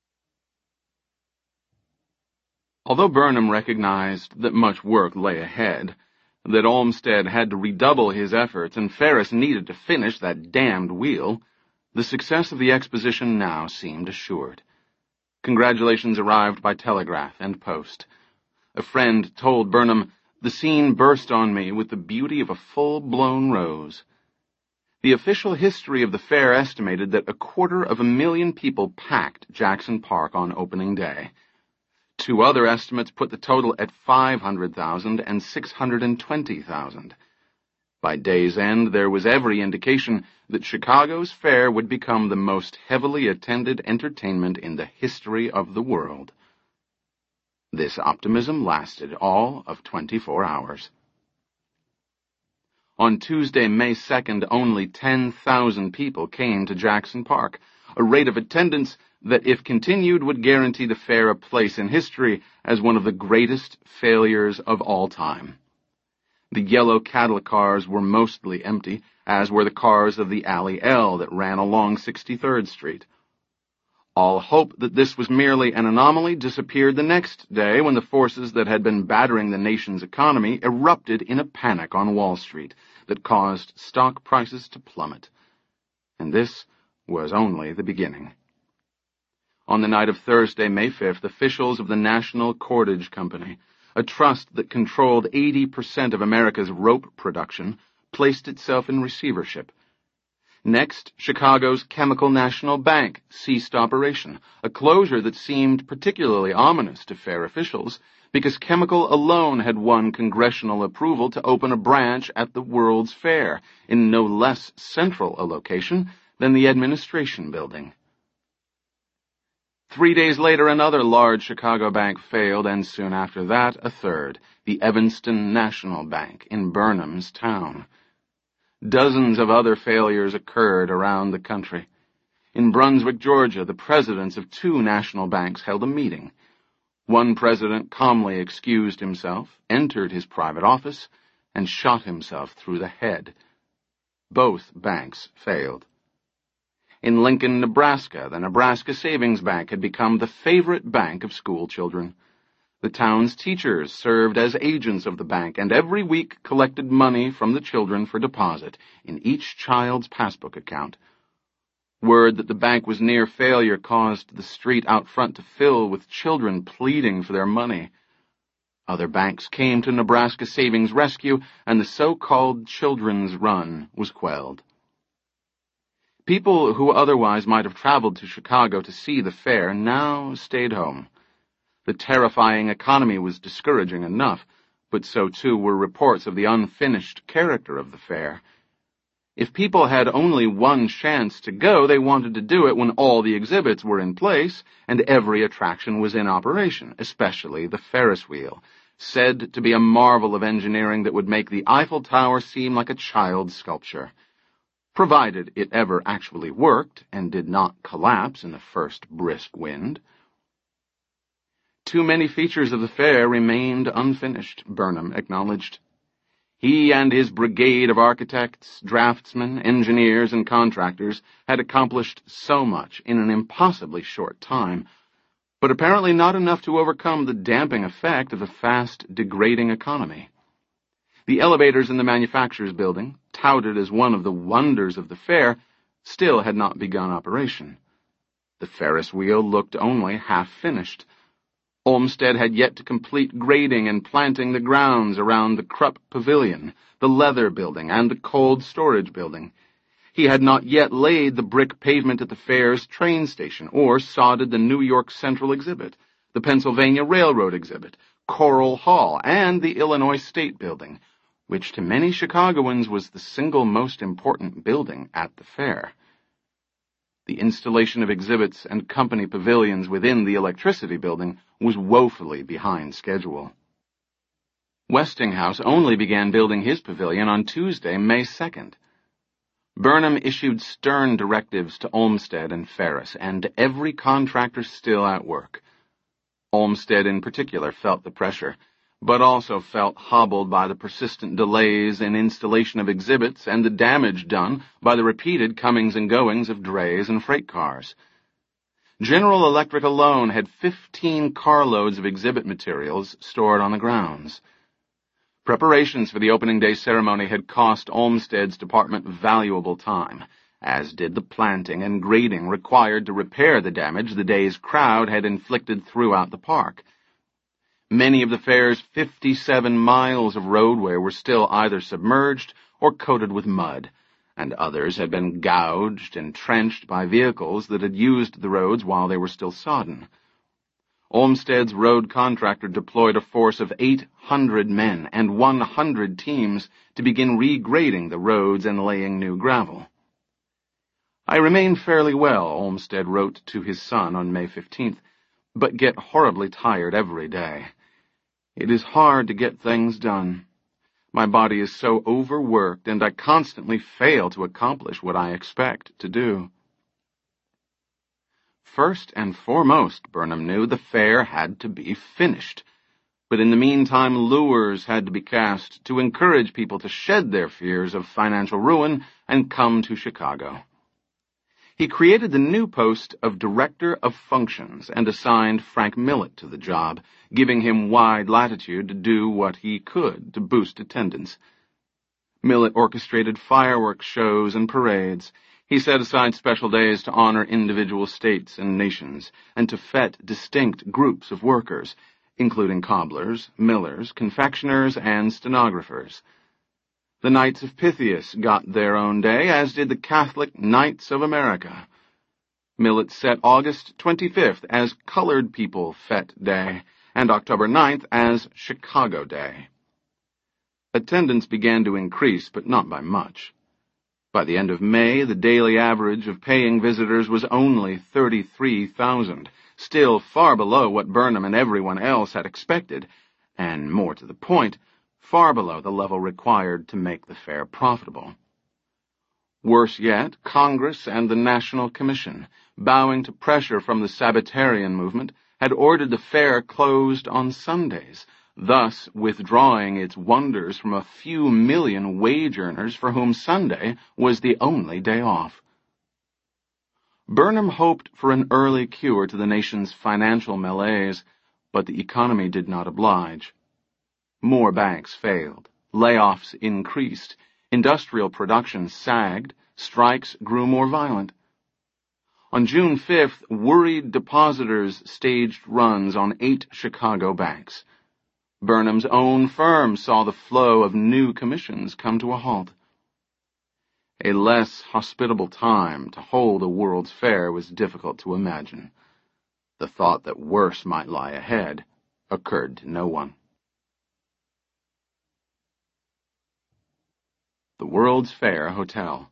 Although Burnham recognized that much work lay ahead, that Olmsted had to redouble his efforts and Ferris needed to finish that damned wheel, the success of the exposition now seemed assured. Congratulations arrived by telegraph and post. A friend told Burnham, "The scene burst on me with the beauty of a full-blown rose." The official history of the fair estimated that a quarter of a million people packed Jackson Park on opening day. Two other estimates put the total at five hundred thousand and six hundred twenty thousand. By day's end, there was every indication that Chicago's fair would become the most heavily attended entertainment in the history of the world. This optimism lasted all of twenty-four hours. On Tuesday, May second, only ten thousand people came to Jackson Park, a rate of attendance that, if continued, would guarantee the fair a place in history as one of the greatest failures of all time. The yellow cattle cars were mostly empty, as were the cars of the Alley L that ran along sixty-third Street. All hope that this was merely an anomaly disappeared the next day when the forces that had been battering the nation's economy erupted in a panic on Wall Street that caused stock prices to plummet. And this was only the beginning. On the night of Thursday, May fifth, officials of the National Cordage Company, a trust that controlled eighty percent of America's rope production, placed itself in receivership. Next, Chicago's Chemical National Bank ceased operation, a closure that seemed particularly ominous to fair officials, because Chemical alone had won congressional approval to open a branch at the World's Fair, in no less central a location than the Administration Building. Three days later, another large Chicago bank failed, and soon after that, a third, the Evanston National Bank in Burnham's town. Dozens of other failures occurred around the country. In Brunswick, Georgia, the presidents of two national banks held a meeting. One president calmly excused himself, entered his private office, and shot himself through the head. Both banks failed. In Lincoln, Nebraska, the Nebraska Savings Bank had become the favorite bank of school children. The town's teachers served as agents of the bank and every week collected money from the children for deposit in each child's passbook account. Word that the bank was near failure caused the street out front to fill with children pleading for their money. Other banks came to Nebraska Savings' rescue, and the so-called Children's Run was quelled. People who otherwise might have traveled to Chicago to see the fair now stayed home. The terrifying economy was discouraging enough, but so too were reports of the unfinished character of the fair. If people had only one chance to go, they wanted to do it when all the exhibits were in place and every attraction was in operation, especially the Ferris wheel, said to be a marvel of engineering that would make the Eiffel Tower seem like a child's sculpture. Provided it ever actually worked and did not collapse in the first brisk wind. Too many features of the fair remained unfinished, Burnham acknowledged. He and his brigade of architects, draftsmen, engineers, and contractors had accomplished so much in an impossibly short time, but apparently not enough to overcome the damping effect of the fast, degrading economy. The elevators in the manufacturers building, touted as one of the wonders of the fair, still had not begun operation. The Ferris wheel looked only half-finished. Olmsted had yet to complete grading and planting the grounds around the Krupp Pavilion, the Leather Building, and the Cold Storage Building. He had not yet laid the brick pavement at the fair's train station, or sodded the New York Central Exhibit, the Pennsylvania Railroad Exhibit, Coral Hall, and the Illinois State Building, which to many Chicagoans was the single most important building at the fair. The installation of exhibits and company pavilions within the Electricity Building was woefully behind schedule. Westinghouse only began building his pavilion on Tuesday, May second. Burnham issued stern directives to Olmsted and Ferris, and every contractor still at work. Olmsted in particular felt the pressure, but also felt hobbled by the persistent delays in installation of exhibits and the damage done by the repeated comings and goings of drays and freight cars. General Electric alone had fifteen carloads of exhibit materials stored on the grounds. Preparations for the opening day ceremony had cost Olmsted's department valuable time, as did the planting and grading required to repair the damage the day's crowd had inflicted throughout the park. Many of the fair's fifty-seven miles of roadway were still either submerged or coated with mud, and others had been gouged and trenched by vehicles that had used the roads while they were still sodden. Olmsted's road contractor deployed a force of eight hundred men and one hundred teams to begin regrading the roads and laying new gravel. "I remain fairly well," Olmsted wrote to his son on May fifteenth, "but get horribly tired every day. It is hard to get things done. My body is so overworked, and I constantly fail to accomplish what I expect to do." First and foremost, Burnham knew, the fair had to be finished. But in the meantime, lures had to be cast to encourage people to shed their fears of financial ruin and come to Chicago. He created the new post of Director of Functions and assigned Frank Millet to the job, giving him wide latitude to do what he could to boost attendance. Millet orchestrated fireworks shows and parades. He set aside special days to honor individual states and nations, and to fete distinct groups of workers, including cobblers, millers, confectioners, and stenographers. The Knights of Pythias got their own day, as did the Catholic Knights of America. Millet set August twenty-fifth as Colored People Fete Day, and October ninth as Chicago Day. Attendance began to increase, but not by much. By the end of May, the daily average of paying visitors was only thirty-three thousand, still far below what Burnham and everyone else had expected, and, more to the point, far below the level required to make the fair profitable. Worse yet, Congress and the National Commission, bowing to pressure from the Sabbatarian movement, had ordered the fair closed on Sundays, thus withdrawing its wonders from a few million wage earners for whom Sunday was the only day off. Burnham hoped for an early cure to the nation's financial malaise, but the economy did not oblige. More banks failed, layoffs increased, industrial production sagged, strikes grew more violent. On June fifth, worried depositors staged runs on eight Chicago banks. Burnham's own firm saw the flow of new commissions come to a halt. A less hospitable time to hold a World's Fair was difficult to imagine. The thought that worse might lie ahead occurred to no one. The World's Fair Hotel.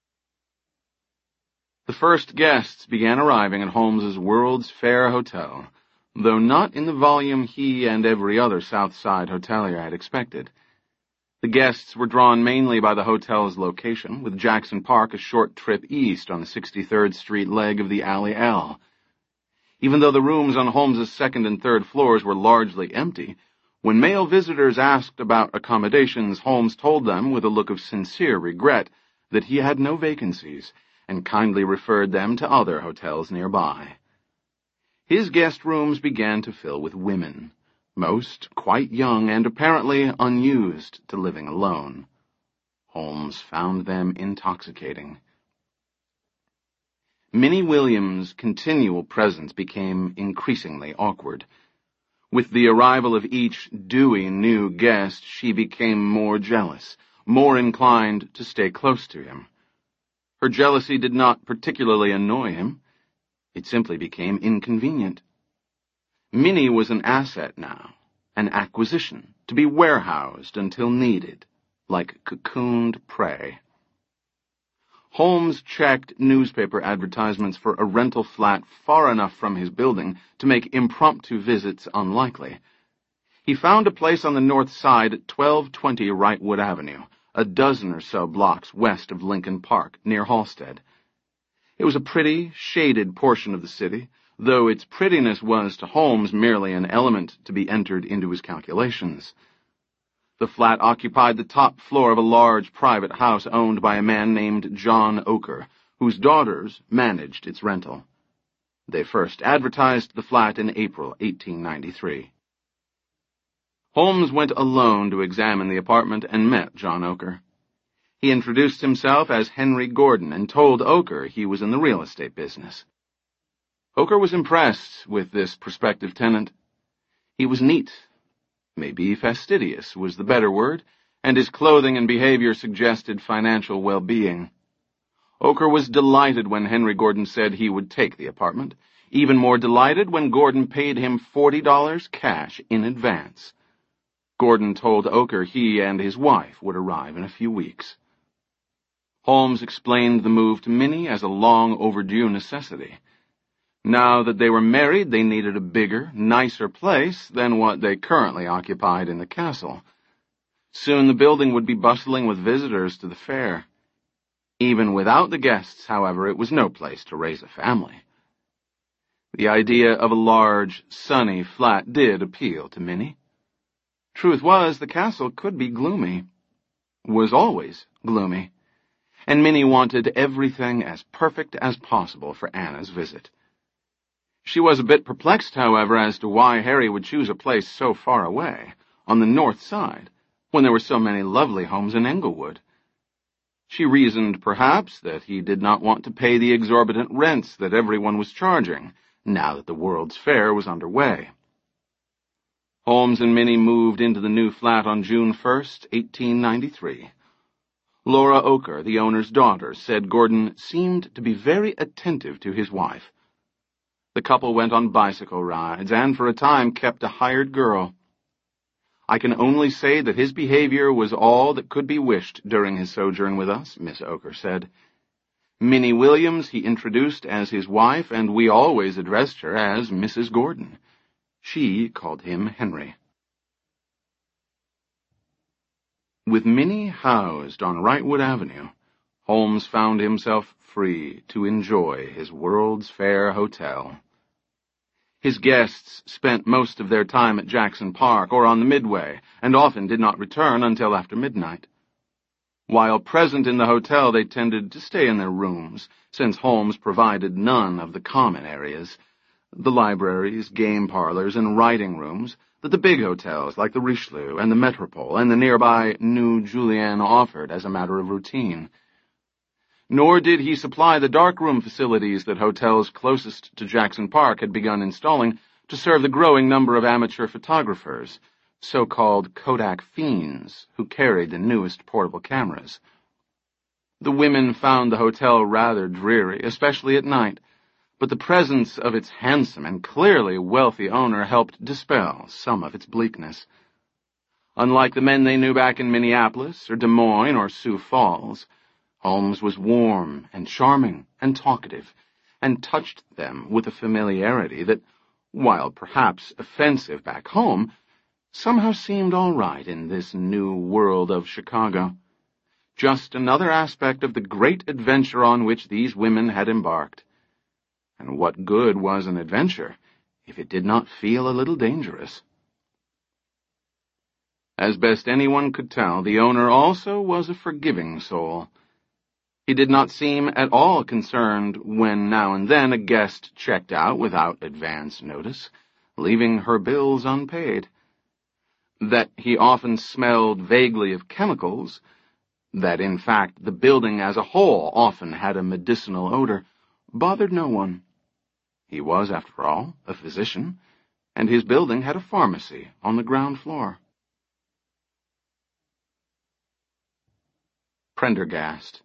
The first guests began arriving at Holmes's World's Fair Hotel, though not in the volume he and every other South Side hotelier had expected. The guests were drawn mainly by the hotel's location, with Jackson Park a short trip east on the sixty-third Street leg of the Alley L. Even though the rooms on Holmes's second and third floors were largely empty, when male visitors asked about accommodations, Holmes told them, with a look of sincere regret, that he had no vacancies, and kindly referred them to other hotels nearby. His guest rooms began to fill with women, most quite young and apparently unused to living alone. Holmes found them intoxicating. Minnie Williams' continual presence became increasingly awkward. With the arrival of each dewy new guest, she became more jealous, more inclined to stay close to him. Her jealousy did not particularly annoy him. It simply became inconvenient. Minnie was an asset now, an acquisition, to be warehoused until needed, like cocooned prey. Holmes checked newspaper advertisements for a rental flat far enough from his building to make impromptu visits unlikely. He found a place on the north side at twelve twenty Wrightwood Avenue, a dozen or so blocks west of Lincoln Park, near Halsted. It was a pretty, shaded portion of the city, though its prettiness was to Holmes merely an element to be entered into his calculations. The flat occupied the top floor of a large private house owned by a man named John Oker, whose daughters managed its rental. They first advertised the flat in April eighteen ninety-three. Holmes went alone to examine the apartment and met John Oker. He introduced himself as Henry Gordon and told Oker he was in the real estate business. Oker was impressed with this prospective tenant. He was neat. Maybe fastidious was the better word, and his clothing and behavior suggested financial well-being. Oker was delighted when Henry Gordon said he would take the apartment, even more delighted when Gordon paid him forty dollars cash in advance. Gordon told Oker he and his wife would arrive in a few weeks. Holmes explained the move to Minnie as a long-overdue necessity. Now that they were married, they needed a bigger, nicer place than what they currently occupied in the castle. Soon the building would be bustling with visitors to the fair. Even without the guests, however, it was no place to raise a family. The idea of a large, sunny flat did appeal to Minnie. Truth was, the castle could be gloomy, was always gloomy, and Minnie wanted everything as perfect as possible for Anna's visit. She was a bit perplexed, however, as to why Harry would choose a place so far away, on the north side, when there were so many lovely homes in Englewood. She reasoned, perhaps, that he did not want to pay the exorbitant rents that everyone was charging, now that the World's Fair was underway. Holmes and Minnie moved into the new flat on June first, eighteen ninety-three. Laura Oker, the owner's daughter, said Gordon seemed to be very attentive to his wife. The couple went on bicycle rides and for a time kept a hired girl. I can only say that his behavior was all that could be wished during his sojourn with us, Miss Oker said. Minnie Williams he introduced as his wife, and we always addressed her as Missus Gordon. She called him Henry. With Minnie housed on Wrightwood Avenue, Holmes found himself free to enjoy his World's Fair hotel. His guests spent most of their time at Jackson Park or on the Midway, and often did not return until after midnight. While present in the hotel, they tended to stay in their rooms, since Holmes provided none of the common areas, the libraries, game parlors, and writing rooms that the big hotels like the Richelieu and the Metropole and the nearby New Julienne offered as a matter of routine. Nor did he supply the darkroom facilities that hotels closest to Jackson Park had begun installing to serve the growing number of amateur photographers, so-called Kodak fiends, who carried the newest portable cameras. The women found the hotel rather dreary, especially at night, but the presence of its handsome and clearly wealthy owner helped dispel some of its bleakness. Unlike the men they knew back in Minneapolis or Des Moines or Sioux Falls, Holmes was warm and charming and talkative, and touched them with a familiarity that, while perhaps offensive back home, somehow seemed all right in this new world of Chicago. Just another aspect of the great adventure on which these women had embarked. And what good was an adventure if it did not feel a little dangerous? As best anyone could tell, the owner also was a forgiving soul. He did not seem at all concerned when now and then a guest checked out without advance notice, leaving her bills unpaid. That he often smelled vaguely of chemicals, that in fact the building as a whole often had a medicinal odor, bothered no one. He was, after all, a physician, and his building had a pharmacy on the ground floor. Prendergast.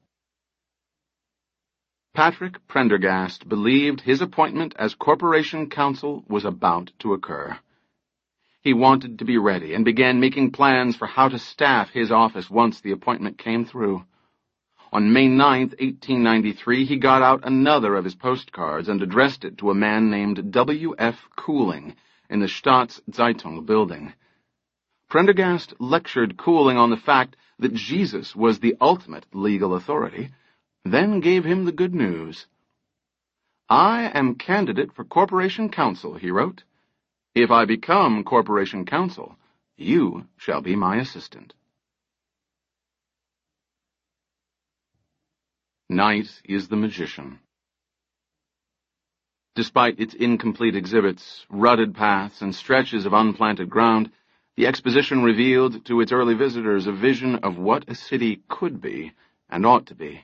Patrick Prendergast believed his appointment as corporation counsel was about to occur. He wanted to be ready and began making plans for how to staff his office once the appointment came through. On May ninth, eighteen ninety-three, he got out another of his postcards and addressed it to a man named W F Cooling in the Staatszeitung building. Prendergast lectured Cooling on the fact that Jesus was the ultimate legal authority, then gave him the good news. "I am candidate for corporation counsel," he wrote. "If I become corporation counsel, you shall be my assistant." Night is the magician. Despite its incomplete exhibits, rutted paths, and stretches of unplanted ground, the exposition revealed to its early visitors a vision of what a city could be and ought to be.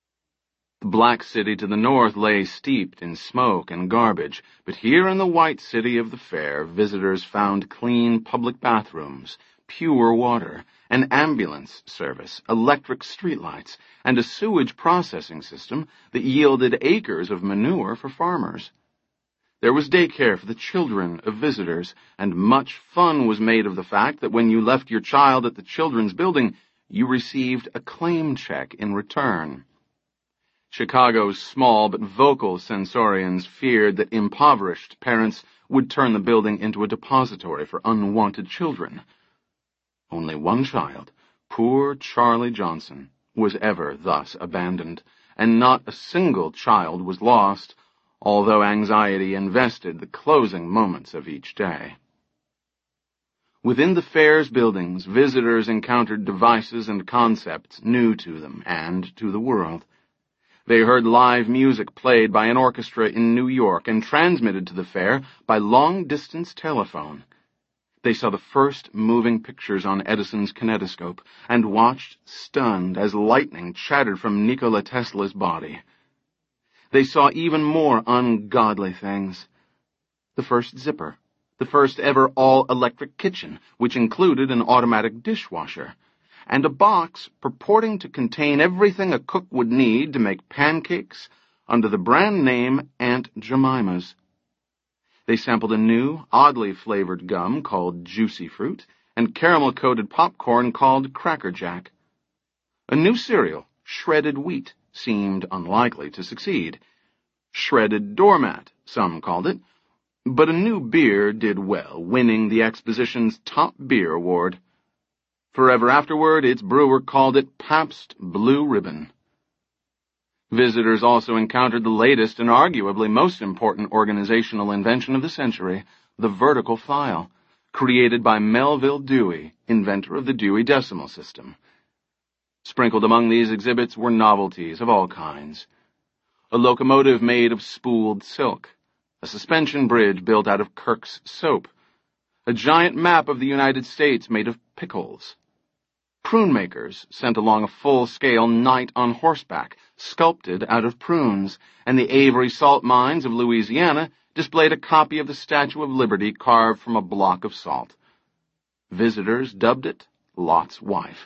The Black City to the north lay steeped in smoke and garbage, but here in the White City of the fair, visitors found clean public bathrooms, pure water, an ambulance service, electric streetlights, and a sewage processing system that yielded acres of manure for farmers. There was daycare for the children of visitors, and much fun was made of the fact that when you left your child at the children's building, you received a claim check in return. Chicago's small but vocal censorians feared that impoverished parents would turn the building into a depository for unwanted children. Only one child, poor Charlie Johnson, was ever thus abandoned, and not a single child was lost, although anxiety invested the closing moments of each day. Within the fair's buildings, visitors encountered devices and concepts new to them and to the world. They heard live music played by an orchestra in New York and transmitted to the fair by long-distance telephone. They saw the first moving pictures on Edison's kinetoscope and watched, stunned, as lightning chattered from Nikola Tesla's body. They saw even more ungodly things. The first zipper, the first ever all-electric kitchen, which included an automatic dishwasher, and a box purporting to contain everything a cook would need to make pancakes under the brand name Aunt Jemima's. They sampled a new, oddly flavored gum called Juicy Fruit and caramel-coated popcorn called Cracker Jack. A new cereal, Shredded Wheat, seemed unlikely to succeed. Shredded Doormat, some called it, but a new beer did well, winning the exposition's top beer award. Forever afterward, its brewer called it Pabst Blue Ribbon. Visitors also encountered the latest and arguably most important organizational invention of the century, the vertical file, created by Melville Dewey, inventor of the Dewey Decimal System. Sprinkled among these exhibits were novelties of all kinds. A locomotive made of spooled silk, a suspension bridge built out of Kirk's soap, a giant map of the United States made of pickles. Prune makers sent along a full-scale knight on horseback, sculpted out of prunes, and the Avery salt mines of Louisiana displayed a copy of the Statue of Liberty carved from a block of salt. Visitors dubbed it Lot's Wife.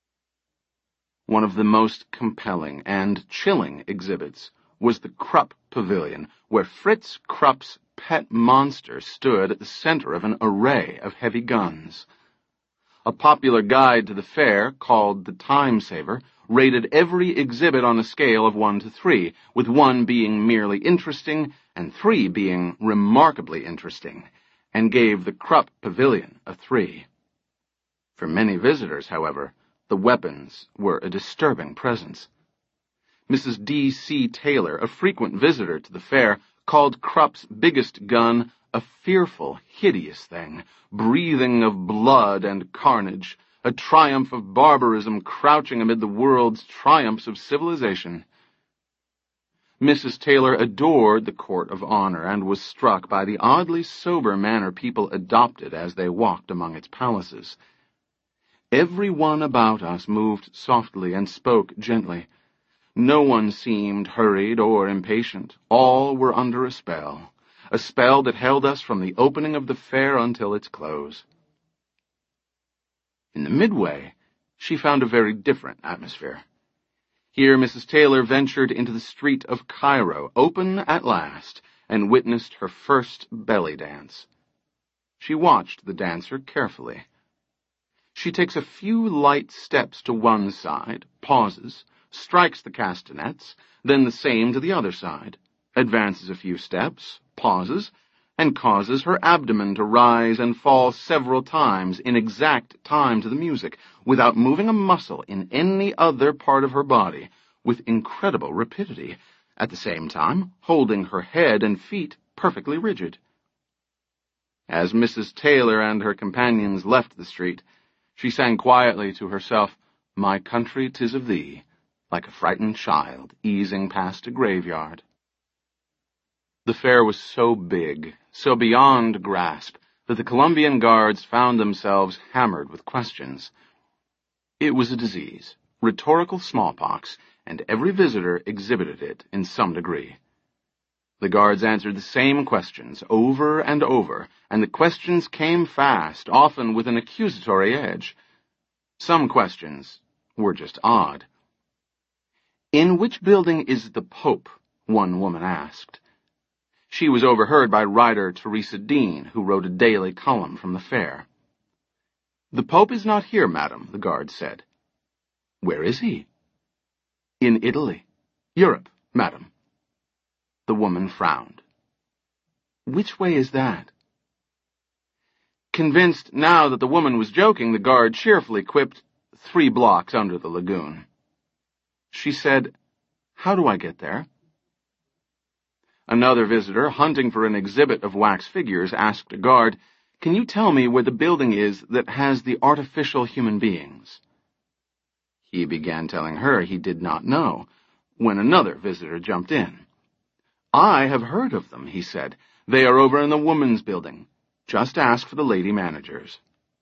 One of the most compelling and chilling exhibits was the Krupp Pavilion, where Fritz Krupp's pet monster stood at the center of an array of heavy guns. A popular guide to the fair, called the Time Saver, rated every exhibit on a scale of one to three, with one being merely interesting and three being remarkably interesting, and gave the Krupp Pavilion a three. For many visitors, however, the weapons were a disturbing presence. Missus D C Taylor, a frequent visitor to the fair, called Krupp's biggest gun a fearful, hideous thing, breathing of blood and carnage, a triumph of barbarism crouching amid the world's triumphs of civilization. Missus Taylor adored the court of honor and was struck by the oddly sober manner people adopted as they walked among its palaces. Every one about us moved softly and spoke gently. No one seemed hurried or impatient. All were under a spell, a spell that held us from the opening of the fair until its close. In the midway, she found a very different atmosphere. Here Missus Taylor ventured into the street of Cairo, open at last, and witnessed her first belly dance. She watched the dancer carefully. She takes a few light steps to one side, pauses, strikes the castanets, then the same to the other side, advances a few steps, pauses, and causes her abdomen to rise and fall several times in exact time to the music, without moving a muscle in any other part of her body, with incredible rapidity, at the same time holding her head and feet perfectly rigid. As Missus Taylor and her companions left the street, she sang quietly to herself, "My country, 'tis of thee," like a frightened child easing past a graveyard. The fair was so big, so beyond grasp, that the Colombian guards found themselves hammered with questions. It was a disease, rhetorical smallpox, and every visitor exhibited it in some degree. The guards answered the same questions over and over, and the questions came fast, often with an accusatory edge. Some questions were just odd. "In which building is the Pope?" one woman asked. She was overheard by writer Teresa Dean, who wrote a daily column from the fair. "The Pope is not here, madam," the guard said. "Where is he?" "In Italy. Europe, madam." The woman frowned. "Which way is that?" Convinced now that the woman was joking, the guard cheerfully quipped, "Three blocks under the lagoon." She said, "How do I get there?" Another visitor, hunting for an exhibit of wax figures, asked a guard, "Can you tell me where the building is that has the artificial human beings?" He began telling her he did not know, when another visitor jumped in. "I have heard of them," he said. "They are over in the women's building. Just ask for the lady managers."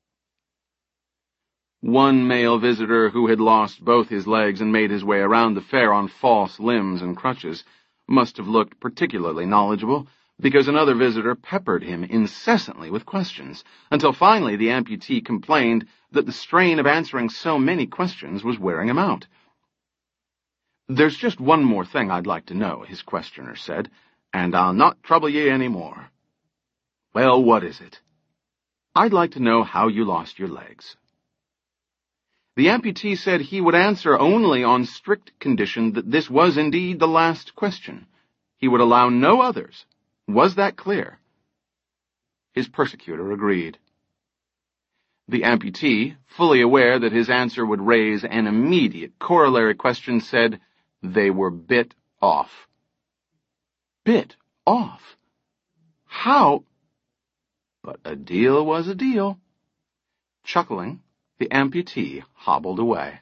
One male visitor, who had lost both his legs and made his way around the fair on false limbs and crutches, must have looked particularly knowledgeable, because another visitor peppered him incessantly with questions, until finally the amputee complained that the strain of answering so many questions was wearing him out. "There's just one more thing I'd like to know," his questioner said, "and I'll not trouble ye any more." "Well, what is it?" "I'd like to know how you lost your legs." The amputee said he would answer only on strict condition that this was indeed the last question. He would allow no others. Was that clear? His persecutor agreed. The amputee, fully aware that his answer would raise an immediate corollary question, said they were bit off. Bit off? How? But a deal was a deal. Chuckling, the amputee hobbled away.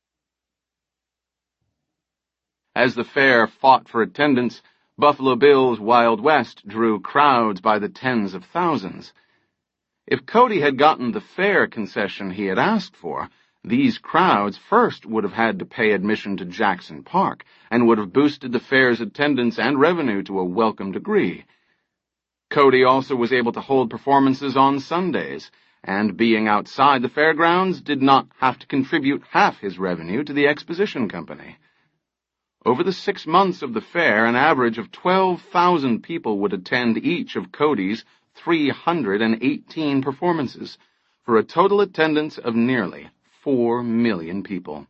As the fair fought for attendance, Buffalo Bill's Wild West drew crowds by the tens of thousands. If Cody had gotten the fair concession he had asked for, these crowds first would have had to pay admission to Jackson Park, and would have boosted the fair's attendance and revenue to a welcome degree. Cody also was able to hold performances on Sundays, and being outside the fairgrounds did not have to contribute half his revenue to the exposition company. Over the six months of the fair, an average of twelve thousand people would attend each of Cody's three hundred eighteen performances, for a total attendance of nearly four million people.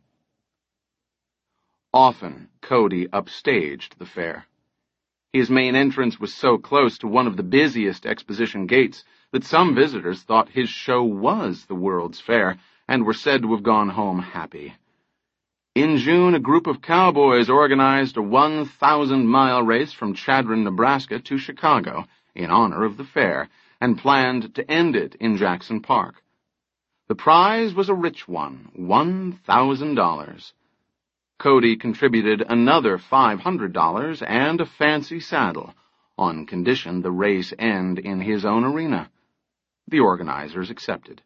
Often, Cody upstaged the fair. His main entrance was so close to one of the busiest exposition gates that some visitors thought his show was the World's Fair and were said to have gone home happy. In June, a group of cowboys organized a one thousand mile race from Chadron, Nebraska to Chicago in honor of the fair, and planned to end it in Jackson Park. The prize was a rich one, one thousand dollars. Cody contributed another five hundred dollars and a fancy saddle, on condition the race end in his own arena. The organizers accepted.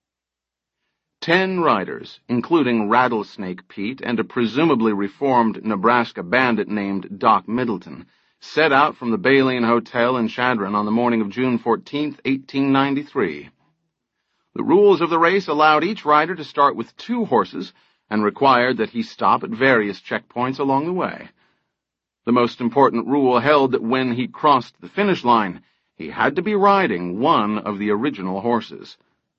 Ten riders, including Rattlesnake Pete and a presumably reformed Nebraska bandit named Doc Middleton, set out from the Baleen Hotel in Chadron on the morning of June fourteenth, eighteen ninety-three. The rules of the race allowed each rider to start with two horses and required that he stop at various checkpoints along the way. The most important rule held that when he crossed the finish line, he had to be riding one of the original horses.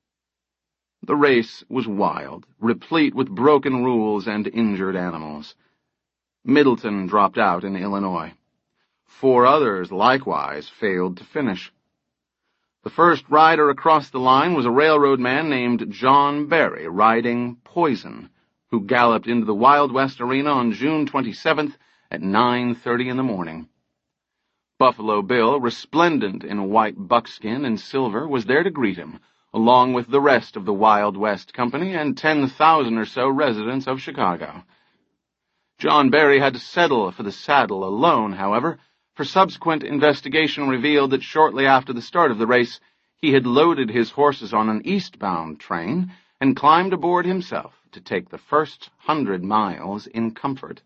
The race was wild, replete with broken rules and injured animals. Middleton dropped out in Illinois. Four others likewise failed to finish. The first rider across the line was a railroad man named John Barry, riding Poison, who galloped into the Wild West Arena on June twenty-seventh at nine thirty in the morning. Buffalo Bill, resplendent in white buckskin and silver, was there to greet him, along with the rest of the Wild West Company and ten thousand or so residents of Chicago. John Barry had to settle for the saddle alone, however, for subsequent investigation revealed that shortly after the start of the race, he had loaded his horses on an eastbound train and climbed aboard himself to take the first hundred miles in comfort.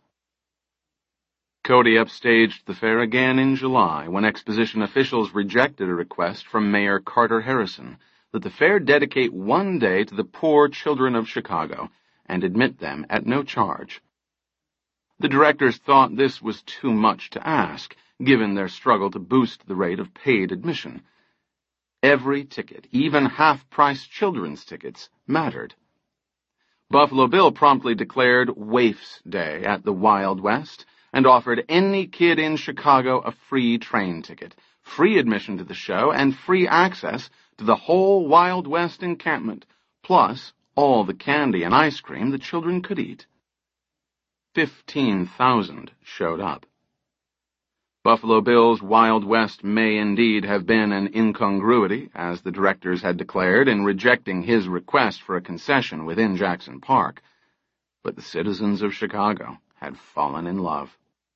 Cody upstaged the fair again in July, when exposition officials rejected a request from Mayor Carter Harrison that the fair dedicate one day to the poor children of Chicago and admit them at no charge. The directors thought this was too much to ask, given their struggle to boost the rate of paid admission. Every ticket, even half-price children's tickets, mattered. Buffalo Bill promptly declared Waifs Day at the Wild West and offered any kid in Chicago a free train ticket, free admission to the show, and free access to the whole Wild West encampment, plus all the candy and ice cream the children could eat. Fifteen thousand showed up. Buffalo Bill's Wild West may indeed have been an incongruity, as the directors had declared in rejecting his request for a concession within Jackson Park, but the citizens of Chicago had fallen in love.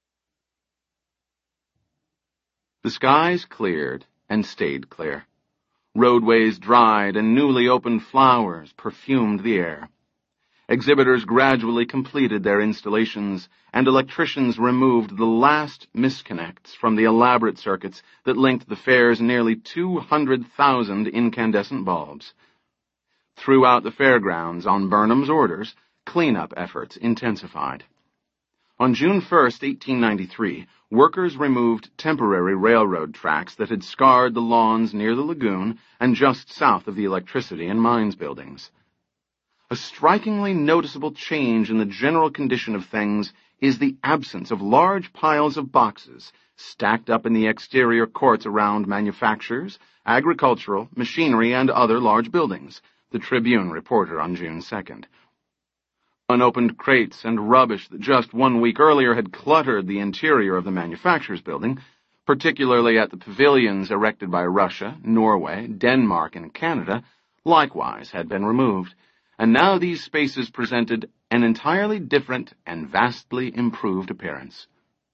The skies cleared and stayed clear. Roadways dried and newly opened flowers perfumed the air. Exhibitors gradually completed their installations, and electricians removed the last misconnects from the elaborate circuits that linked the fair's nearly two hundred thousand incandescent bulbs. Throughout the fairgrounds, on Burnham's orders, cleanup efforts intensified. On June first, eighteen ninety-three, workers removed temporary railroad tracks that had scarred the lawns near the lagoon and just south of the electricity and mines buildings. A strikingly noticeable change in the general condition of things is the absence of large piles of boxes stacked up in the exterior courts around manufacturers, agricultural, machinery, and other large buildings, the Tribune reported on June second. Unopened crates and rubbish that just one week earlier had cluttered the interior of the manufacturers' building, particularly at the pavilions erected by Russia, Norway, Denmark, and Canada, likewise had been removed, and now these spaces presented an entirely different and vastly improved appearance.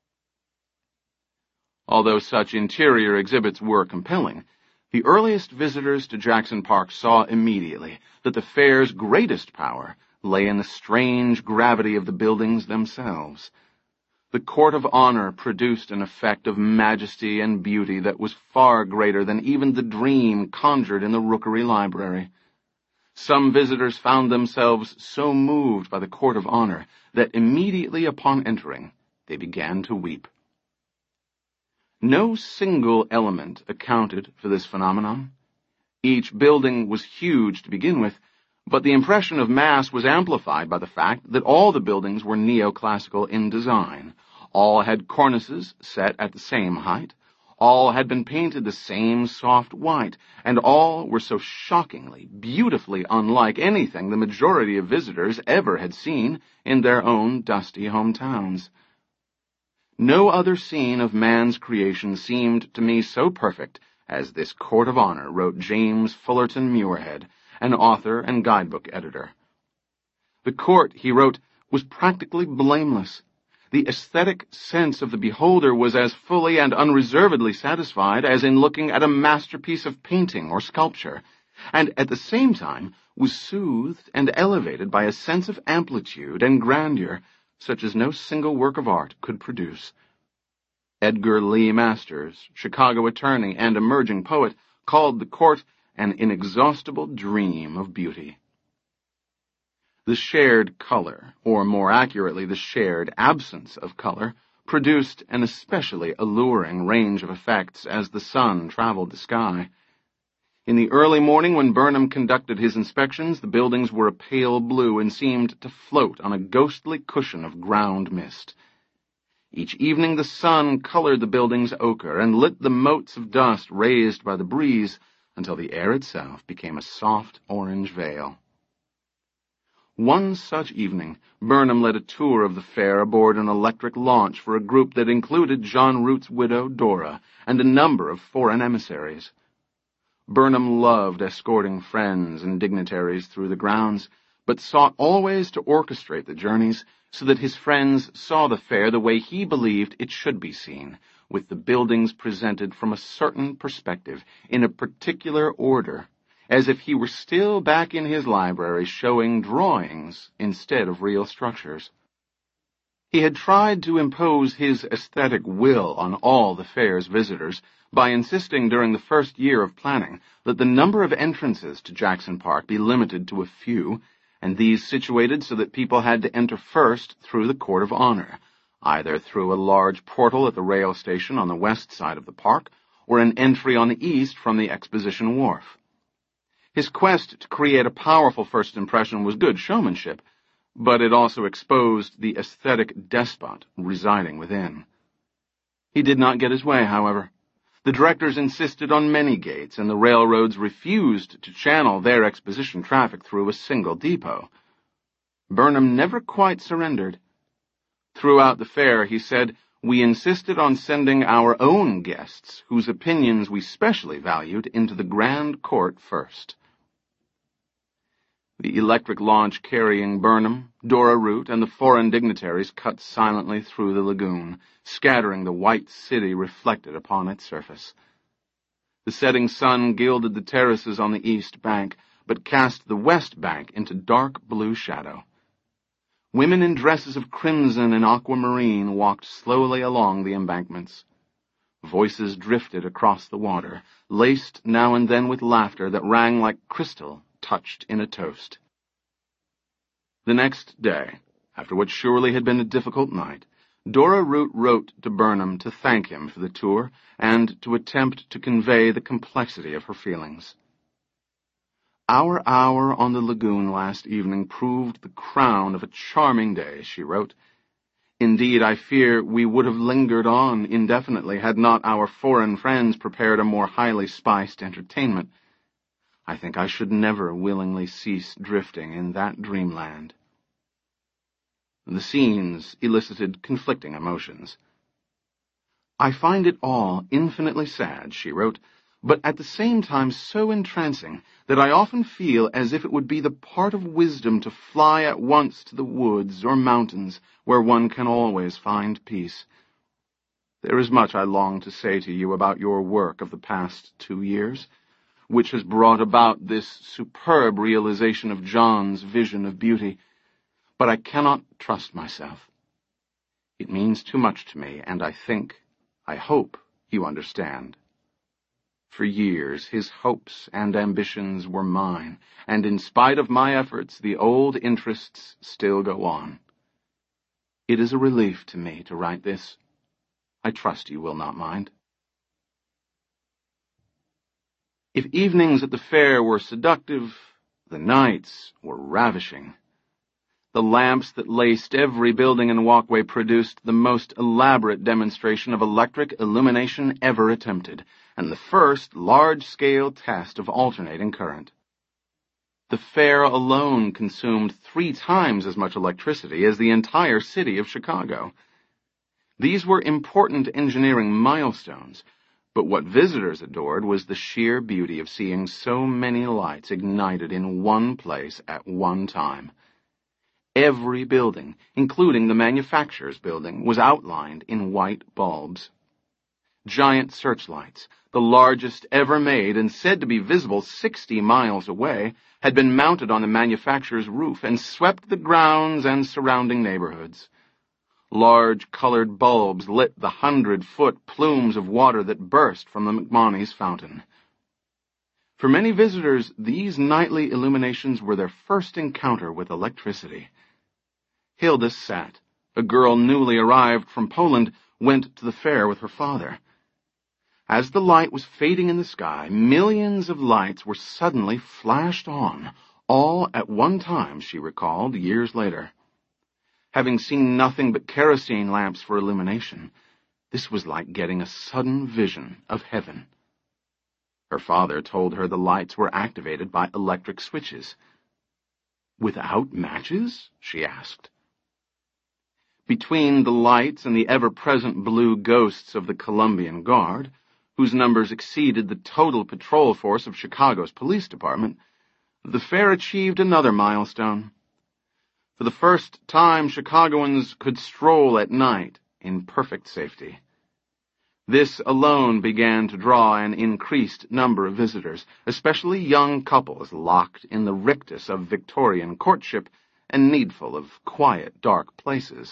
Although such interior exhibits were compelling, the earliest visitors to Jackson Park saw immediately that the fair's greatest power lay in the strange gravity of the buildings themselves. The Court of Honor produced an effect of majesty and beauty that was far greater than even the dream conjured in the Rookery Library. Some visitors found themselves so moved by the Court of Honor that immediately upon entering, they began to weep. No single element accounted for this phenomenon. Each building was huge to begin with, but the impression of mass was amplified by the fact that all the buildings were neoclassical in design. All had cornices set at the same height. All had been painted the same soft white, and all were so shockingly, beautifully unlike anything the majority of visitors ever had seen in their own dusty hometowns. No other scene of man's creation seemed to me so perfect as this Court of Honor, wrote James Fullerton Muirhead, an author and guidebook editor. The court, he wrote, was practically blameless. The aesthetic sense of the beholder was as fully and unreservedly satisfied as in looking at a masterpiece of painting or sculpture, and at the same time was soothed and elevated by a sense of amplitude and grandeur such as no single work of art could produce. Edgar Lee Masters, Chicago attorney and emerging poet, called the court an inexhaustible dream of beauty. The shared color, or more accurately the shared absence of color, produced an especially alluring range of effects as the sun traveled the sky. In the early morning when Burnham conducted his inspections, the buildings were a pale blue and seemed to float on a ghostly cushion of ground mist. Each evening the sun colored the buildings ochre and lit the motes of dust raised by the breeze until the air itself became a soft orange veil. One such evening, Burnham led a tour of the fair aboard an electric launch for a group that included John Root's widow, Dora, and a number of foreign emissaries. Burnham loved escorting friends and dignitaries through the grounds, but sought always to orchestrate the journeys so that his friends saw the fair the way he believed it should be seen, with the buildings presented from a certain perspective, in a particular order, as if he were still back in his library showing drawings instead of real structures. He had tried to impose his aesthetic will on all the fair's visitors by insisting during the first year of planning that the number of entrances to Jackson Park be limited to a few, and these situated so that people had to enter first through the Court of Honor, either through a large portal at the rail station on the west side of the park, or an entry on the east from the Exposition Wharf. His quest to create a powerful first impression was good showmanship, but it also exposed the aesthetic despot residing within. He did not get his way, however. The directors insisted on many gates, and the railroads refused to channel their exposition traffic through a single depot. Burnham never quite surrendered. Throughout the fair, he said, we insisted on sending our own guests, whose opinions we specially valued, into the Grand Court first. The electric launch carrying Burnham, Dora Root, and the foreign dignitaries cut silently through the lagoon, scattering the white city reflected upon its surface. The setting sun gilded the terraces on the east bank, but cast the west bank into dark blue shadow. Women in dresses of crimson and aquamarine walked slowly along the embankments. Voices drifted across the water, laced now and then with laughter that rang like crystal touched in a toast. The next day, after what surely had been a difficult night, Dora Root wrote to Burnham to thank him for the tour and to attempt to convey the complexity of her feelings. Our hour on the lagoon last evening proved the crown of a charming day, she wrote. Indeed, I fear we would have lingered on indefinitely had not our foreign friends prepared a more highly spiced entertainment. I think I should never willingly cease drifting in that dreamland. The scenes elicited conflicting emotions. I find it all infinitely sad, she wrote, but at the same time so entrancing that I often feel as if it would be the part of wisdom to fly at once to the woods or mountains where one can always find peace. There is much I long to say to you about your work of the past two years, which has brought about this superb realization of John's vision of beauty, but I cannot trust myself. It means too much to me, and I think, I hope, you understand. For years, his hopes and ambitions were mine, and in spite of my efforts, the old interests still go on. It is a relief to me to write this. I trust you will not mind. If evenings at the fair were seductive, the nights were ravishing. The lamps that laced every building and walkway produced the most elaborate demonstration of electric illumination ever attempted, and the first large-scale test of alternating current. The fair alone consumed three times as much electricity as the entire city of Chicago. These were important engineering milestones, But what visitors adored was the sheer beauty of seeing so many lights ignited in one place at one time. Every building, including the manufacturer's building, was outlined in white bulbs. Giant searchlights, the largest ever made and said to be visible sixty miles away, had been mounted on the manufacturer's roof and swept the grounds and surrounding neighborhoods. Large colored bulbs lit the hundred-foot plumes of water that burst from the McMonnies fountain. For many visitors, these nightly illuminations were their first encounter with electricity. Hilda sat. A girl newly arrived from Poland went to the fair with her father. As the light was fading in the sky, millions of lights were suddenly flashed on, all at one time, she recalled years later. Having seen nothing but kerosene lamps for illumination, this was like getting a sudden vision of heaven. Her father told her the lights were activated by electric switches. "Without matches?" she asked. Between the lights and the ever-present blue ghosts of the Colombian Guard, whose numbers exceeded the total patrol force of Chicago's police department, the fair achieved another milestone. For the first time, Chicagoans could stroll at night in perfect safety. This alone began to draw an increased number of visitors, especially young couples locked in the rictus of Victorian courtship and needful of quiet, dark places.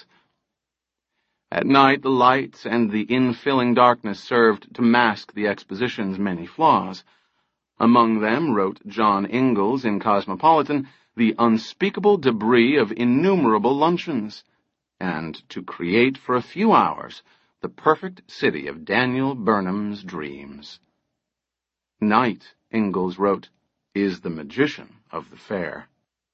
At night, the lights and the infilling darkness served to mask the exposition's many flaws. Among them, wrote John Ingalls in Cosmopolitan, the unspeakable debris of innumerable luncheons, and to create for a few hours the perfect city of Daniel Burnham's dreams. Night, Ingalls wrote, is the magician of the fair.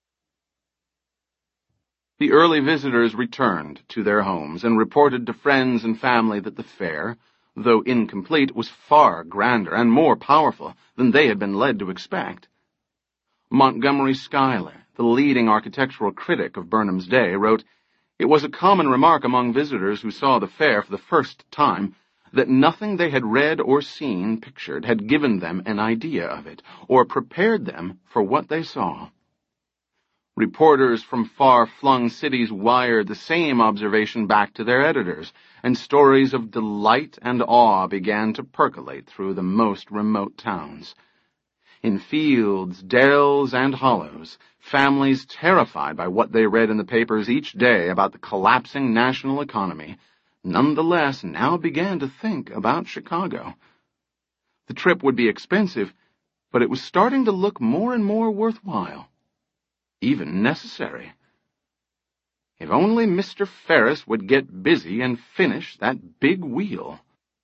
The early visitors returned to their homes and reported to friends and family that the fair, though incomplete, was far grander and more powerful than they had been led to expect. Montgomery Schuyler, the leading architectural critic of Burnham's day, wrote, "It was a common remark among visitors who saw the fair for the first time that nothing they had read or seen pictured had given them an idea of it, or prepared them for what they saw." Reporters from far-flung cities wired the same observation back to their editors, and stories of delight and awe began to percolate through the most remote towns. In fields, dells, and hollows, families terrified by what they read in the papers each day about the collapsing national economy, nonetheless now began to think about Chicago. The trip would be expensive, but it was starting to look more and more worthwhile. Even necessary. If only Mister Ferris would get busy and finish that big wheel.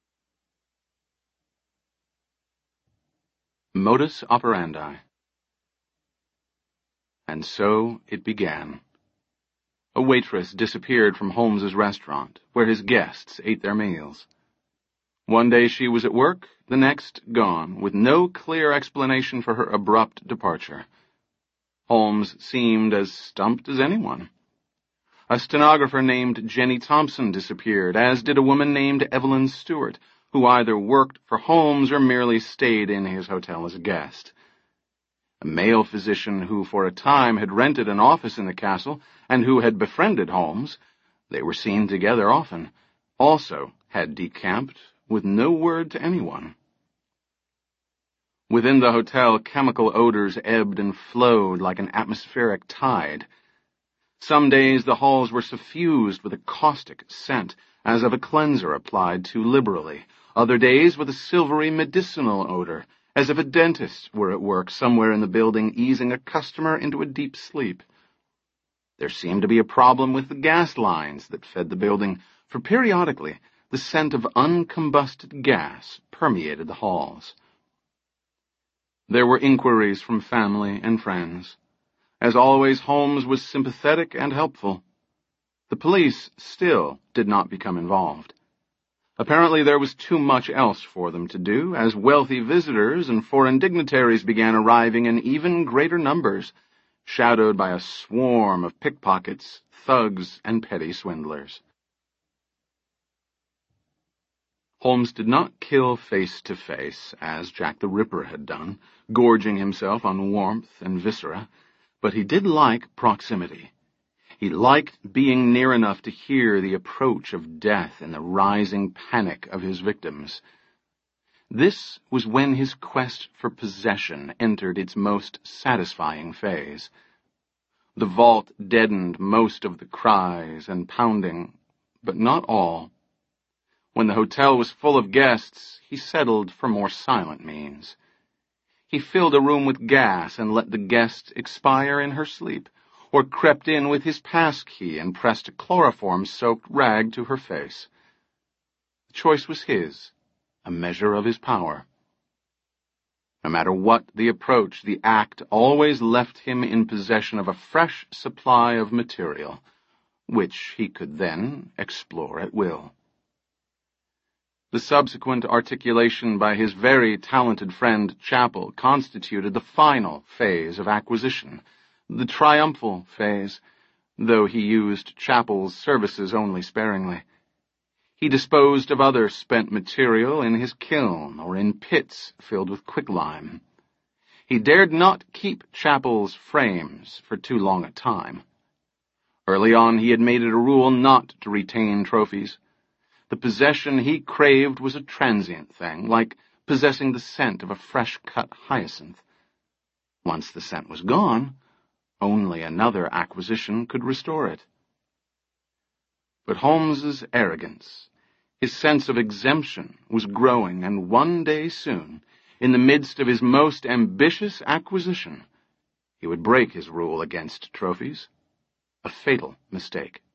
Modus operandi. And so it began. A waitress disappeared from Holmes's restaurant, where his guests ate their meals. One day she was at work, the next gone, with no clear explanation for her abrupt departure. Holmes seemed as stumped as anyone. A stenographer named Jenny Thompson disappeared, as did a woman named Evelyn Stewart, who either worked for Holmes or merely stayed in his hotel as a guest. A male physician who for a time had rented an office in the castle and who had befriended Holmes, they were seen together often, also had decamped with no word to anyone. Within the hotel, chemical odors ebbed and flowed like an atmospheric tide. Some days the halls were suffused with a caustic scent, as of a cleanser applied too liberally, other days with a silvery medicinal odor, as if a dentist were at work somewhere in the building easing a customer into a deep sleep. There seemed to be a problem with the gas lines that fed the building, for periodically the scent of uncombusted gas permeated the halls. There were inquiries from family and friends. As always, Holmes was sympathetic and helpful. The police still did not become involved. Apparently there was too much else for them to do, as wealthy visitors and foreign dignitaries began arriving in even greater numbers, shadowed by a swarm of pickpockets, thugs, and petty swindlers. Holmes did not kill face to face, as Jack the Ripper had done, gorging himself on warmth and viscera, but he did like proximity. He liked being near enough to hear the approach of death and the rising panic of his victims. This was when his quest for possession entered its most satisfying phase. The vault deadened most of the cries and pounding, but not all. When the hotel was full of guests, he settled for more silent means. He filled a room with gas and let the guest expire in her sleep, or crept in with his passkey and pressed a chloroform-soaked rag to her face. The choice was his, a measure of his power. No matter what the approach, the act always left him in possession of a fresh supply of material, which he could then explore at will. The subsequent articulation by his very talented friend Chappell constituted the final phase of acquisition, the triumphal phase, though he used Chappell's services only sparingly. He disposed of other spent material in his kiln or in pits filled with quicklime. He dared not keep Chappell's frames for too long a time. Early on he had made it a rule not to retain trophies. The possession he craved was a transient thing, like possessing the scent of a fresh-cut hyacinth. Once the scent was gone, only another acquisition could restore it. But Holmes's arrogance, his sense of exemption, was growing, and one day soon, in the midst of his most ambitious acquisition, he would break his rule against trophies, a fatal mistake.